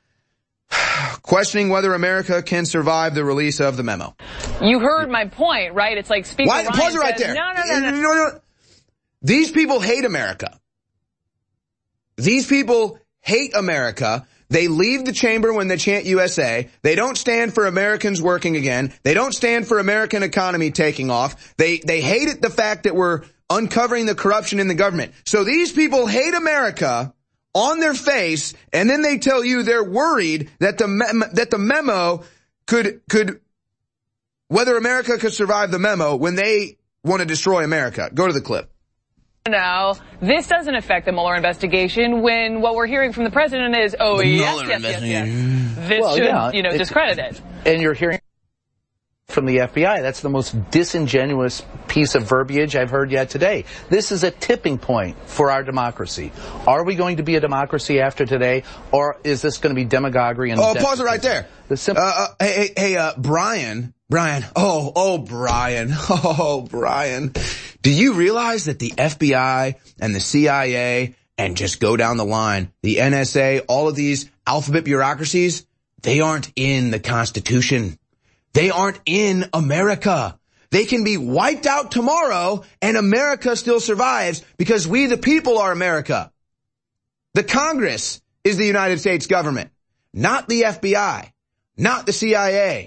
questioning whether America can survive the release of the memo. You heard my point, right? It's like Speaker Why? Ryan Pause it right says, there. No, no, no, no. no, no, no. These people hate America. These people hate America. They leave the chamber when they chant U S A. They don't stand for Americans working again. They don't stand for American economy taking off. They, they hate it, the fact that we're uncovering the corruption in the government. So these people hate America on their face, and then they tell you they're worried that the mem- that the memo could could whether America could survive the memo when they want to destroy America. Go to the clip. No, this doesn't affect the Mueller investigation when what we're hearing from the president is, oh, The yes, Mueller yes, yes, yes. investigation. This Well, should, yeah, you know, it- discredit it. And you're hearing from the F B I. That's the most disingenuous piece of verbiage I've heard yet today. This is a tipping point for our democracy. Are we going to be a democracy after today, or is this going to be demagoguery and Oh, pause it right there. The simple- uh, uh, hey, hey, hey, uh, Brian, Brian. Oh, oh, Brian. Oh, Brian. Do you realize that the F B I and the C I A and just go down the line, the N S A, all of these alphabet bureaucracies, they aren't in the Constitution. They aren't in America. They can be wiped out tomorrow and America still survives because we the people are America. The Congress is the United States government, not the F B I, not the C I A.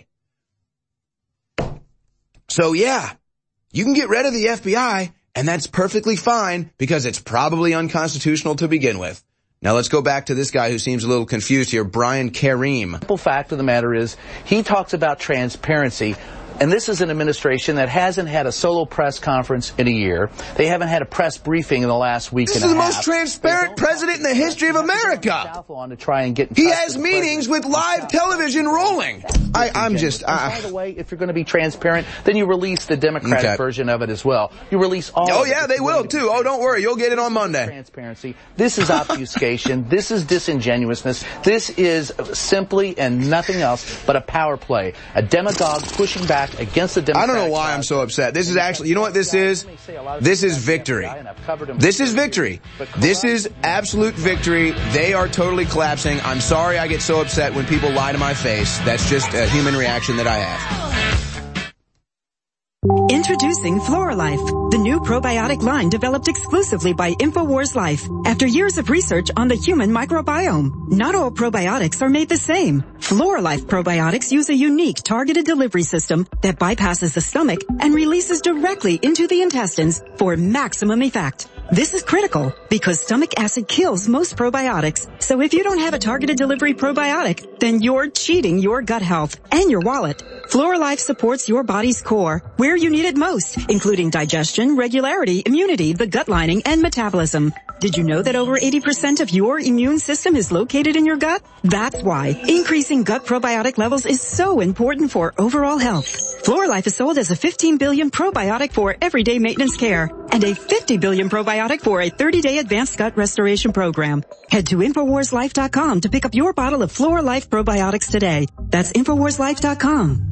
So yeah, you can get rid of the F B I and that's perfectly fine because it's probably unconstitutional to begin with. Now let's go back to this guy who seems a little confused here, Brian Kareem. The simple fact of the matter is he talks about transparency. And this is an administration that hasn't had a solo press conference in a year. They haven't had a press briefing in the last week This and a is the half. most transparent president in the history of America. On to try and get in He touch has with the meetings with live television rolling. I, I'm just... And I, by the way, if you're going to be transparent, then you release the Democratic Okay. version of it as well. You release all oh of it yeah, if they you will want to be too. Oh, don't worry. You'll get it on Monday. Transparency. This is obfuscation. This is disingenuousness. This is simply and nothing else but a power play. A demagogue pushing back against the Democratic. I don't know why I'm so upset. This is actually, you know what this is? This is victory. This is victory. This is absolute victory. They are totally collapsing. I'm sorry I get so upset when people lie to my face. That's just a human reaction that I have. Introducing Floralife, the new probiotic line developed exclusively by InfoWars Life after years of research on the human microbiome. Not all probiotics are made the same. Floralife probiotics use a unique targeted delivery system that bypasses the stomach and releases directly into the intestines for maximum effect. This is critical because stomach acid kills most probiotics. So if you don't have a targeted delivery probiotic, then you're cheating your gut health and your wallet. FloraLife supports your body's core where you need it most, including digestion, regularity, immunity, the gut lining, and metabolism. Did you know that over eighty percent of your immune system is located in your gut? That's why increasing gut probiotic levels is so important for overall health. FloraLife is sold as a fifteen billion probiotic for everyday maintenance care and a fifty billion probiotic for a thirty-day advanced gut restoration program. Head to Infowars Life dot com to pick up your bottle of FloraLife probiotics today. That's Infowars Life dot com.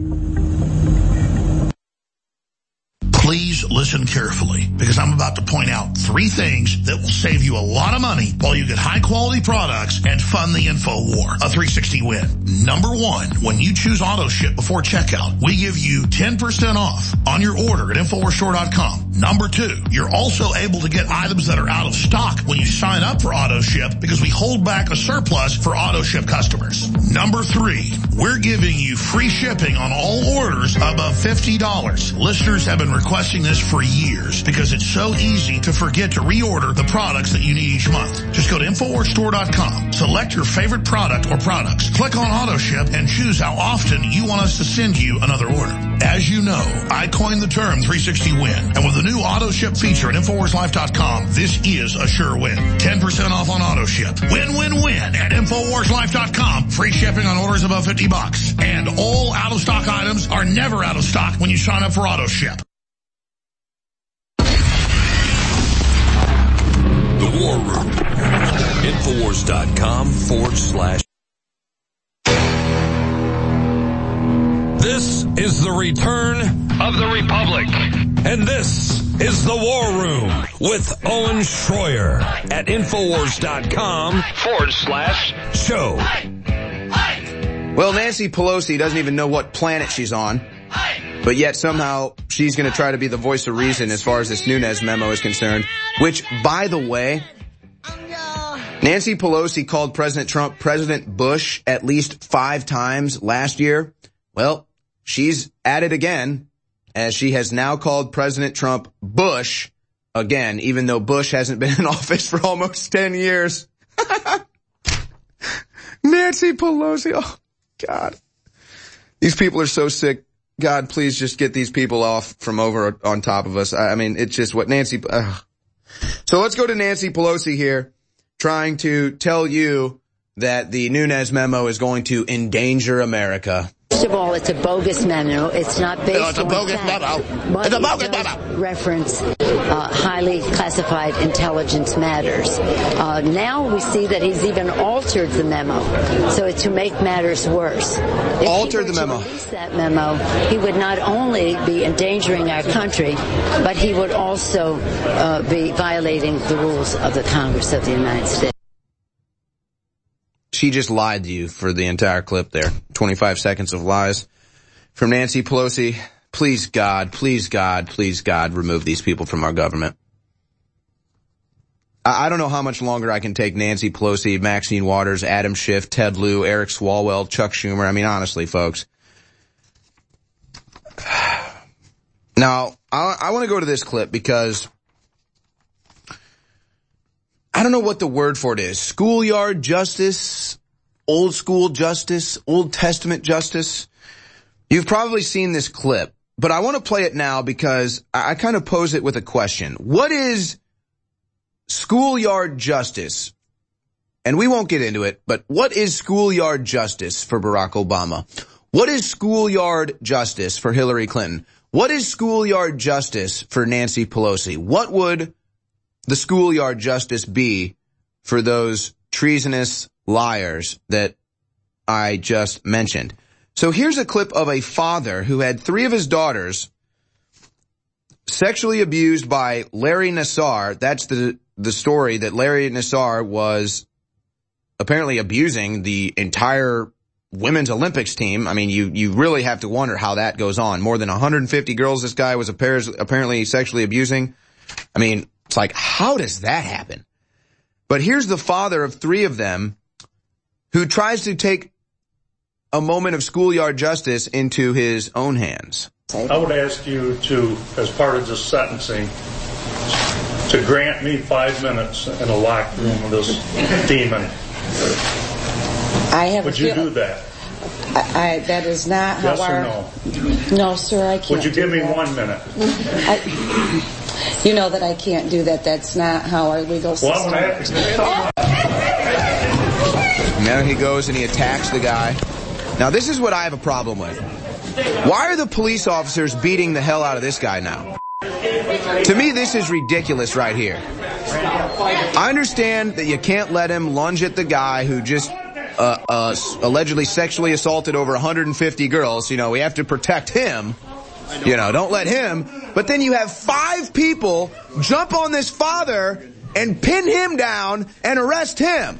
Please listen carefully, because I'm about to point out three things that will save you a lot of money while you get high-quality products and fund the info war. A three sixty win. Number one, when you choose auto ship before checkout, we give you ten percent off on your order at Infowars Store dot com. Number two, you're also able to get items that are out of stock when you sign up for auto ship because we hold back a surplus for auto ship customers. Number three, we're giving you free shipping on all orders above fifty dollars. Listeners have been requesting this for years because it's so easy to forget to reorder the products that you need each month. Just go to Infowars Store dot com, select your favorite product or products, click on auto ship, and choose how often you want us to send you another order. As you know, I coined the term three sixty win, and with the new auto ship feature at Infowars Life dot com, this is a sure win. ten percent off on auto ship. Win, win, win at Infowars Life dot com. Free shipping on orders above fifty bucks. And all out-of-stock items are never out of stock when you sign up for auto ship. The War Room. Infowars dot com forward slash. This is the return of the Republic. And this is the War Room with Owen Schroyer at Infowars dot com forward slash show. Well, Nancy Pelosi doesn't even know what planet she's on, but yet somehow she's going to try to be the voice of reason as far as this Nunes memo is concerned, which, by the way, Nancy Pelosi called President Trump President Bush at least five times last year. Well, she's at it again, as she has now called President Trump Bush again, even though Bush hasn't been in office for almost ten years. Nancy Pelosi, oh, God. These people are so sick. God, please just get these people off from over on top of us. I mean, it's just what Nancy... Uh. So let's go to Nancy Pelosi here, trying to tell you that the Nunes memo is going to endanger America. First of all, it's a bogus memo. It's not based no, it's a on bogus fact, memo. It's a bogus memo. Reference uh, highly classified intelligence matters. Uh, now we see that he's even altered the memo, so it's to make matters worse. If Altered he were the memo. To release that memo, he would not only be endangering our country, but he would also uh, be violating the rules of the Congress of the United States. She just lied to you for the entire clip there. twenty-five seconds of lies from Nancy Pelosi. Please, God, please, God, please, God, remove these people from our government. I, I don't know how much longer I can take Nancy Pelosi, Maxine Waters, Adam Schiff, Ted Lieu, Eric Swalwell, Chuck Schumer. I mean, honestly, folks. Now, I, I want to go to this clip because I don't know what the word for it is. Schoolyard justice, old school justice, Old Testament justice. You've probably seen this clip, but I want to play it now because I, I kind of pose it with a question. What is schoolyard justice? And we won't get into it, but what is schoolyard justice for Barack Obama? What is schoolyard justice for Hillary Clinton? What is schoolyard justice for Nancy Pelosi? What would the schoolyard justice be for those treasonous liars that I just mentioned? So here's a clip of a father who had three of his daughters sexually abused by Larry Nassar. That's the, the story, that Larry Nassar was apparently abusing the entire women's Olympics team. I mean, you, you really have to wonder how that goes on. More than one hundred fifty girls this guy was apparently sexually abusing. I mean, it's like, how does that happen? But here's the father of three of them who tries to take a moment of schoolyard justice into his own hands. I would ask you to, as part of this sentencing, to grant me five minutes in a locked room with this demon. I have Would you do that? I, I, that is not yes how our... Yes or no? No, sir, I can't. Would you give me that. one minute? I, you know that I can't do that. That's not how our legal system well, works. Now he goes and he attacks the guy. Now this is what I have a problem with. Why are the police officers beating the hell out of this guy now? To me, this is ridiculous right here. I understand that you can't let him lunge at the guy who just uh, uh, allegedly sexually assaulted over one hundred fifty girls. You know, we have to protect him. You know, don't let him. But then you have five people jump on this father and pin him down and arrest him.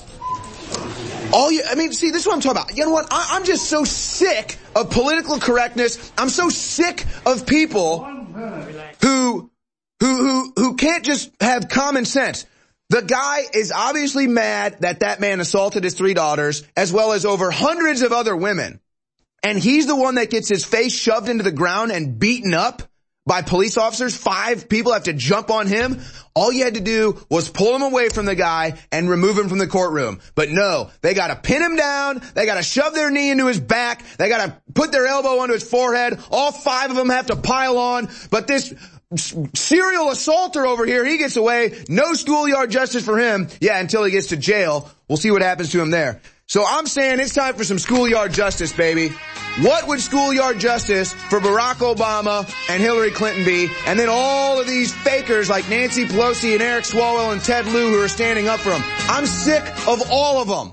All you, I mean, see, this is what I'm talking about. You know what? I, I'm just so sick of political correctness. I'm so sick of people who, who, who, who can't just have common sense. The guy is obviously mad that that man assaulted his three daughters, as well as over hundreds of other women. And he's the one that gets his face shoved into the ground and beaten up by police officers. Five people have to jump on him. All you had to do was pull him away from the guy and remove him from the courtroom. But no, they gotta pin him down. They gotta shove their knee into his back. They gotta put their elbow onto his forehead. All five of them have to pile on. But this serial assaulter over here, he gets away. No schoolyard justice for him. Yeah, until he gets to jail. We'll see what happens to him there. So I'm saying it's time for some schoolyard justice, baby. What would schoolyard justice for Barack Obama and Hillary Clinton be? And then all of these fakers like Nancy Pelosi and Eric Swalwell and Ted Lieu who are standing up for them. I'm sick of all of them.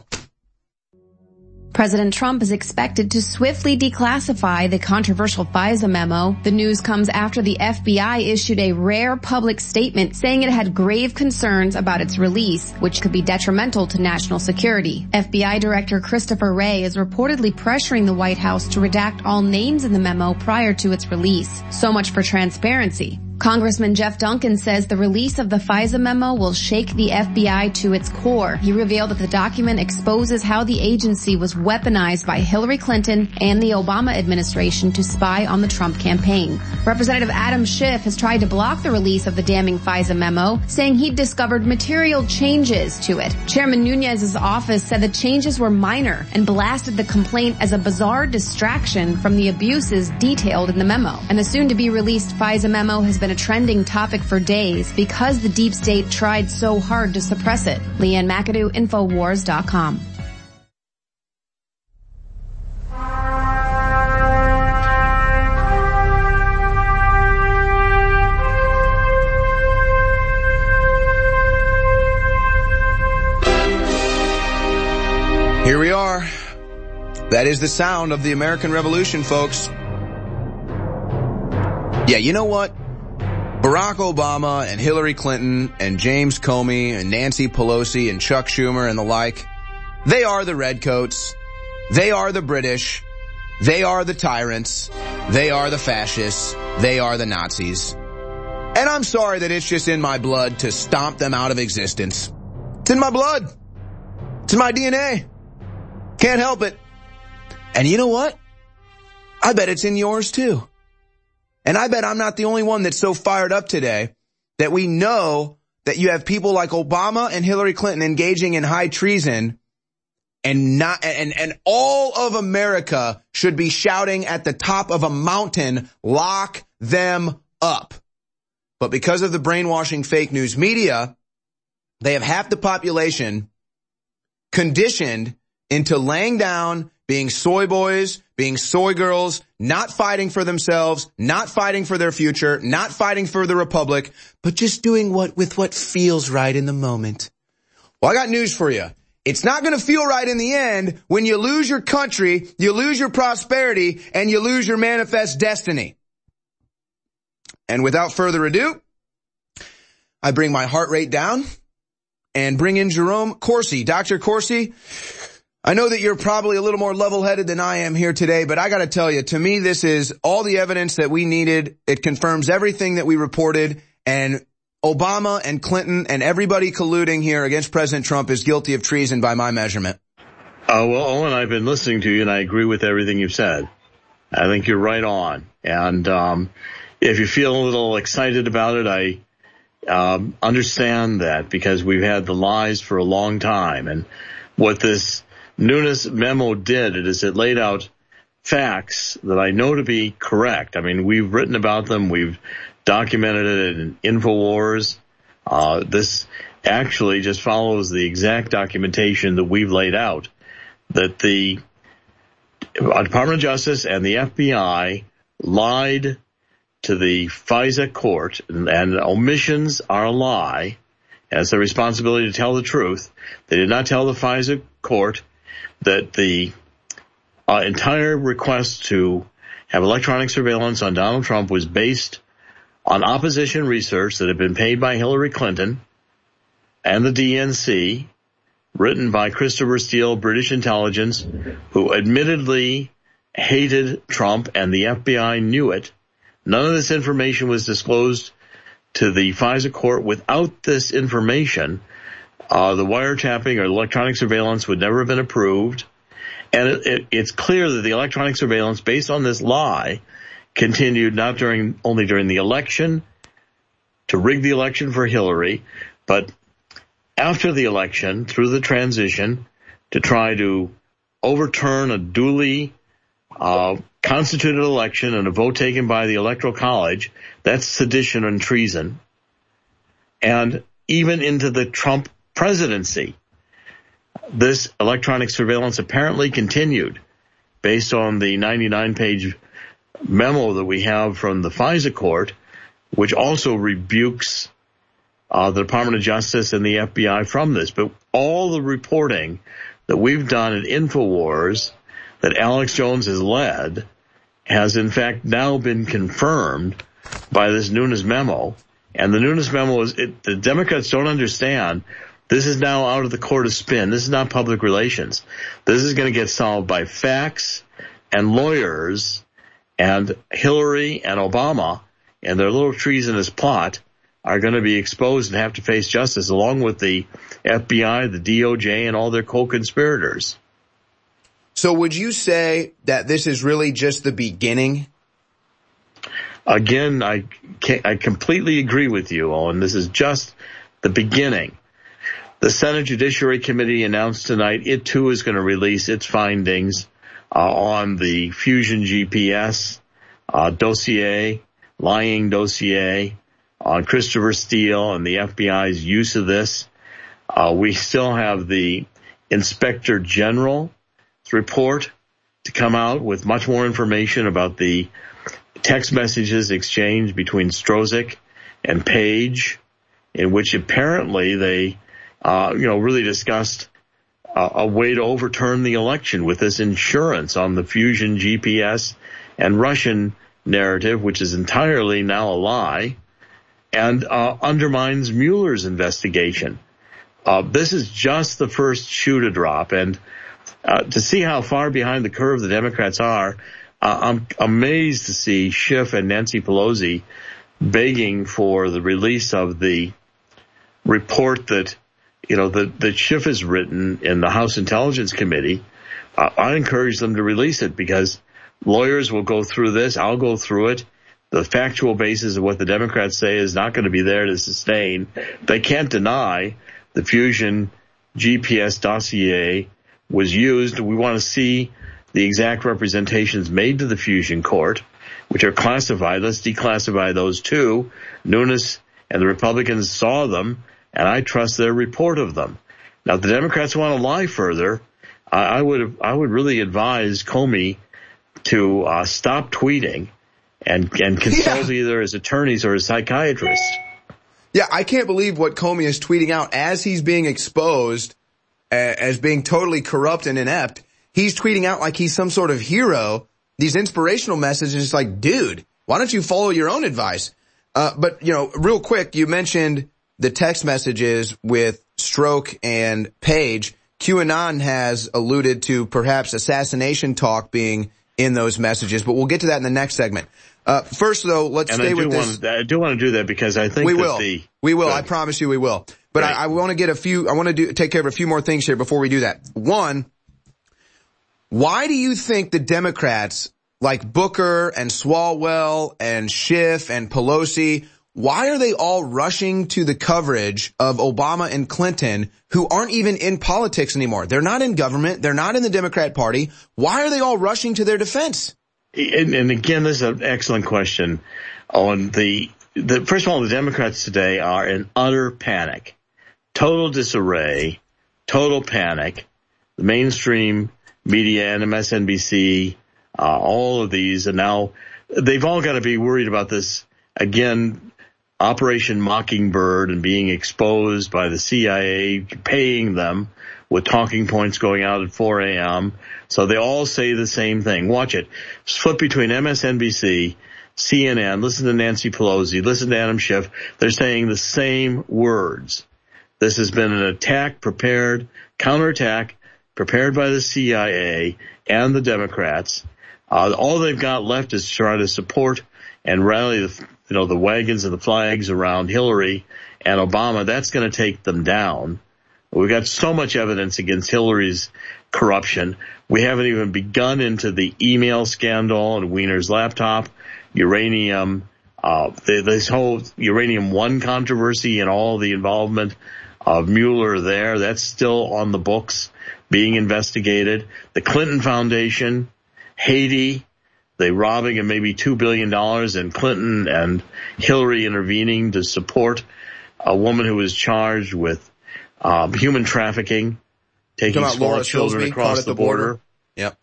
President Trump is expected to swiftly declassify the controversial FISA memo. The news comes after the F B I issued a rare public statement saying it had grave concerns about its release, which could be detrimental to national security. F B I Director Christopher Wray is reportedly pressuring the White House to redact all names in the memo prior to its release. So much for transparency. Congressman Jeff Duncan says the release of the FISA memo will shake the F B I to its core. He revealed that the document exposes how the agency was weaponized by Hillary Clinton and the Obama administration to spy on the Trump campaign. Representative Adam Schiff has tried to block the release of the damning FISA memo, saying he'd discovered material changes to it. Chairman Nunes's office said the changes were minor and blasted the complaint as a bizarre distraction from the abuses detailed in the memo. And the soon-to-be-released FISA memo has been a trending topic for days because the deep state tried so hard to suppress it. Leanne McAdoo, Infowars dot com. Here we are. That is the sound of the American Revolution, folks. Yeah, you know what? Barack Obama and Hillary Clinton and James Comey and Nancy Pelosi and Chuck Schumer and the like, they are the redcoats. They are the British. They are the tyrants. They are the fascists. They are the Nazis. And I'm sorry that it's just in my blood to stomp them out of existence. It's in my blood. It's in my D N A. Can't help it. And you know what? I bet it's in yours too. And I bet I'm not the only one that's so fired up today that we know that you have people like Obama and Hillary Clinton engaging in high treason, and not, and, and all of America should be shouting at the top of a mountain, lock them up. But because of the brainwashing fake news media, they have half the population conditioned into laying down, being soy boys, being soy girls, not fighting for themselves, not fighting for their future, not fighting for the republic, but just doing what with what feels right in the moment. Well, I got news for you. It's not going to feel right in the end when you lose your country, you lose your prosperity, and you lose your manifest destiny. And without further ado, I bring my heart rate down and bring in Jerome Corsi. Doctor Corsi, I know that you're probably a little more level-headed than I am here today, but I got to tell you, to me, this is all the evidence that we needed. It confirms everything that we reported, and Obama and Clinton and everybody colluding here against President Trump is guilty of treason by my measurement. Uh, well, Owen, I've been listening to you, and I agree with everything you've said. I think you're right on. And um, if you feel a little excited about it, I um, understand that because we've had the lies for a long time. And what this Nunes memo did is it laid out facts that I know to be correct. I mean, we've written about them. We've documented it in InfoWars. Uh, this actually just follows the exact documentation that we've laid out, that the Department of Justice and the F B I lied to the FISA court, and, and omissions are a lie, and it's their responsibility to tell the truth. They did not tell the FISA court that the uh, entire request to have electronic surveillance on Donald Trump was based on opposition research that had been paid by Hillary Clinton and the D N C, written by Christopher Steele, British intelligence, who admittedly hated Trump, and the F B I knew it. None of this information was disclosed to the FISA court. Without this information, uh, the wiretapping or electronic surveillance would never have been approved. And it, it, it's clear that the electronic surveillance, based on this lie, continued not during only during the election to rig the election for Hillary, but after the election, through the transition, to try to overturn a duly uh, constituted election and a vote taken by the Electoral College. That's sedition and treason. And even into the Trump presidency, this electronic surveillance apparently continued based on the ninety-nine page memo that we have from the FISA court, which also rebukes uh, the Department of Justice and the F B I from this. But all the reporting that we've done at InfoWars that Alex Jones has led has in fact now been confirmed by this Nunes memo. And the Nunes memo is, it, the Democrats don't understand, this is now out of the court of spin. This is not public relations. This is going to get solved by facts and lawyers, and Hillary and Obama and their little treasonous plot are going to be exposed and have to face justice, along with the F B I, the D O J, and all their co-conspirators. So would you say that this is really just the beginning? Again, I can't, I completely agree with you, Owen. This is just the beginning. The Senate Judiciary Committee announced tonight it too is going to release its findings uh, on the Fusion G P S uh, dossier, lying dossier, on Christopher Steele and the F B I's use of this. Uh, we still have the Inspector General's report to come out with much more information about the text messages exchanged between Strozik and Page, in which apparently they, uh, you know, really discussed uh, a way to overturn the election with this insurance on the Fusion G P S and Russian narrative, which is entirely now a lie, and uh, undermines Mueller's investigation. Uh, this is just the first shoe to drop, and uh, to see how far behind the curve the Democrats are, uh, I'm amazed to see Schiff and Nancy Pelosi begging for the release of the report that, you know, that, that Schiff has written in the House Intelligence Committee. Uh, I encourage them to release it because lawyers will go through this. I'll go through it. The factual basis of what the Democrats say is not going to be there to sustain. They can't deny the Fusion G P S dossier was used. We want to see the exact representations made to the Fusion court, which are classified. Let's declassify those too. Nunes and the Republicans saw them, and I trust their report of them. Now, if the Democrats want to lie further, I, I would I would really advise Comey to uh, stop tweeting and and consult yeah. either his attorneys or his psychiatrists. Yeah, I can't believe what Comey is tweeting out as he's being exposed uh, as being totally corrupt and inept. He's tweeting out like he's some sort of hero, these inspirational messages. It's like, dude, why don't you follow your own advice? Uh, but, you know, real quick, you mentioned the text messages with Strzok and Page. QAnon has alluded to perhaps assassination talk being in those messages, but we'll get to that in the next segment. Uh, first, though, let's and stay I do with this. Want, I do want to do that because I think we that will. the we will. Good. I promise you, we will. But right. I, I want to get a few. I want to do take care of a few more things here before we do that. One, why do you think the Democrats, like Booker and Swalwell and Schiff and Pelosi, why are they all rushing to the coverage of Obama and Clinton, who aren't even in politics anymore? They're not in government. They're not in the Democrat Party. Why are they all rushing to their defense? And, and again, this is an excellent question. On the, the first of all, the Democrats today are in utter panic, total disarray, total panic. The mainstream media, M S N B C, uh, all of these, and now they've all got to be worried about this again. Operation Mockingbird and being exposed by the C I A, paying them with talking points going out at four a.m. So they all say the same thing. Watch it. Flip between M S N B C, C N N, listen to Nancy Pelosi, listen to Adam Schiff. They're saying the same words. This has been an attack prepared, counterattack prepared by the C I A and the Democrats. Uh, all they've got left is to try to support and rally the you know, the wagons and the flags around Hillary and Obama. That's going to take them down. We've got so much evidence against Hillary's corruption. We haven't even begun into the email scandal and Weiner's laptop, uranium, uh, this whole uranium one controversy and all the involvement of Mueller there. That's still on the books being investigated. The Clinton Foundation, Haiti, they robbing of maybe two billion dollars, and Clinton and Hillary intervening to support a woman who was charged with um, human trafficking, taking small Laura children Silsby, across the, the border. border. Yep.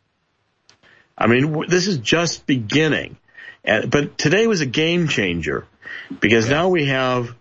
I mean, this is just beginning. And, but today was a game changer because yeah. now we have,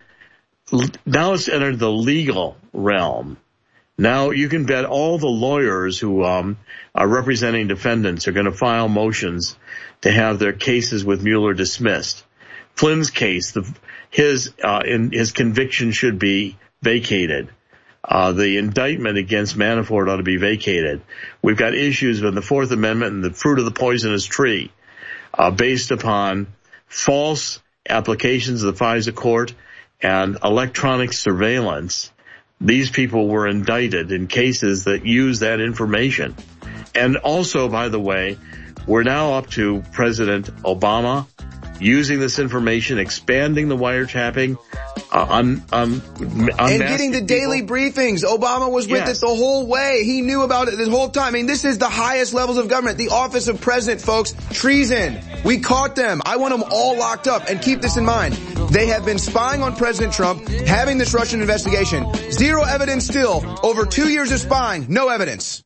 now it's entered the legal realm. Now you can bet all the lawyers who um, are representing defendants are going to file motions to have their cases with Mueller dismissed. Flynn's case, the, his uh, in, his conviction should be vacated. Uh, the indictment against Manafort ought to be vacated. We've got issues with the Fourth Amendment and the fruit of the poisonous tree, uh, based upon false applications of the FISA court and electronic surveillance. These people were indicted in cases that use that information. And also, by the way, we're now up to President Obama using this information, expanding the wiretapping, uh, un, un, and getting the people. daily briefings. Obama was with Yes. it the whole way. He knew about it this whole time. I mean, this is the highest levels of government. The office of president, folks, treason. We caught them. I want them all locked up. And keep this in mind. They have been spying on President Trump, having this Russian investigation. Zero evidence still. Over two years of spying, no evidence.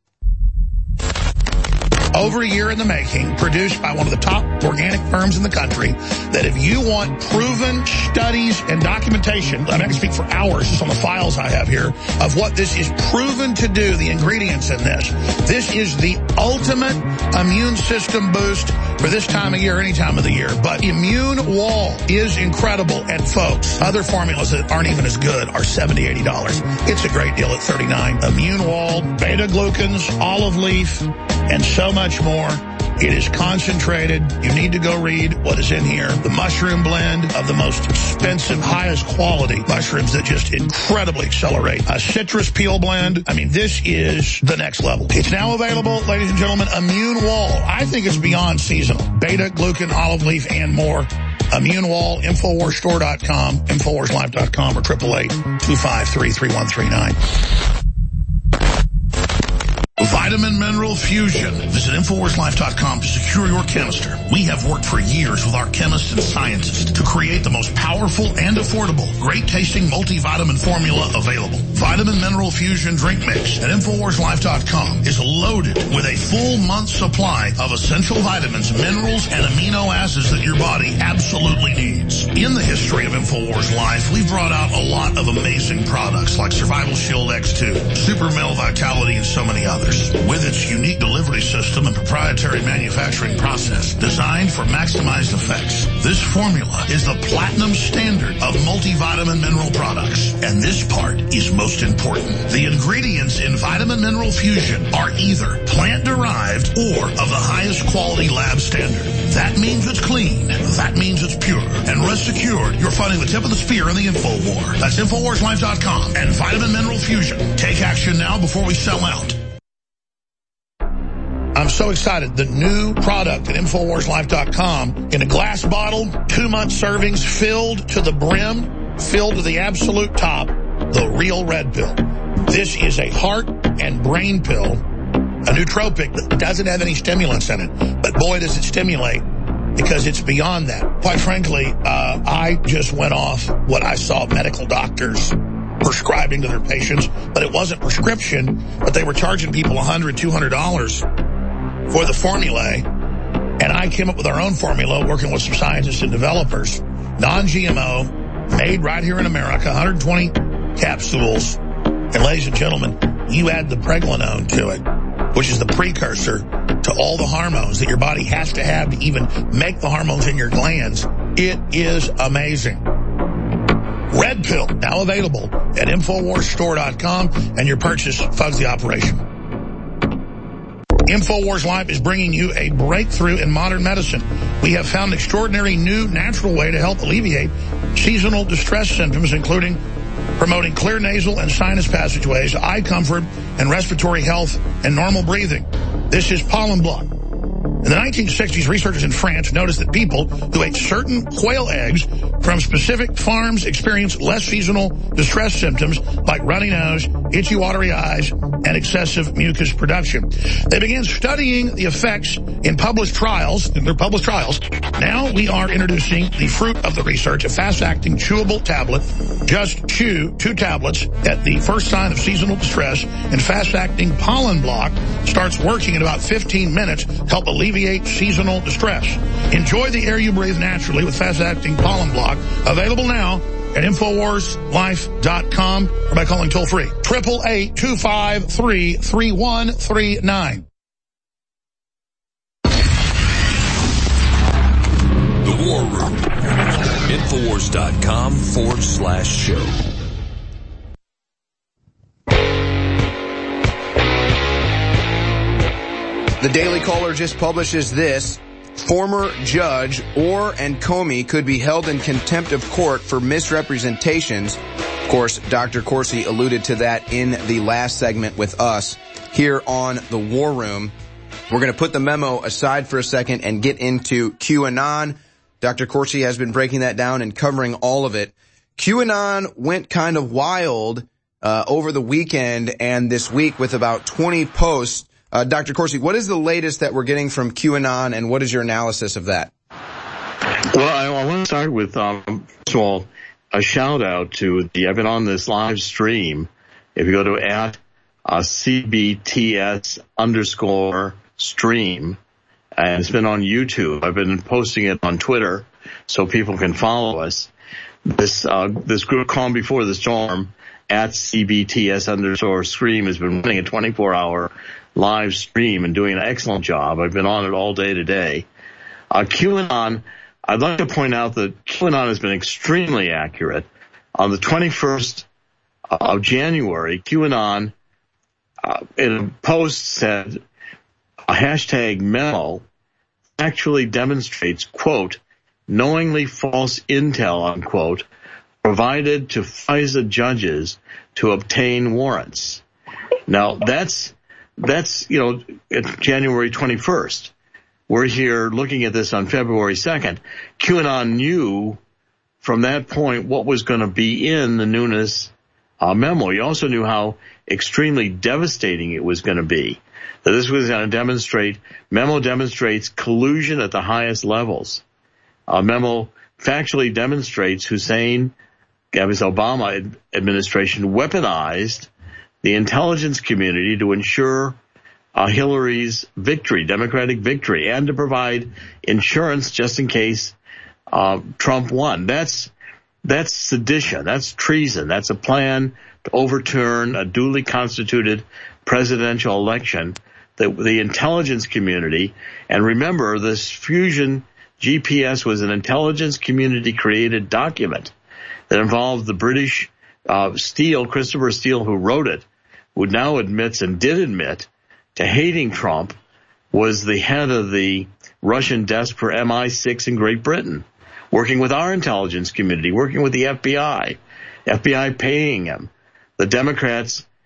Over a year in the making, produced by one of the top organic firms in the country, that if you want proven studies and documentation, I mean, I can speak for hours just on the files I have here, of what this is proven to do, the ingredients in this. This is the ultimate immune system boost for this time of year, any time of the year. But Immune Wall is incredible. And folks, other formulas that aren't even as good are seventy dollars, eighty dollars. It's a great deal at thirty-nine dollars. Immune Wall, beta-glucans, olive leaf, and so much more. It is concentrated. You need to go read what is in here. The mushroom blend of the most expensive, highest quality mushrooms that just incredibly accelerate. A citrus peel blend. I mean, this is the next level. It's now available, ladies and gentlemen, Immune Wall. I think it's beyond seasonal. Beta, glucan, olive leaf, and more. Immune Wall, Infowars Store dot com, Infowars Life dot com, or eight eight eight, two five three, three one three nine. Vitamin Mineral Fusion. Visit Infowars Life dot com to secure your canister. We have worked for years with our chemists and scientists to create the most powerful and affordable, great-tasting multivitamin formula available. Vitamin Mineral Fusion Drink Mix at Infowars Life dot com is loaded with a full month's supply of essential vitamins, minerals, and amino acids that your body absolutely needs. In the history of Infowars Life, we've brought out a lot of amazing products like Survival Shield X two, Super Male Vitality, and so many others. With its unique delivery system and proprietary manufacturing process designed for maximized effects, this formula is the platinum standard of multivitamin mineral products. And this part is most important. The ingredients in Vitamin Mineral Fusion are either plant-derived or of the highest quality lab standard. That means it's clean. That means it's pure. And rest assured, you're finding the tip of the spear in the Info War. That's Infowars Life dot com and Vitamin Mineral Fusion. Take action now before we sell out. I'm so excited. The new product at Infowars Life dot com in a glass bottle, two-month servings, filled to the brim, filled to the absolute top, the real red pill. This is a heart and brain pill, a nootropic that doesn't have any stimulants in it. But boy, does it stimulate, because it's beyond that. Quite frankly, uh, I just went off what I saw medical doctors prescribing to their patients, but it wasn't prescription, but they were charging people one hundred dollars, two hundred dollars for the formulae. And I came up with our own formula, working with some scientists and developers, non-G M O, made right here in America, one hundred twenty capsules. And ladies and gentlemen, you add the pregnenolone to it, which is the precursor to all the hormones that your body has to have to even make the hormones in your glands. It is amazing. Red Pill, now available at Infowars Store dot com, and your purchase funds the operation. Infowars Life is bringing you a breakthrough in modern medicine. We have found an extraordinary new natural way to help alleviate seasonal distress symptoms, including promoting clear nasal and sinus passageways, eye comfort, and respiratory health and normal breathing. This is Pollen Block. In the nineteen sixties, researchers in France noticed that people who ate certain quail eggs from specific farms experienced less seasonal distress symptoms like runny nose, itchy watery eyes, and excessive mucus production. They began studying the effects in published trials, in their published trials. Now we are introducing the fruit of the research, a fast-acting chewable tablet. Just chew two tablets at the first sign of seasonal distress, and fast-acting Pollen Block starts working in about fifteen minutes to help alleviate seasonal distress. Enjoy the air you breathe naturally with fast-acting Pollen Block. Available now at Infowars Life dot com or by calling toll-free. eight eight eight, two five three, three one three nine. The War Room. Infowars dot com forward slash show. The Daily Caller just publishes this. Former judge Orr and Comey could be held in contempt of court for misrepresentations. Of course, Doctor Corsi alluded to that in the last segment with us here on the War Room. We're going to put the memo aside for a second and get into QAnon. Doctor Corsi has been breaking that down and covering all of it. QAnon went kind of wild uh, over the weekend and this week with about twenty posts. Uh, Doctor Corsi, what is the latest that we're getting from QAnon, and what is your analysis of that? Well, I, I want to start with, um, first of all, a shout-out to the, I've been on this live stream. If you go to at uh, C B T S underscore stream, and it's been on YouTube. I've been posting it on Twitter so people can follow us. This uh, this group, Calm Before the Storm, at C B T S underscore stream, has been running a twenty-four hour live stream and doing an excellent job. I've been on it all day today. Uh, QAnon, I'd like to point out that QAnon has been extremely accurate. On the twenty-first of January, QAnon uh, in a post said, a hashtag memo actually demonstrates, quote, knowingly false intel, unquote, provided to FISA judges to obtain warrants. Now, that's That's, you know, it's January twenty-first. We're here looking at this on February second. QAnon knew from that point what was going to be in the Nunes uh, memo. He also knew how extremely devastating it was going to be. That this was going to demonstrate, memo demonstrates collusion at the highest levels. A memo factually demonstrates Hussein, Gavis Obama ad- administration weaponized the intelligence community to ensure uh, Hillary's victory, Democratic victory, and to provide insurance just in case uh, Trump won. That's that's sedition. That's treason. That's a plan to overturn a duly constituted presidential election. That the intelligence community, and remember, this Fusion G P S was an intelligence community created document that involved the British uh, Steele, Christopher Steele, who wrote it, who now admits and did admit to hating Trump, was the head of the Russian desk for M I six in Great Britain, working with our intelligence community, working with the F B I, F B I paying him. The Democrats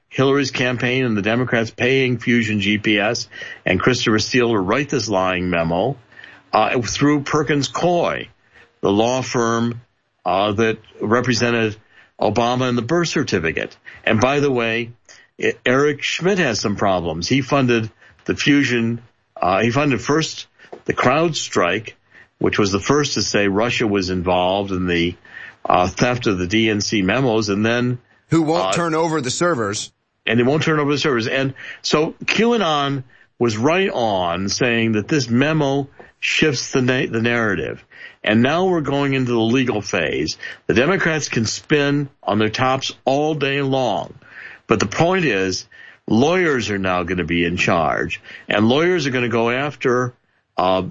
Hillary's campaign and the Democrats paying Fusion G P S and Christopher Steele to write this lying memo uh, through Perkins Coie, the law firm uh, that represented Obama in the birth certificate. And by the way, it, Eric Schmidt has some problems. He funded the Fusion, uh, he funded first the CrowdStrike, which was the first to say Russia was involved in the uh, theft of the D N C memos, and then who won't uh, turn over the servers. And they won't turn over the servers. And so QAnon was right on saying that this memo shifts the na- the narrative. And now we're going into the legal phase. The Democrats can spin on their tops all day long. But the point is, lawyers are now going to be in charge. And lawyers are going to go after uh,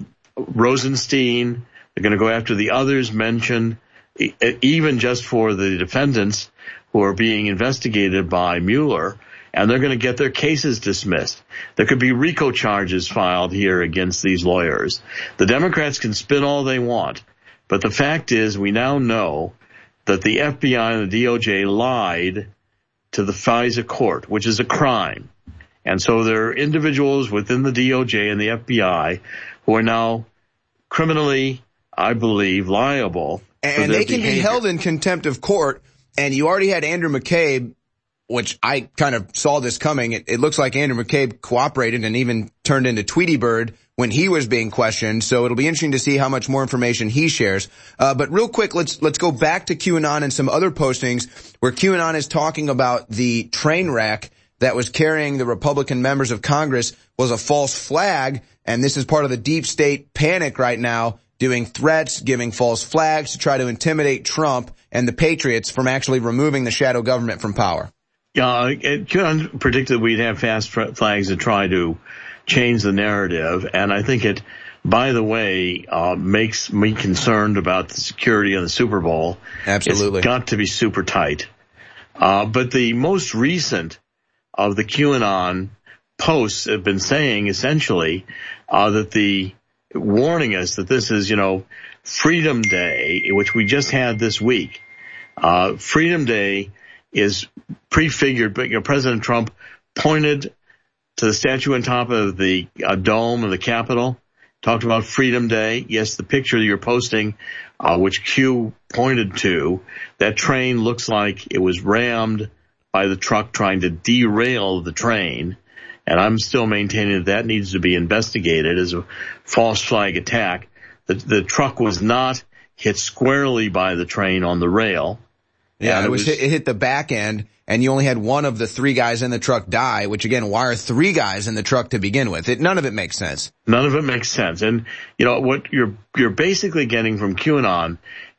Rosenstein. They're going to go after the others mentioned, e- even just for the defendants who are being investigated by Mueller, and they're going to get their cases dismissed. There could be RICO charges filed here against these lawyers. The Democrats can spin all they want, but the fact is we now know that the F B I and the D O J lied to the FISA court, which is a crime. And so there are individuals within the D O J and the F B I who are now criminally, I believe, liable. And they can be held in contempt of court. And you already had Andrew McCabe, which I kind of saw this coming. It, it looks like Andrew McCabe cooperated and even turned into Tweety Bird when he was being questioned. So it'll be interesting to see how much more information he shares. Uh, but real quick, let's let's go back to QAnon and some other postings where QAnon is talking about the train wreck that was carrying the Republican members of Congress was a false flag. And this is part of the deep state panic right now, doing threats, giving false flags to try to intimidate Trump and the Patriots from actually removing the shadow government from power. Yeah, it QAnon predicted we'd have fast flags to try to change the narrative, and I think it, by the way, uh, makes me concerned about the security of the Super Bowl. Absolutely. It's got to be super tight. Uh, but the most recent of the QAnon posts have been saying essentially uh, that the warning us that this is, you know, Freedom Day, which we just had this week. Uh, Freedom Day is prefigured, but you know, President Trump pointed to the statue on top of the uh, dome of the Capitol, talked about Freedom Day. Yes, the picture you're posting, uh, which Q pointed to, that train looks like it was rammed by the truck trying to derail the train. And I'm still maintaining that that needs to be investigated as a false flag attack. The, the truck was not hit squarely by the train on the rail. Yeah, it, it was hit, it hit the back end, and you only had one of the three guys in the truck die, which again, why are three guys in the truck to begin with? It, none of it makes sense. None of it makes sense. And, you know, what you're, you're basically getting from QAnon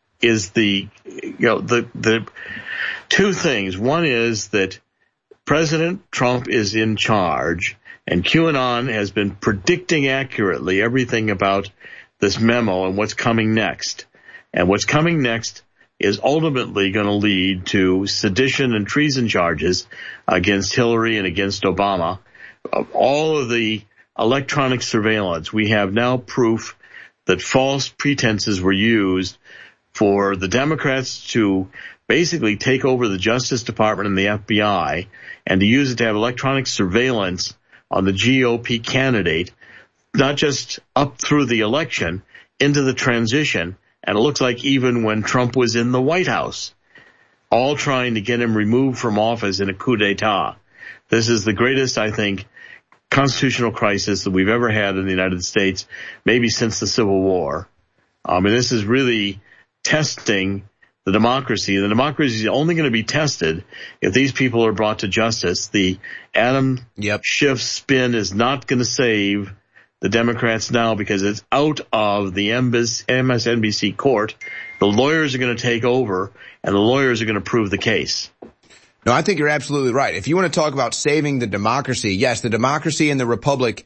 is the, you know, the, the two things. One is that President Trump is in charge, and QAnon has been predicting accurately everything about this memo and what's coming next. And what's coming next is ultimately going to lead to sedition and treason charges against Hillary and against Obama. All of the electronic surveillance, we have now proof that false pretenses were used for the Democrats to basically take over the Justice Department and the F B I and to use it to have electronic surveillance on the G O P candidate, not just up through the election, into the transition. And it looks like even when Trump was in the White House, all trying to get him removed from office in a coup d'etat. This is the greatest, I think, constitutional crisis that we've ever had in the United States, maybe since the Civil War. I mean, this is really testing the democracy. The democracy is only going to be tested if these people are brought to justice. The Adam yep. Schiff spin is not going to save the Democrats now because it's out of the M S N B C court. The lawyers are going to take over, and the lawyers are going to prove the case. No, I think you're absolutely right. If you want to talk about saving the democracy, yes, the democracy in the republic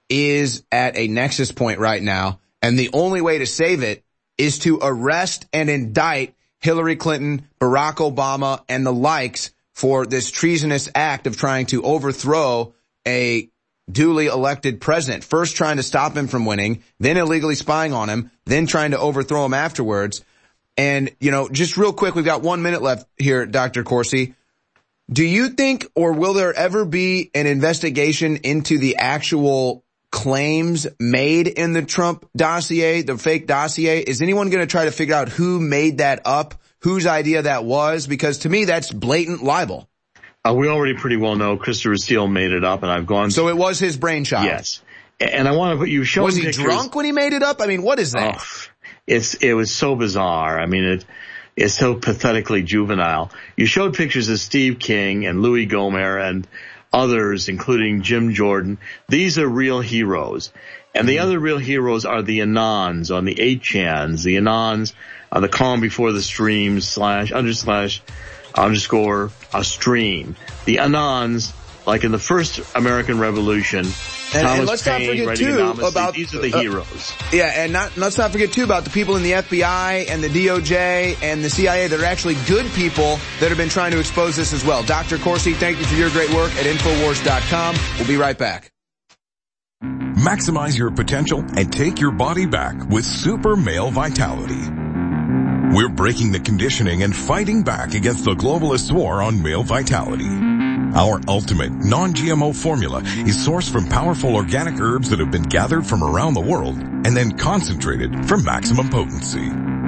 is at a nexus point right now, and the only way to save it is to arrest and indict Hillary Clinton, Barack Obama, and the likes for this treasonous act of trying to overthrow a duly elected president, first trying to stop him from winning, then illegally spying on him, then trying to overthrow him afterwards. And, you know, just real quick, we've got one minute left here, Doctor Corsi. Do you think, or will there ever be an investigation into the actual claims made in the Trump dossier, the fake dossier? Is anyone going to try to figure out who made that up, whose idea that was? Because to me, that's blatant libel. Uh, we already pretty well know Christopher Steele made it up, and I've gone. So it was his brainchild. Yes. And I want to put you showing Was he pictures. drunk when he made it up? I mean, what is that? Oh, it's, it was so bizarre. I mean, it, it's so pathetically juvenile. You showed pictures of Steve King and Louis Gohmert and others, including Jim Jordan. These are real heroes. And the mm-hmm. other real heroes are the Anons on the eight chans, the Anons on the calm before the stream slash under slash underscore a stream. The Anons, like in the first American Revolution, And, Thomas and let's Paine, not forget too about these are the uh, heroes. Yeah, and not let's not forget too about the people in the F B I and the D O J and the C I A that are actually good people that have been trying to expose this as well. Doctor Corsi, thank you for your great work at Infowars dot com. We'll be right back. Maximize your potential and take your body back with Super Male Vitality. We're breaking the conditioning and fighting back against the globalists' war on male vitality. Our ultimate non-G M O formula is sourced from powerful organic herbs that have been gathered from around the world and then concentrated for maximum potency.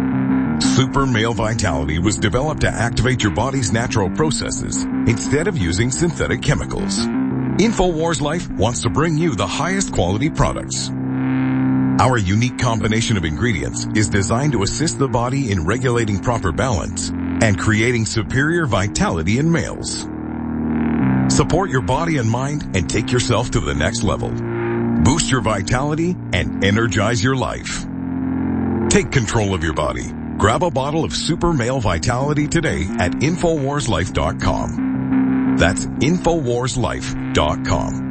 Super Male Vitality was developed to activate your body's natural processes instead of using synthetic chemicals. InfoWars Life wants to bring you the highest quality products. Our unique combination of ingredients is designed to assist the body in regulating proper balance and creating superior vitality in males. Support your body and mind and take yourself to the next level. Boost your vitality and energize your life. Take control of your body. Grab a bottle of Super Male Vitality today at Infowars Life dot com. That's Infowars Life dot com.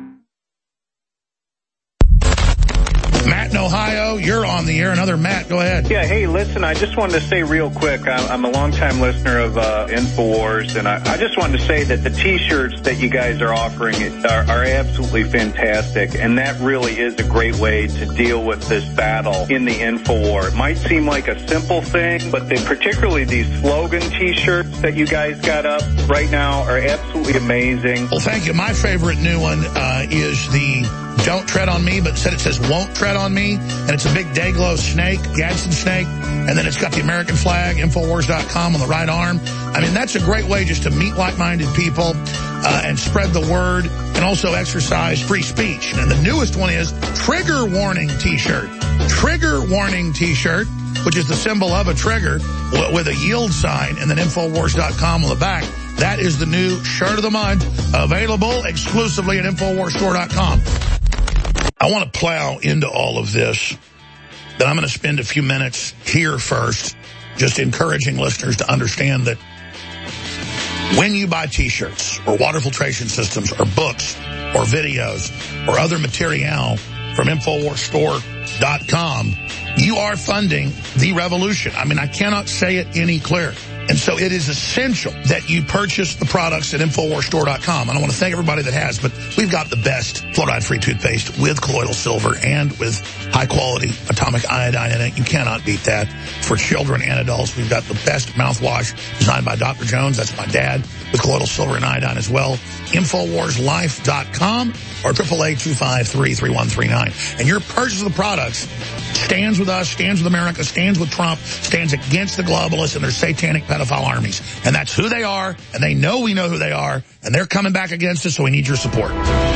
Matt in Ohio, you're on the air. Another Matt, go ahead. Yeah, hey, listen, I just wanted to say real quick, I'm a longtime listener of uh, InfoWars, and I, I just wanted to say that the T-shirts that you guys are offering are, are absolutely fantastic, and that really is a great way to deal with this battle in the InfoWar. It might seem like a simple thing, but they, particularly these slogan T-shirts that you guys got up right now are absolutely amazing. Well, thank you. My favorite new one uh, is the Don't Tread on Me, but instead it says Won't Tread on Me, and it's a big Dayglow snake, Gadsden snake, and then it's got the American flag, Infowars dot com on the right arm. I mean, that's a great way just to meet like-minded people uh, and spread the word and also exercise free speech. And the newest one is Trigger Warning T-shirt. Trigger Warning T-shirt, which is the symbol of a trigger with a yield sign, and then Infowars dot com on the back. That is the new shirt of the month, available exclusively at Infowars Store dot com. I want to plow into all of this, but I'm going to spend a few minutes here first just encouraging listeners to understand that when you buy T-shirts or water filtration systems or books or videos or other material from Infowars Store dot com, you are funding the revolution. I mean, I cannot say it any clearer. And so it is essential that you purchase the products at Infowars Store dot com. And I want to thank everybody that has, but we've got the best fluoride-free toothpaste with colloidal silver and with high-quality atomic iodine in it. You cannot beat that. For children and adults, we've got the best mouthwash designed by Doctor Jones. That's my dad, with colloidal silver and iodine as well. Infowars Life dot com or triple A two five three, three one three nine. And your purchase of the products stands with us, stands with America, stands with Trump, stands against the globalists and their satanic pedophile armies. And that's who they are, and they know we know who they are, and they're coming back against us, so we need your support.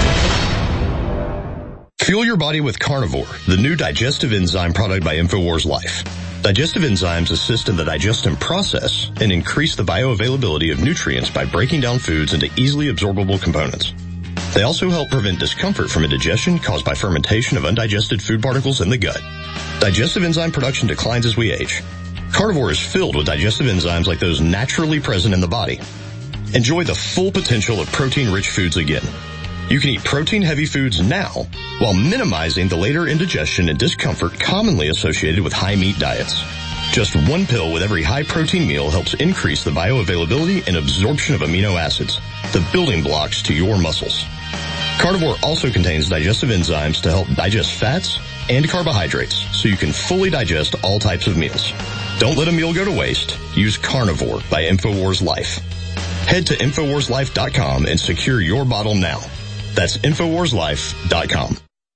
Fuel your body with Carnivore, the new digestive enzyme product by Infowars Life. Digestive enzymes assist in the digestion process and increase the bioavailability of nutrients by breaking down foods into easily absorbable components. They also help prevent discomfort from indigestion caused by fermentation of undigested food particles in the gut. Digestive enzyme production declines as we age. Carnivore is filled with digestive enzymes like those naturally present in the body. Enjoy the full potential of protein-rich foods again. You can eat protein-heavy foods now while minimizing the later indigestion and discomfort commonly associated with high-meat diets. Just one pill with every high-protein meal helps increase the bioavailability and absorption of amino acids, the building blocks to your muscles. Carnivore also contains digestive enzymes to help digest fats and carbohydrates so you can fully digest all types of meals. Don't let a meal go to waste. Use Carnivore by Infowars Life. Head to Infowars Life dot com and secure your bottle now. That's Infowars Life dot com.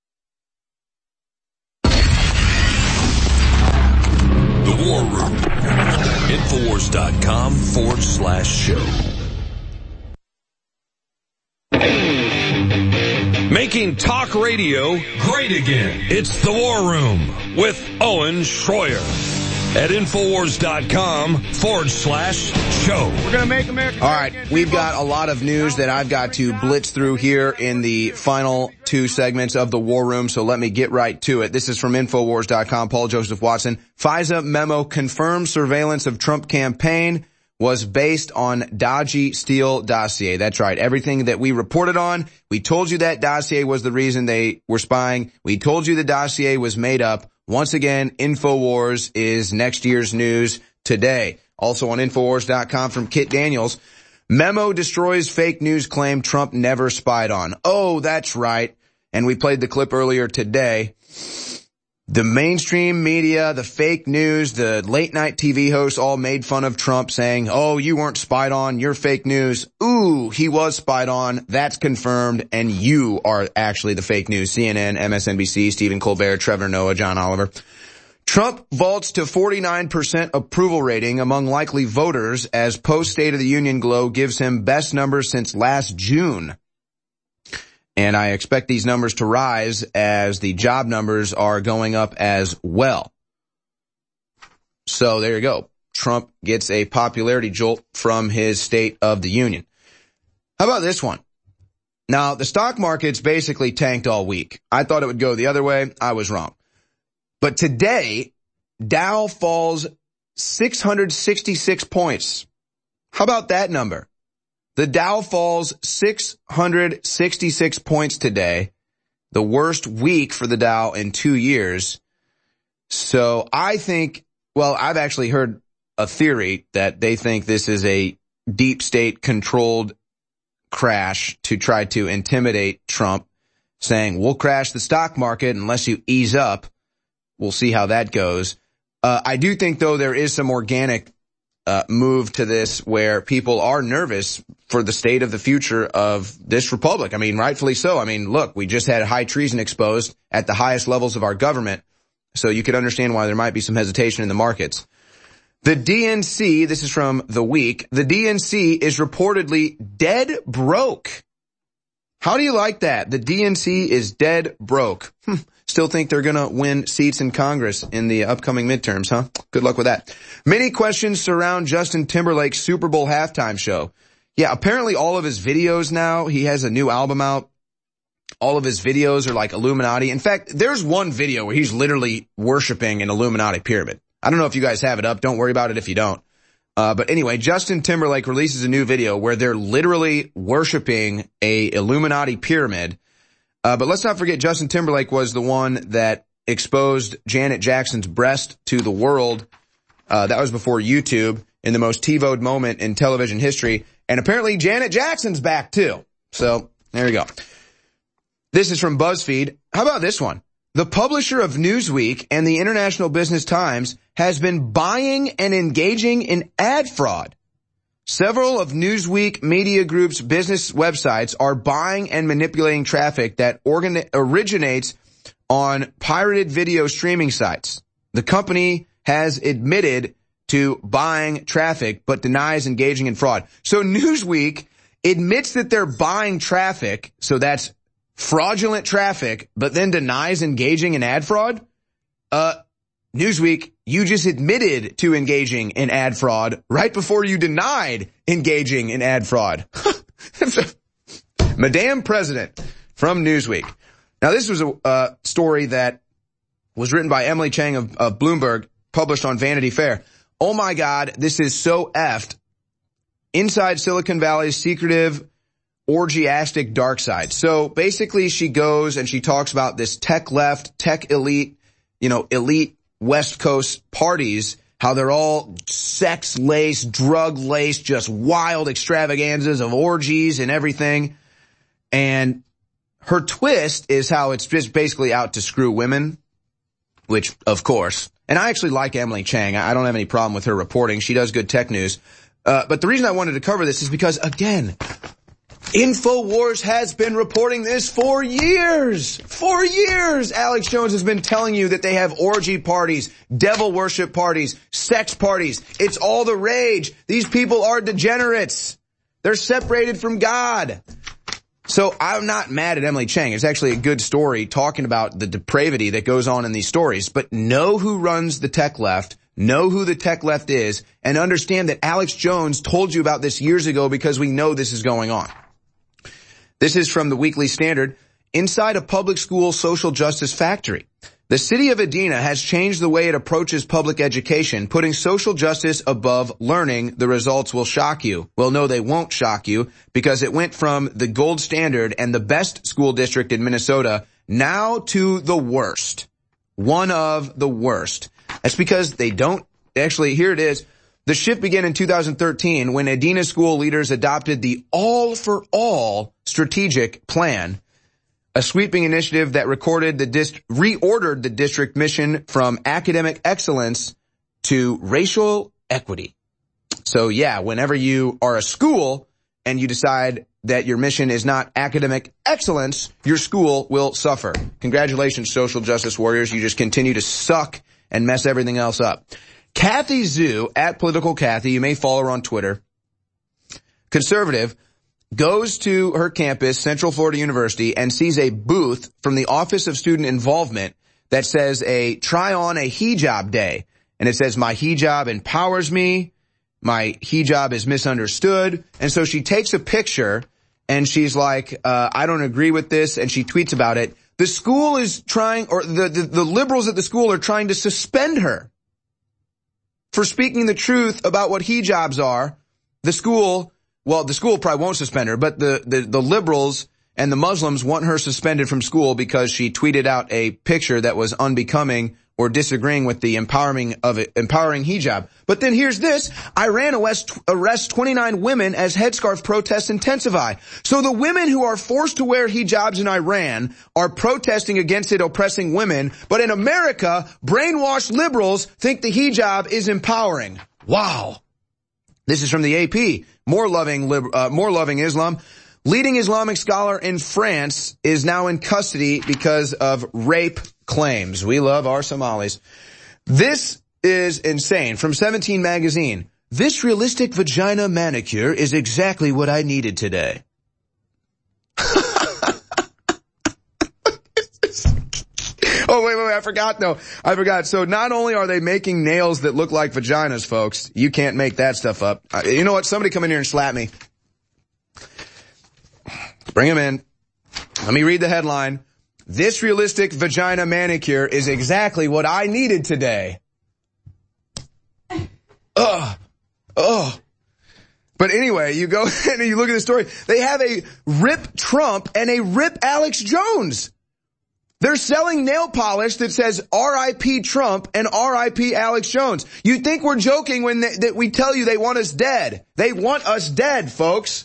The War Room. Infowars dot com forward slash show. Making talk radio great again. It's The War Room with Owen Schroyer at Infowars dot com forward slash show. We're going to make America. All right, we've got a lot of news that I've got to blitz through here in the final two segments of The War Room, so let me get right to it. This is from Infowars dot com, Paul Joseph Watson. FISA memo confirms surveillance of Trump campaign was based on dodgy Steele dossier. That's right. Everything that we reported on, we told you that dossier was the reason they were spying. We told you the dossier was made up. Once again, Infowars is next year's news today. Also on Infowars dot com from Kit Daniels. Memo destroys fake news claim Trump never spied on. Oh, that's right. And we played the clip earlier today. The mainstream media, the fake news, the late night T V hosts all made fun of Trump saying, oh, you weren't spied on, you're fake news. Ooh, he was spied on, that's confirmed, and you are actually the fake news. C N N, M S N B C, Stephen Colbert, Trevor Noah, John Oliver. Trump vaults to forty-nine percent approval rating among likely voters as post-State of the Union glow gives him best numbers since last June. And I expect these numbers to rise as the job numbers are going up as well. So there you go. Trump gets a popularity jolt from his State of the Union. How about this one? Now, the stock market's basically tanked all week. I thought it would go the other way. I was wrong. But today, Dow falls six hundred sixty-six points. How about that number? The Dow falls six hundred sixty-six points today, the worst week for the Dow in two years. So I think, well, I've actually heard a theory that they think this is a deep state controlled crash to try to intimidate Trump, saying, we'll crash the stock market unless you ease up. We'll see how that goes. Uh, I do think, though, there is some organic Uh, move to this where people are nervous for the state of the future of this republic. I mean, rightfully so. I mean, look, we just had high treason exposed at the highest levels of our government, so you could understand why there might be some hesitation in the markets. The D N C, this is from The Week, the D N C is reportedly dead broke. How do you like that? The D N C is dead broke. Hm. Still think they're going to win seats in Congress in the upcoming midterms, huh? Good luck with that. Many questions surround Justin Timberlake's Super Bowl halftime show. Yeah, apparently all of his videos now, he has a new album out. All of his videos are like Illuminati. In fact, there's one video where he's literally worshiping an Illuminati pyramid. I don't know if you guys have it up. Don't worry about it if you don't. Uh, but anyway, Justin Timberlake releases a new video where they're literally worshiping a Illuminati pyramid. Uh, but let's not forget Justin Timberlake was the one that exposed Janet Jackson's breast to the world. Uh, that was before YouTube, in the most TiVo'd moment in television history. And apparently Janet Jackson's back too. So there you go. This is from BuzzFeed. How about this one? The publisher of Newsweek and the International Business Times has been buying and engaging in ad fraud. Several of Newsweek Media Group's business websites are buying and manipulating traffic that organ- originates on pirated video streaming sites. The company has admitted to buying traffic but denies engaging in fraud. So Newsweek admits that they're buying traffic, so that's fraudulent traffic, but then denies engaging in ad fraud? Uh, Newsweek, you just admitted to engaging in ad fraud right before you denied engaging in ad fraud. Madame President from Newsweek. Now, this was a uh, story that was written by Emily Chang of, of Bloomberg, published on Vanity Fair. Oh, my God, this is so effed. Inside Silicon Valley's secretive, orgiastic dark side. So basically she goes and she talks about this tech left, tech elite, you know, elite West Coast parties, how they're all sex-laced, drug-laced, just wild extravaganzas of orgies and everything. And her twist is how it's just basically out to screw women, which, of course, and I actually like Emily Chang. I don't have any problem with her reporting. She does good tech news. Uh, but the reason I wanted to cover this is because, again, InfoWars has been reporting this for years. For years, Alex Jones has been telling you that they have orgy parties, devil worship parties, sex parties. It's all the rage. These people are degenerates. They're separated from God. So I'm not mad at Emily Chang. It's actually a good story talking about the depravity that goes on in these stories. But know who runs the tech left. Know who the tech left is, and understand that Alex Jones told you about this years ago because we know this is going on. This is from the Weekly Standard. Inside a public school social justice factory, the city of Adena has changed the way it approaches public education, putting social justice above learning. The results will shock you. Well, no, they won't shock you, because it went from the gold standard and the best school district in Minnesota now to the worst. One of the worst. That's because they don't, actually, here it is. The shift began in two thousand thirteen when Adena school leaders adopted the All for All strategic plan, a sweeping initiative that recorded the dist- reordered the district mission from academic excellence to racial equity. So yeah, whenever you are a school and you decide that your mission is not academic excellence, your school will suffer. Congratulations, social justice warriors. You just continue to suck and mess everything else up. Kathy Zhu, at Political Kathy, you may follow her on Twitter, conservative, goes to her campus, Central Florida University, and sees a booth from the Office of Student Involvement that says a try on a hijab day. And it says, my hijab empowers me. My hijab is misunderstood. And so she takes a picture and she's like, uh, I don't agree with this. And she tweets about it. The school is trying, or the, the, the liberals at the school are trying to suspend her for speaking the truth about what hijabs are. The school, well, the school probably won't suspend her, but the, the, the liberals and the Muslims want her suspended from school because she tweeted out a picture that was unbecoming or disagreeing with the empowering of it, empowering hijab. But then here's this. Iran arrests twenty-nine women as headscarf protests intensify. So the women who are forced to wear hijabs in Iran are protesting against it oppressing women. But in America, brainwashed liberals think the hijab is empowering. Wow. This is from the A P. More loving, uh, more loving Islam. Leading Islamic scholar in France is now in custody because of rape claims. We love our Somalis. This is insane. From seventeen magazine, this realistic vagina manicure is exactly what I needed today. Oh, wait, wait, wait, I forgot, though. I forgot. So not only are they making nails that look like vaginas, folks, you can't make that stuff up. Uh, you know what? Somebody come in here and slap me. Bring him in. Let me read the headline. This realistic vagina manicure is exactly what I needed today. Ugh. Ugh. But anyway, you go and you look at the story. They have a Rip Trump and a Rip Alex Jones. They're selling nail polish that says R I P Trump and R I P Alex Jones. You think we're joking when they, that we tell you they want us dead. They want us dead, folks.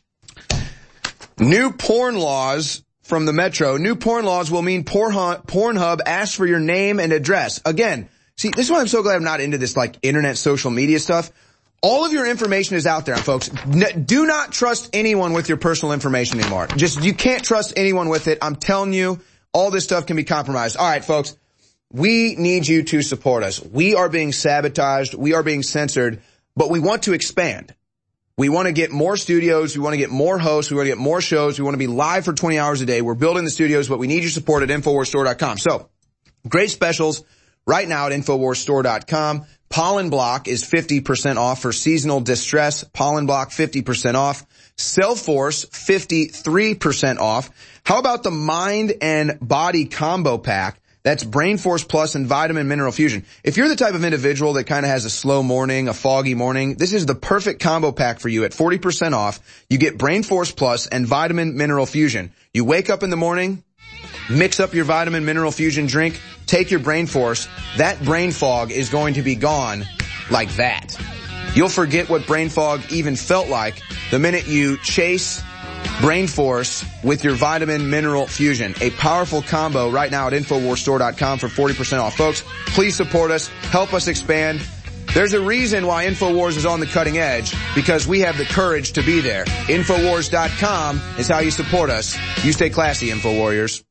New porn laws from the Metro. New porn laws will mean Pornhub asks for your name and address. Again, see, this is why I'm so glad I'm not into this, like, internet social media stuff. All of your information is out there, folks. N- do not trust anyone with your personal information anymore. Just, you can't trust anyone with it. I'm telling you, all this stuff can be compromised. All right, folks, we need you to support us. We are being sabotaged. We are being censored, but we want to expand. We want to get more studios. We want to get more hosts. We want to get more shows. We want to be live for twenty hours a day. We're building the studios, but we need your support at Infowars Store dot com. So, great specials right now at Infowars Store dot com. Pollen Block is fifty percent off for seasonal distress. Pollen Block, fifty percent off. Cellforce, fifty-three percent off. How about the Mind and Body Combo Pack? That's Brain Force Plus and Vitamin Mineral Fusion. If you're the type of individual that kind of has a slow morning, a foggy morning, this is the perfect combo pack for you at forty percent off. You get Brain Force Plus and Vitamin Mineral Fusion. You wake up in the morning, mix up your Vitamin Mineral Fusion drink, take your Brain Force. That brain fog is going to be gone like that. You'll forget what brain fog even felt like the minute you chase Brain Force with your Vitamin Mineral Fusion. A powerful combo right now at Infowars Store dot com for forty percent off. Folks, please support us. Help us expand. There's a reason why InfoWars is on the cutting edge, because we have the courage to be there. Infowars dot com is how you support us. You stay classy, InfoWarriors.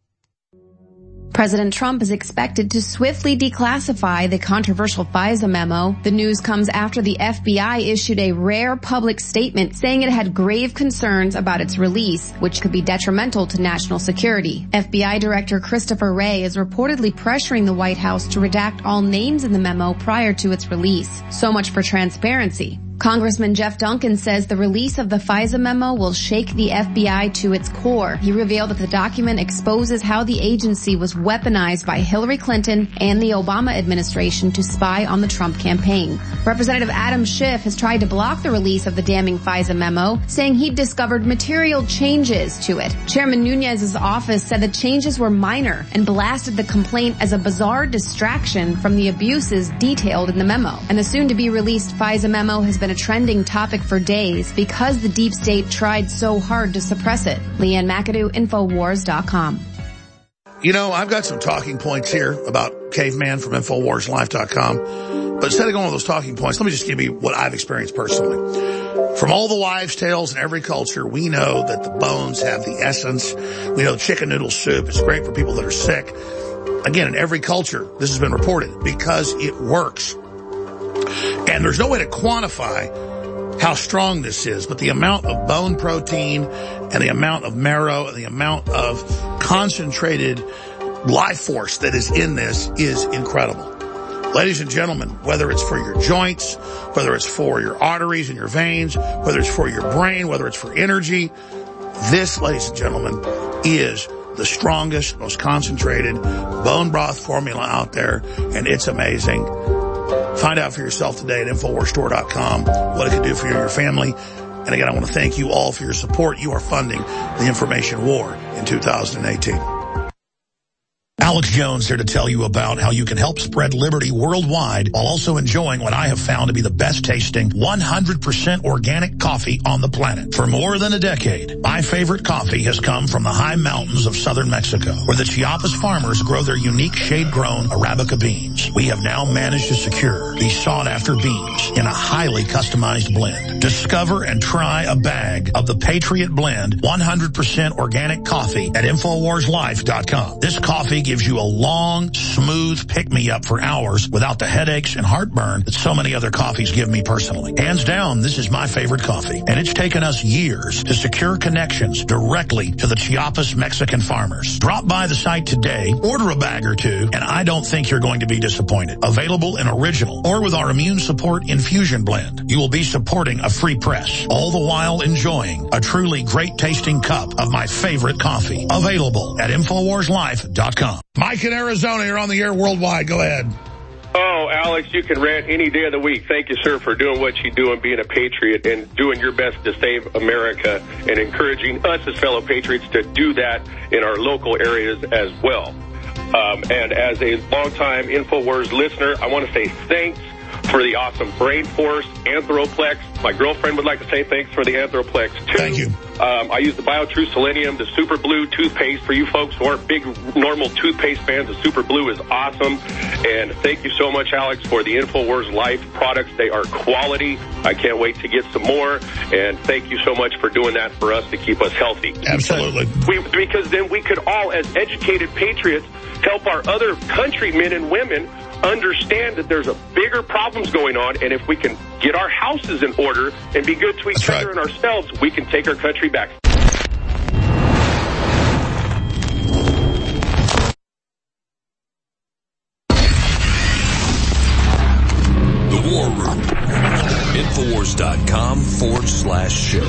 President Trump is expected to swiftly declassify the controversial FISA memo. The news comes after the F B I issued a rare public statement saying it had grave concerns about its release, which could be detrimental to national security. F B I Director Christopher Wray is reportedly pressuring the White House to redact all names in the memo prior to its release. So much for transparency. Congressman Jeff Duncan says the release of the FISA memo will shake the F B I to its core. He revealed that the document exposes how the agency was weaponized by Hillary Clinton and the Obama administration to spy on the Trump campaign. Representative Adam Schiff has tried to block the release of the damning FISA memo, saying he'd discovered material changes to it. Chairman Nunes's office said the changes were minor and blasted the complaint as a bizarre distraction from the abuses detailed in the memo. And the soon-to-be-released FISA memo has been a trending topic for days because the deep state tried so hard to suppress it. Leanne McAdoo, Infowars dot com. You know, I've got some talking points here about Caveman from Infowars Life dot com. But instead of going with those talking points, let me just give you what I've experienced personally. From all the wives' tales in every culture, we know that the bones have the essence. We know chicken noodle soup is great for people that are sick. Again, in every culture, this has been reported because it works. And there's no way to quantify how strong this is, but the amount of bone protein and the amount of marrow and the amount of concentrated life force that is in this is incredible. Ladies and gentlemen, whether it's for your joints, whether it's for your arteries and your veins, whether it's for your brain, whether it's for energy, this, ladies and gentlemen, is the strongest, most concentrated bone broth formula out there, and it's amazing. Find out for yourself today at Infowars Store dot com what it can do for you and your family. And again, I want to thank you all for your support. You are funding the information war in two thousand eighteen. Alex Jones here to tell you about how you can help spread liberty worldwide while also enjoying what I have found to be the best tasting one hundred percent organic coffee on the planet. For more than a decade, my favorite coffee has come from the high mountains of southern Mexico, where the Chiapas farmers grow their unique shade-grown Arabica beans. We have now managed to secure these sought-after beans in a highly customized blend. Discover and try a bag of the Patriot Blend one hundred percent organic coffee at Infowars Life dot com. This coffee gives you a long, smooth pick-me-up for hours without the headaches and heartburn that so many other coffees give me personally. Hands down, this is my favorite coffee, and it's taken us years to secure connections directly to the Chiapas Mexican farmers. Drop by the site today, order a bag or two, and I don't think you're going to be disappointed. Available in original or with our immune support infusion blend. You will be supporting a free press, all the while enjoying a truly great-tasting cup of my favorite coffee. Available at Infowars Life dot com. Mike in Arizona, you're on the air worldwide. Go ahead. Oh, Alex, you can rant any day of the week. Thank you, sir, for doing what you do and being a patriot and doing your best to save America and encouraging us as fellow patriots to do that in our local areas as well. Um, and as a longtime InfoWars listener, I want to say thanks for the awesome Brain Force, Anthroplex. My girlfriend would like to say thanks for the Anthroplex, too. Thank you. Um, I use the BioTrue Selenium, the Super Blue toothpaste. For you folks who aren't big normal toothpaste fans, the Super Blue is awesome. And thank you so much, Alex, for the InfoWars Life products. They are quality. I can't wait to get some more. And thank you so much for doing that for us to keep us healthy. Absolutely. Because, we, because then we could all, as educated patriots, help our other countrymen and women understand that there's a bigger problems going on, and if we can get our houses in order and be good to each That's other right. and ourselves, we can take our country back. The War Room. Infowars dot com forward slash show.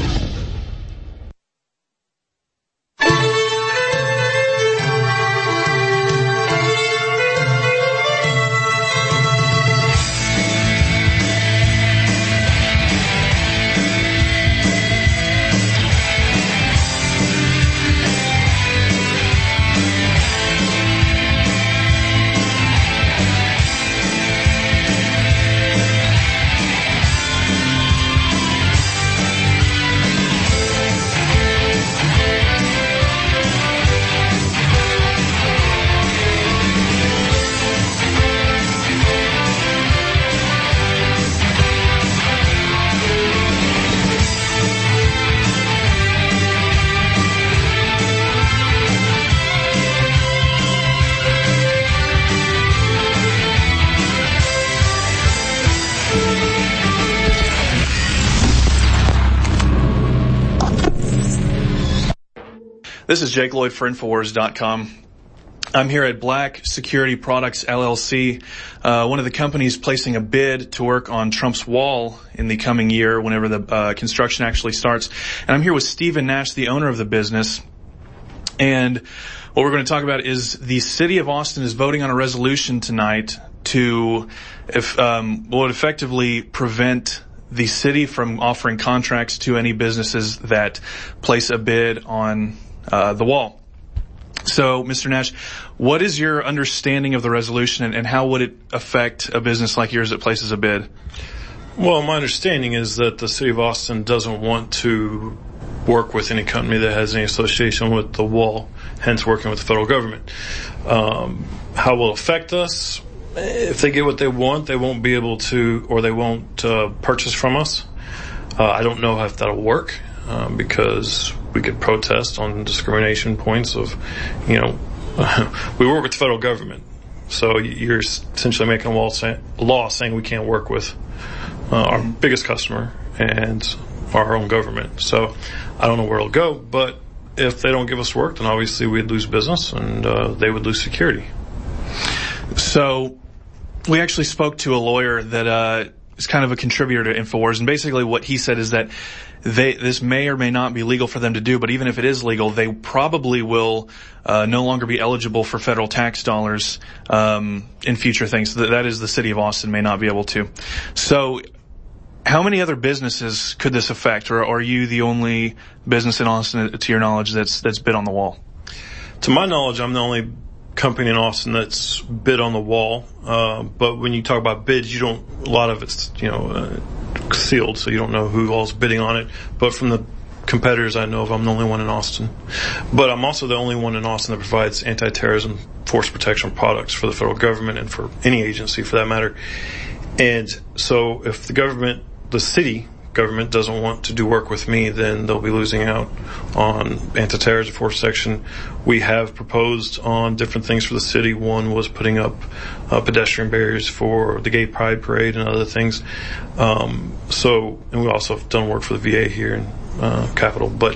This is Jake Lloyd for Infowars dot com. I'm here at Black Security Products, L L C, uh, one of the companies placing a bid to work on Trump's wall in the coming year whenever the uh, construction actually starts. And I'm here with Stephen Nash, the owner of the business. And what we're going to talk about is the city of Austin is voting on a resolution tonight to, if, um, will effectively prevent the city from offering contracts to any businesses that place a bid on uh, the wall. So, Mister Nash, what is your understanding of the resolution, and, and how would it affect a business like yours that places a bid? Well, my understanding is that the city of Austin doesn't want to work with any company that has any association with the wall, hence working with the federal government. Um, how will it affect us? If they get what they want, they won't be able to, or they won't uh, purchase from us. Uh, I don't know if that'll work, uh, because we could protest on discrimination points of, you know, we work with the federal government. So you're essentially making a law, say, law saying we can't work with uh, our biggest customer and our own government. So I don't know where it'll go, but if they don't give us work, then obviously we'd lose business and uh, they would lose security. So we actually spoke to a lawyer that uh, is kind of a contributor to InfoWars, and basically what he said is that they, this may or may not be legal for them to do, but even if it is legal, they probably will uh, no longer be eligible for federal tax dollars um, in future things. That, that is, the city of Austin may not be able to. So how many other businesses could this affect, or, or are you the only business in Austin, to your knowledge, that's that's bid on the wall? To my knowledge, I'm the only company in Austin that's bid on the wall. Uh, but when you talk about bids, you don't, a lot of it's, you know, uh, sealed, so you don't know who all's bidding on it. But from the competitors I know of, I'm the only one in Austin. But I'm also the only one in Austin that provides anti-terrorism force protection products for the federal government and for any agency for that matter. And so if the government, the city government doesn't want to do work with me, then they'll be losing out on anti-terrorism force protection. We have proposed on different things for the city. One was putting up uh, pedestrian barriers for the Gay Pride Parade and other things. Um, so, and we also have done work for the V A here in uh, Capitol. But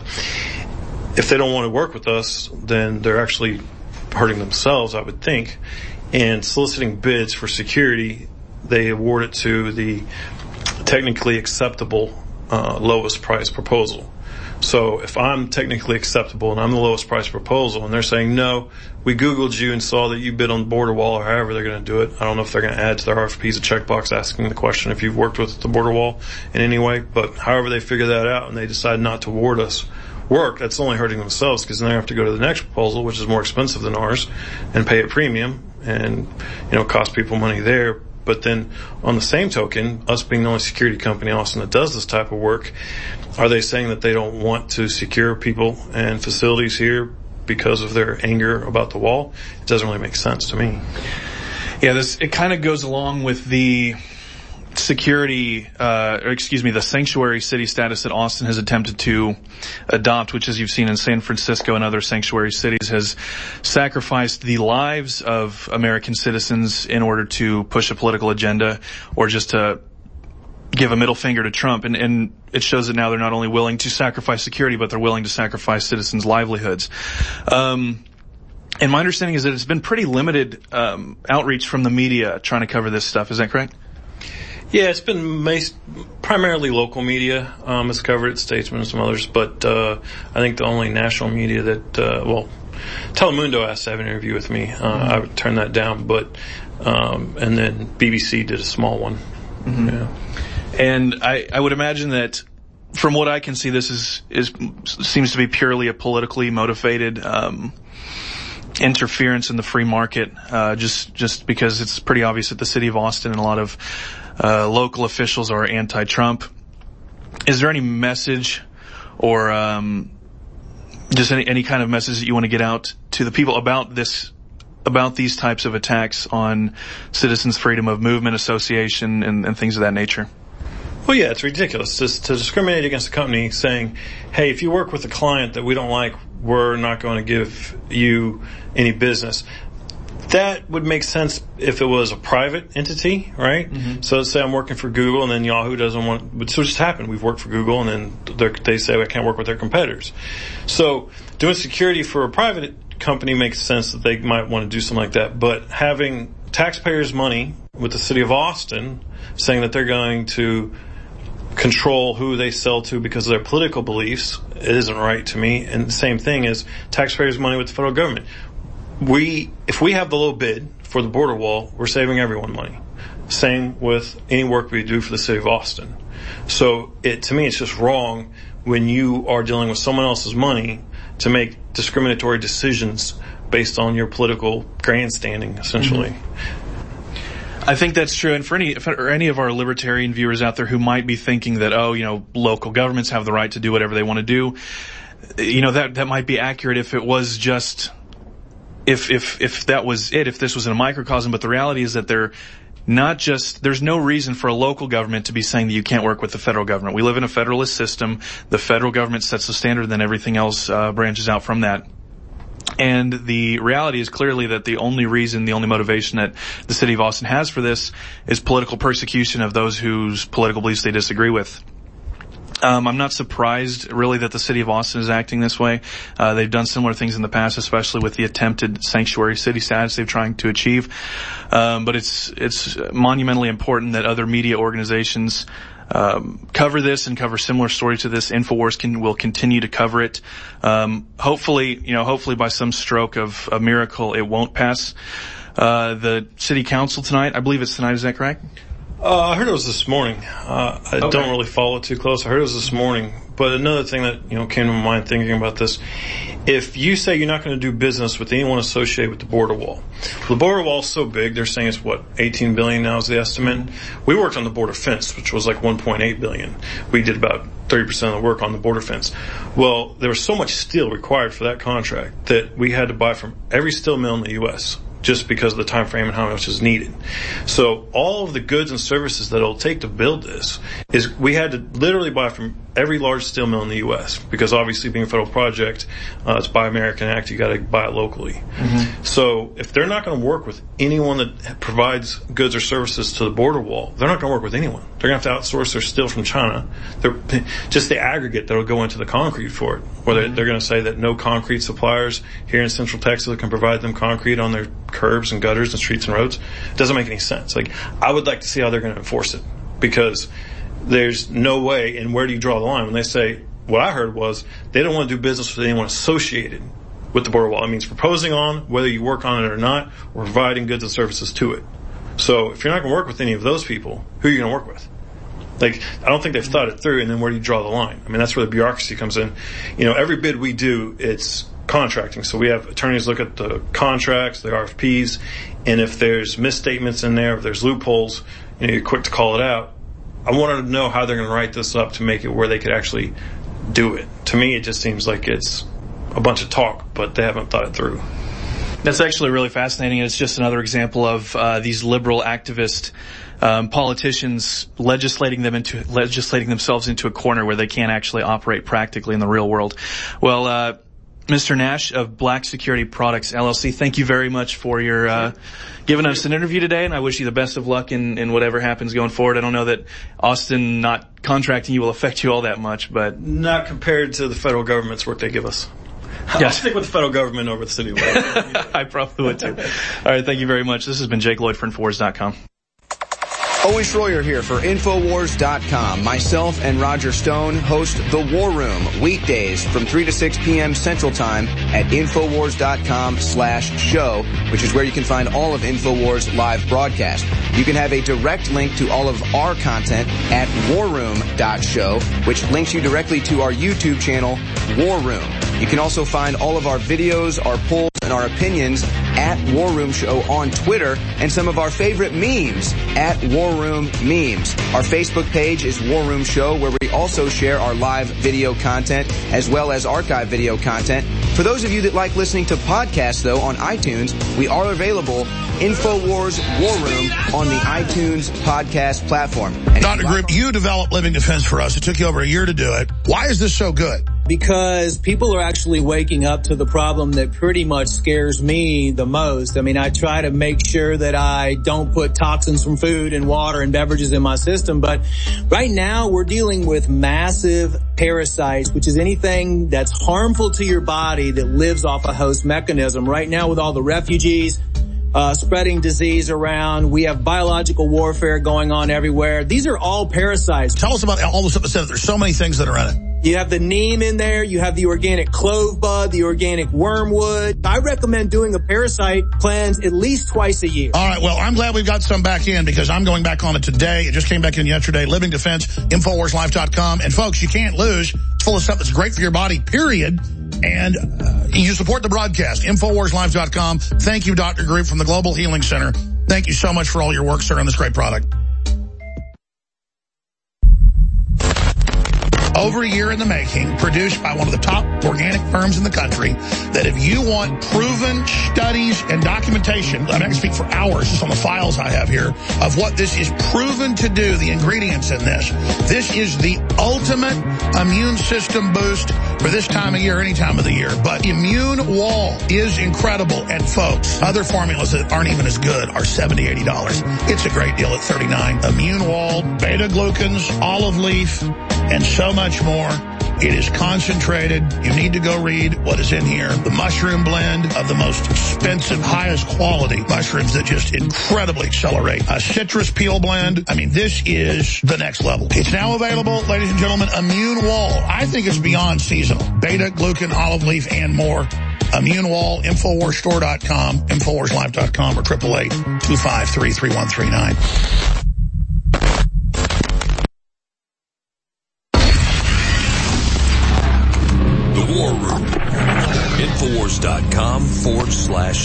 if they don't want to work with us, then they're actually hurting themselves, I would think. And soliciting bids for security, they award it to the technically acceptable uh, lowest price proposal. So if I'm technically acceptable and I'm the lowest price proposal and they're saying, no, we Googled you and saw that you bid on the border wall, or however they're going to do it. I don't know if they're going to add to their R F Ps a checkbox asking the question if you've worked with the border wall in any way. But however they figure that out and they decide not to award us work, that's only hurting themselves, because then they have to go to the next proposal, which is more expensive than ours, and pay a premium and, you know, cost people money there. But then on the same token, us being the only security company in Austin that does this type of work, are they saying that they don't want to secure people and facilities here because of their anger about the wall? It doesn't really make sense to me. Yeah, this, it kind of goes along with the security, uh, or excuse me, the sanctuary city status that Austin has attempted to adopt, which, as you've seen in San Francisco and other sanctuary cities, has sacrificed the lives of American citizens in order to push a political agenda, or just to give a middle finger to Trump. And, and it shows that now they're not only willing to sacrifice security, but they're willing to sacrifice citizens' livelihoods. Um, and my understanding is that it's been pretty limited um, outreach from the media trying to cover this stuff. Is that correct? Yeah, it's been mas- primarily local media. Um, it's covered at Statesman and some others, but uh, I think the only national media that, uh, well, Telemundo asked to have an interview with me. Uh, mm-hmm. I would turn that down, but um, and then B B C did a small one. Mm-hmm. Yeah. And I, I would imagine that, from what I can see, this is is seems to be purely a politically motivated um, interference in the free market. Uh, just just because it's pretty obvious that the city of Austin and a lot of Uh, local officials are anti-Trump. Is there any message, or um, just any any kind of message that you want to get out to the people about this, about these types of attacks on citizens' freedom of movement, association, and, and things of that nature? Well, yeah, it's ridiculous to, to discriminate against a company saying, hey, if you work with a client that we don't like, we're not going to give you any business. That would make sense if it was a private entity, right? Mm-hmm. So let's say I'm working for Google and then Yahoo doesn't want, which just happened. We've worked for Google and then they say I can't work with their competitors. So doing security for a private company makes sense that they might want to do something like that. But having taxpayers' money with the city of Austin saying that they're going to control who they sell to because of their political beliefs, it isn't right to me. And the same thing is taxpayers' money with the federal government. We, if we have the low bid for the border wall, we're saving everyone money. Same with any work we do for the city of Austin. So it, to me, it's just wrong when you are dealing with someone else's money to make discriminatory decisions based on your political grandstanding, essentially. Mm-hmm. I think that's true. And for any, for any of our libertarian viewers out there who might be thinking that, oh, you know, local governments have the right to do whatever they want to do, you know, that, that might be accurate if it was just, if, if, if that was it, if this was in a microcosm. But the reality is that they're not just, there's no reason for a local government to be saying that you can't work with the federal government. We live in a federalist system. The federal government sets the standard, and then everything else uh, branches out from that. And the reality is clearly that the only reason, the only motivation that the city of Austin has for this is political persecution of those whose political beliefs they disagree with. Um, I'm not surprised, really, that the city of Austin is acting this way. Uh, they've done similar things in the past, especially with the attempted sanctuary city status they're trying to achieve. Um, but it's it's monumentally important that other media organizations um, cover this and cover similar stories to this. InfoWars can, will continue to cover it. Um, hopefully, you know, hopefully by some stroke of a miracle, it won't pass. Uh, the city council tonight, I believe it's tonight, is that correct? Uh, I heard it was this morning. Uh, I okay. don't really follow it too close. I heard it was this morning. But another thing that, you know, came to my mind thinking about this, if you say you're not going to do business with anyone associated with the border wall, the border wall is so big, they're saying it's what, eighteen billion now is the estimate. We worked on the border fence, which was like one point eight billion. We did about thirty percent of the work on the border fence. Well, there was so much steel required for that contract that we had to buy from every steel mill in the U S just because of the time frame and how much is needed. So all of the goods and services that it'll take to build this is we had to literally buy from every large steel mill in the U S because obviously being a federal project, uh, it's Buy American Act, you got to buy it locally. Mm-hmm. So if they're not going to work with anyone that provides goods or services to the border wall, they're not going to work with anyone. They're going to have to outsource their steel from China. They're just the aggregate that will go into the concrete for it. Whether mm-hmm. they're going to say that no concrete suppliers here in Central Texas can provide them concrete on their curbs and gutters and streets and roads. It doesn't make any sense. Like, I would like to see how they're going to enforce it because there's no way. And where do you draw the line? When they say, what I heard was they don't want to do business with anyone associated with the border wall. It means proposing on, whether you work on it or not, or providing goods and services to it. So if you're not going to work with any of those people, who are you going to work with? Like, I don't think they've thought it through, and then where do you draw the line? I mean, that's where the bureaucracy comes in. You know, every bid we do, it's contracting. So we have attorneys look at the contracts, the R F Ps, and if there's misstatements in there, if there's loopholes, you know, you're quick to call it out. I wanted to know how they're going to write this up to make it where they could actually do it. To me, it just seems like it's a bunch of talk, but they haven't thought it through. That's actually really fascinating. It's just another example of uh, these liberal activist um, politicians legislating them into legislating themselves into a corner where they can't actually operate practically in the real world. Well, uh, Mister Nash of Black Security Products, L L C, thank you very much for your uh, giving us an interview today, and I wish you the best of luck in, in whatever happens going forward. I don't know that Austin not contracting you will affect you all that much, but not compared to the federal government's work they give us. I'll yes. stick with the federal government over the city of I probably would too. All right, thank you very much. This has been Jake Lloyd for Infowars dot com. Owen Schroyer here for Infowars dot com. Myself and Roger Stone host The War Room weekdays from three to six p.m. Central Time at Infowars dot com slash show, which is where you can find all of Infowars live broadcast. You can have a direct link to all of our content at war room dot show, which links you directly to our YouTube channel, War Room. You can also find all of our videos, our polls, and our opinions at War Room Show on Twitter, and some of our favorite memes at War Room Memes. Our Facebook page is War Room Show, where we also share our live video content as well as archive video content. For those of you that like listening to podcasts, though, on iTunes, we are available InfoWars War Room on the iTunes podcast platform. And Doctor Grip, you developed Living Defense for us. It took you over a year to do it. Why is this so good? because people are actually waking up to the problem that pretty much scares me the most. I mean, I try to make sure that I don't put toxins from food and water and beverages in my system, but right now we're dealing with massive parasites, which is anything that's harmful to your body that lives off a host mechanism. Right now with all the refugees Uh, spreading disease around. We have biological warfare going on everywhere. These are all parasites. Tell us about all the stuff that said there's so many things that are in it. You have the neem in there. You have the organic clove bud, the organic wormwood. I recommend doing a parasite cleanse at least twice a year. All right. Well, I'm glad we've got some back in because I'm going back on it today. It just came back in yesterday. Living Defense, Infowars Life dot com. And folks, you can't lose. It's full of stuff that's great for your body, period. And uh, you support the broadcast, Infowars Life dot com. Thank you, Doctor Group from the Global Healing Center. Thank you so much for all your work, sir, on this great product. Over a year in the making, produced by one of the top organic firms in the country, that if you want proven studies and documentation, I'm not going to speak for hours, just on the files I have here, of what this is proven to do, the ingredients in this. This is the ultimate immune system boost for this time of year, any time of the year. But Immune Wall is incredible. And folks, other formulas that aren't even as good are seventy dollars, eighty dollars. It's a great deal at thirty-nine dollars. Immune Wall, beta-glucans, olive leaf, and so much more. It is concentrated. You need to go read what is in here. The mushroom blend of the most expensive, highest quality mushrooms that just incredibly accelerate. A citrus peel blend. I mean, this is the next level. It's now available, ladies and gentlemen, Immune Wall. I think it's beyond seasonal. Beta, glucan, olive leaf, and more. Immune Wall, Infowars Store dot com, Infowars Life dot com, or eight eight eight, two five three, three one three nine.